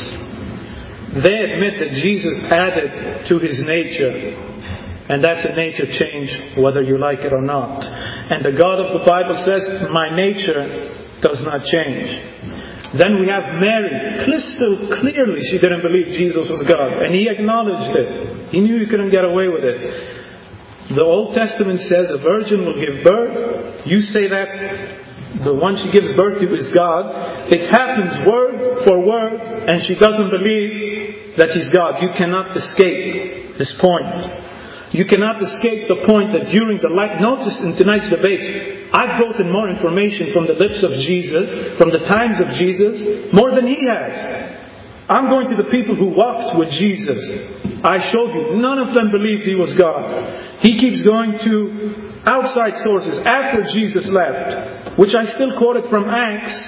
They admit that Jesus added to His nature, and that's a nature change whether you like it or not. And the God of the Bible says, my nature does not change. Then we have Mary. Crystal clearly she didn't believe Jesus was God, and He acknowledged it. He knew He couldn't get away with it. The Old Testament says a virgin will give birth. You say that the one she gives birth to is God. It happens word for word, and she doesn't believe that He's God. You cannot escape this point. You cannot escape the point that during the life... Notice in tonight's debate, I've brought in more information from the lips of Jesus, from the times of Jesus, more than he has. I'm going to the people who walked with Jesus. I showed you, none of them believed He was God. He keeps going to outside sources after Jesus left, which I still quoted from Acts.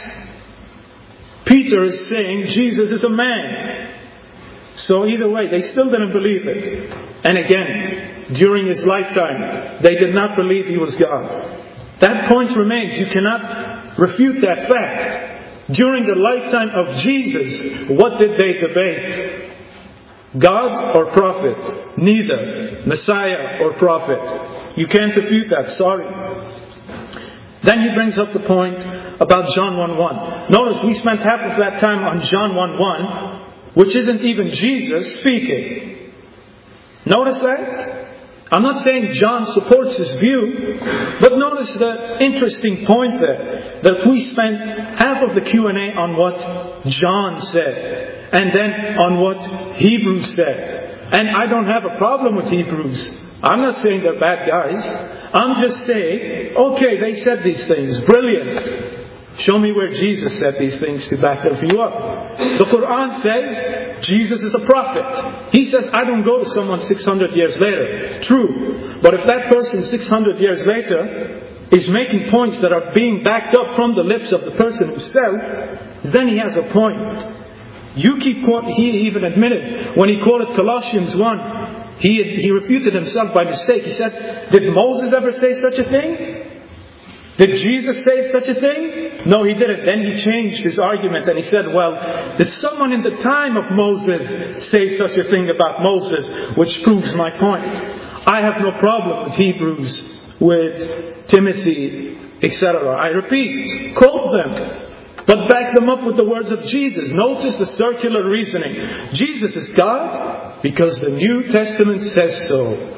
Peter is saying Jesus is a man. So either way, they still didn't believe it. And again, during His lifetime, they did not believe He was God. That point remains. You cannot refute that fact. During the lifetime of Jesus, what did they debate? God or prophet? Neither. Messiah or prophet? You can't refute that, sorry. Then he brings up the point about John 1:1. Notice we spent half of that time on John 1:1, which isn't even Jesus speaking. Notice that? I'm not saying John supports his view, but notice the interesting point there, that we spent half of the Q&A on what John said, and then on what Hebrews said. And I don't have a problem with Hebrews. I'm not saying they're bad guys. I'm just saying, okay, they said these things. Brilliant. Show me where Jesus said these things to back their view up. The Quran says Jesus is a prophet. He says, I don't go to someone 600 years later. True. But if that person 600 years later is making points that are being backed up from the lips of the person himself, then he has a point. You keep quoting, he even admitted, when he quoted Colossians 1, he refuted himself by mistake. He said, did Moses ever say such a thing? Did Jesus say such a thing? No, he didn't. Then he changed his argument and he said, well, did someone in the time of Moses say such a thing about Moses? Which proves my point. I have no problem with Hebrews, with Timothy, etc. I repeat, quote them. But back them up with the words of Jesus. Notice the circular reasoning. Jesus is God because the New Testament says so.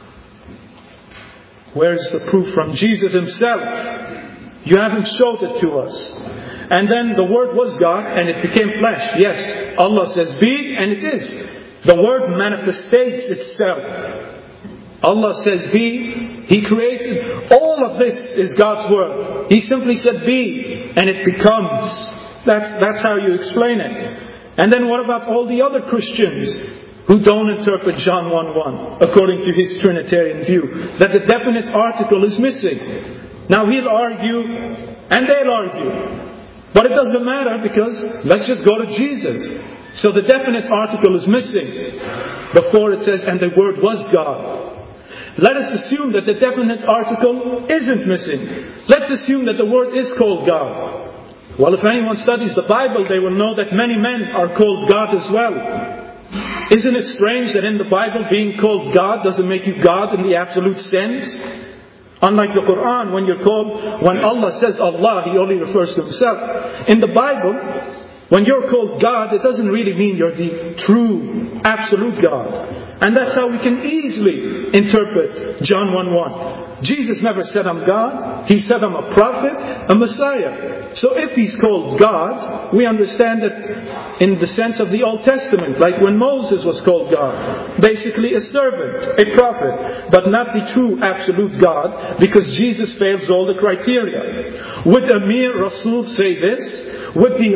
Where's the proof from Jesus himself? You haven't showed it to us. And then the Word was God and it became flesh. Yes, Allah says be and it is. The Word manifestates itself. Allah says be. He created. All of this is God's Word. He simply said be and it becomes. That's how you explain it. And then what about all the other Christians who don't interpret John 1:1 according to his Trinitarian view, that the definite article is missing? Now he'll argue and they'll argue. But it doesn't matter because let's just go to Jesus. So the definite article is missing before it says, and the Word was God. Let us assume that the definite article isn't missing. Let's assume that the Word is called God. Well, if anyone studies the Bible, they will know that many men are called God as well. Isn't it strange that in the Bible being called God doesn't make you God in the absolute sense? Unlike the Quran, when Allah says Allah, He only refers to Himself. In the Bible, when you're called God, it doesn't really mean you're the true, absolute God. And that's how we can easily interpret John 1:1. Jesus never said I'm God. He said I'm a prophet, a Messiah. So if He's called God, we understand that in the sense of the Old Testament, like when Moses was called God. Basically a servant, a prophet, but not the true absolute God, because Jesus fails all the criteria. Would a mere Rasul say this? Would the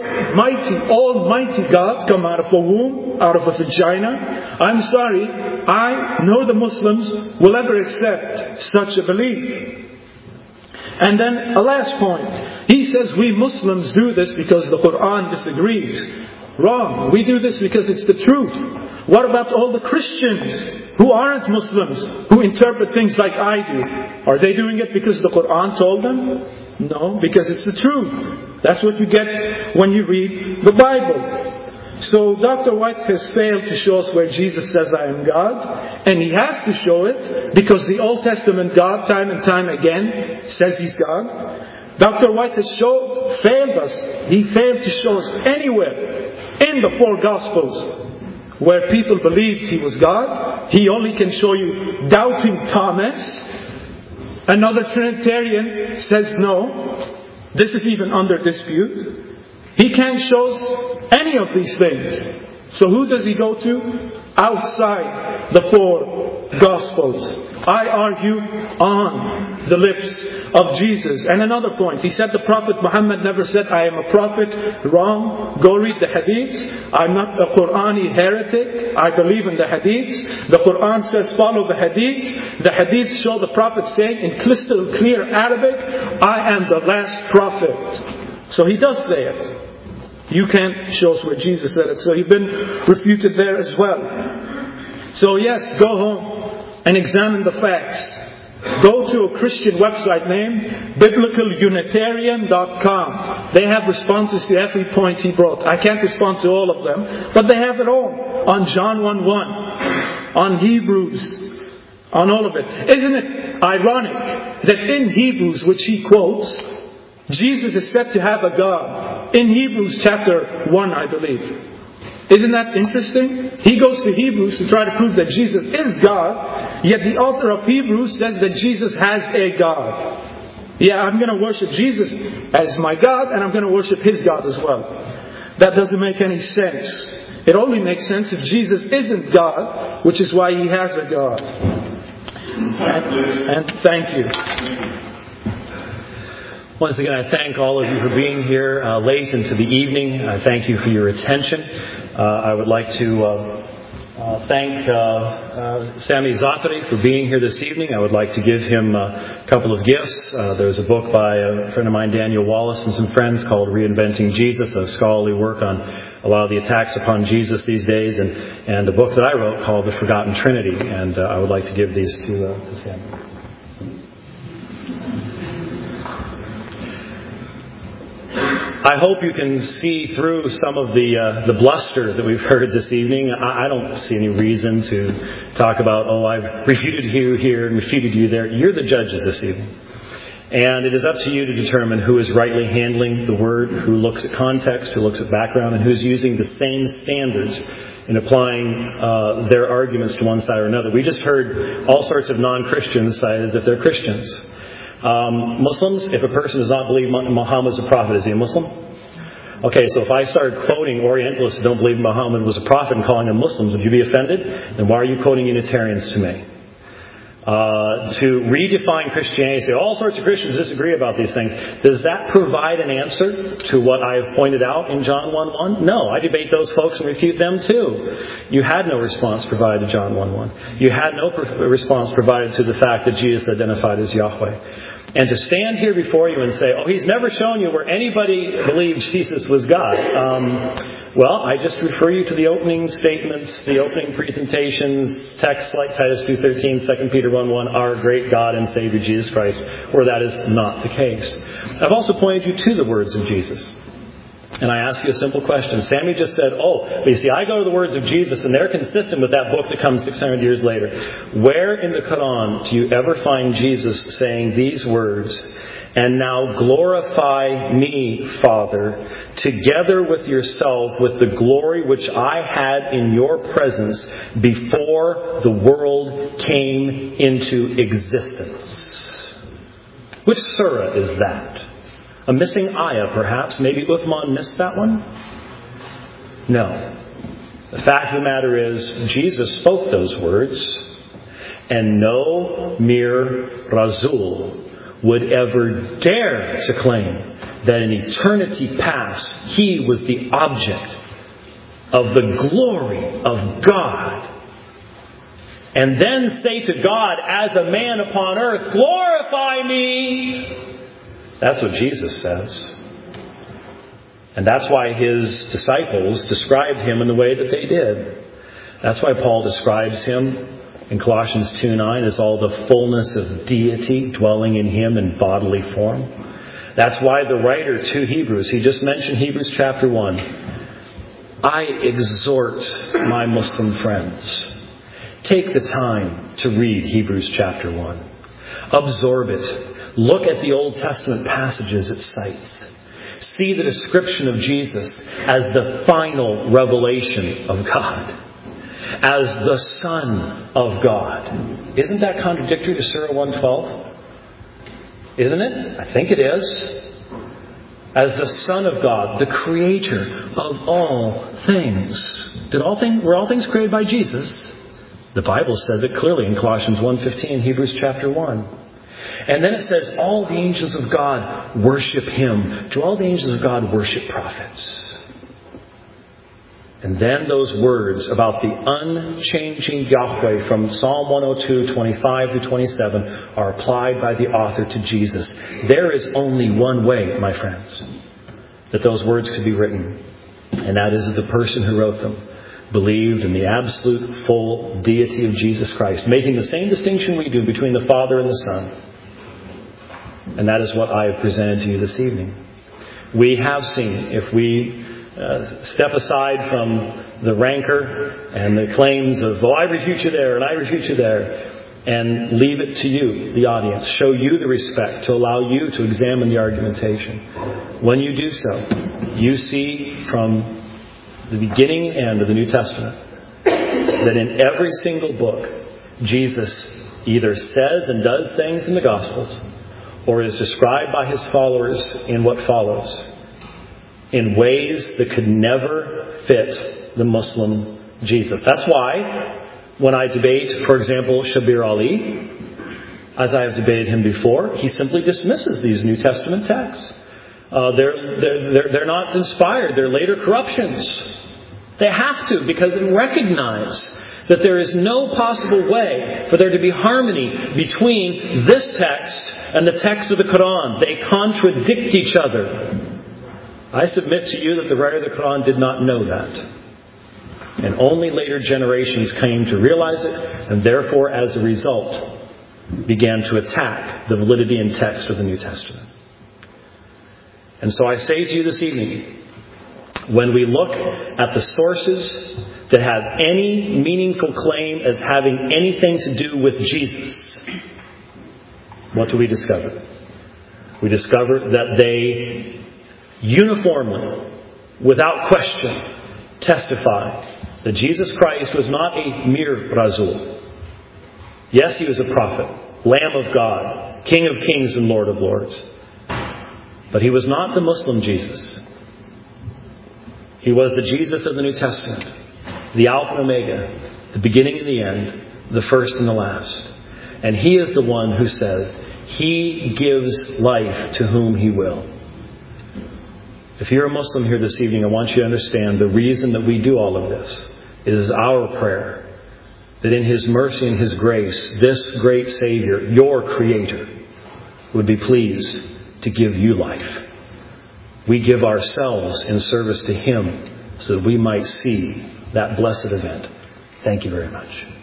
almighty God come out of a womb, out of a vagina? I'm sorry, I nor the Muslims will ever accept such a belief. And then a last point. He says we Muslims do this because the Quran disagrees. Wrong. We do this because it's the truth. What about all the Christians who aren't Muslims, who interpret things like I do? Are they doing it because the Quran told them? No, because it's the truth. That's what you get when you read the Bible. So Dr. White has failed to show us where Jesus says I am God. And he has to show it because the Old Testament God time and time again says He's God. Dr. White has failed us. He failed to show us anywhere in the 4 Gospels where people believed He was God. He only can show you doubting Thomas. Another Trinitarian says no. This is even under dispute. He can't show us any of these things. So who does he go to? Outside the 4 Gospels. I argue on the lips of Jesus. And another point. He said the Prophet Muhammad never said, I am a prophet. Wrong. Go read the Hadiths. I'm not a Qur'ani heretic. I believe in the Hadiths. The Qur'an says follow the Hadiths. The Hadiths show the Prophet saying in crystal clear Arabic, I am the last prophet. So he does say it. You can't show us where Jesus said it. So he's been refuted there as well. So yes, go home and examine the facts. Go to a Christian website named BiblicalUnitarian.com. They have responses to every point he brought. I can't respond to all of them, but they have it all. On John 1:1, on Hebrews, on all of it. Isn't it ironic that in Hebrews, which he quotes, Jesus is said to have a God? In Hebrews chapter 1, I believe. Isn't that interesting? He goes to Hebrews to try to prove that Jesus is God, yet the author of Hebrews says that Jesus has a God. Yeah, I'm going to worship Jesus as my God, and I'm going to worship His God as well. That doesn't make any sense. It only makes sense if Jesus isn't God, which is why He has a God. And thank you. Once again, I thank all of you for being here late into the evening. I thank you for your attention. I would like to thank Sami Zaatari for being here this evening. I would like to give him a couple of gifts. There's a book by a friend of mine, Daniel Wallace, and some friends called Reinventing Jesus, a scholarly work on a lot of the attacks upon Jesus these days, and a book that I wrote called The Forgotten Trinity. And I would like to give these to Sami. I hope you can see through some of the bluster that we've heard this evening. I don't see any reason to talk about, I've refuted you here and refuted you there. You're the judges this evening. And it is up to you to determine who is rightly handling the Word, who looks at context, who looks at background, and who's using the same standards in applying their arguments to one side or another. We just heard all sorts of non-Christians cite as if they're Christians. Muslims, if a person does not believe Muhammad is a prophet, is he a Muslim? Okay, so if I started quoting Orientalists who don't believe Muhammad was a prophet and calling them Muslims, would you be offended? Then why are you quoting Unitarians to me? To redefine Christianity, say all sorts of Christians disagree about these things. Does that provide an answer to what I have pointed out in John 1:1? No, I debate those folks and refute them too. You had no response provided to John 1:1. You had no response provided to the fact that Jesus identified as Yahweh. And to stand here before you and say, He's never shown you where anybody believed Jesus was God. Well, I just refer you to the opening statements, the opening presentations, texts like Titus 2:13, 2 Peter 1:1, our great God and Savior Jesus Christ, where that is not the case. I've also pointed you to the words of Jesus. And I ask you a simple question. Sammy just said, but you see, I go to the words of Jesus and they're consistent with that book that comes 600 years later. Where in the Quran do you ever find Jesus saying these words, and now glorify me, Father, together with yourself with the glory which I had in your presence before the world came into existence? Which surah is that? A missing ayah, perhaps. Maybe Uthman missed that one? No. The fact of the matter is, Jesus spoke those words, and no mere Rasul would ever dare to claim that in eternity past, he was the object of the glory of God. And then say to God, as a man upon earth, glorify me! That's what Jesus says. And that's why his disciples described him in the way that they did. That's why Paul describes him in Colossians 2:9 as all the fullness of deity dwelling in him in bodily form. That's why the writer to Hebrews, he just mentioned Hebrews chapter 1. I exhort my Muslim friends, take the time to read Hebrews chapter 1. Absorb it. Look at the Old Testament passages it cites. See the description of Jesus as the final revelation of God, as the Son of God. Isn't that contradictory to Surah 112? Isn't it? I think it is. As the Son of God, the Creator of all things. Were all things created by Jesus? The Bible says it clearly in Colossians 1:15, Hebrews chapter 1. And then it says, all the angels of God worship Him. Do all the angels of God worship prophets? And then those words about the unchanging Yahweh from Psalm 102, 25 to 27 are applied by the author to Jesus. There is only one way, my friends, that those words could be written. And that is the person who wrote them. believed in the absolute full deity of Jesus Christ, making the same distinction we do between the Father and the Son. And that is what I have presented to you this evening. We have seen, if we step aside from the rancor and the claims of, I refute you there and I refute you there, and leave it to you, the audience, show you the respect to allow you to examine the argumentation. When you do so, you see from the beginning and end of the New Testament that in every single book, Jesus either says and does things in the Gospels or is described by his followers in what follows in ways that could never fit the Muslim Jesus. That's why when I debate, for example, Shabir Ali, as I have debated him before, he simply dismisses these New Testament texts. They're not inspired. They're later corruptions. They have to, because they recognize that there is no possible way for there to be harmony between this text and the text of the Quran. They contradict each other. I submit to you that the writer of the Quran did not know that. And only later generations came to realize it, and therefore, as a result, began to attack the validity and text of the New Testament. And so I say to you this evening, when we look at the sources that have any meaningful claim as having anything to do with Jesus, what do we discover? We discover that they uniformly, without question, testify that Jesus Christ was not a mere Rasul. Yes, he was a prophet, Lamb of God, King of kings and Lord of lords. But he was not the Muslim Jesus. He was the Jesus of the New Testament, the Alpha and Omega, the beginning and the end, the first and the last. And he is the one who says, he gives life to whom he will. If you're a Muslim here this evening, I want you to understand the reason that we do all of this is our prayer. That in his mercy and his grace, this great Savior, your Creator, would be pleased to give you life. We give ourselves in service to him so that we might see that blessed event. Thank you very much.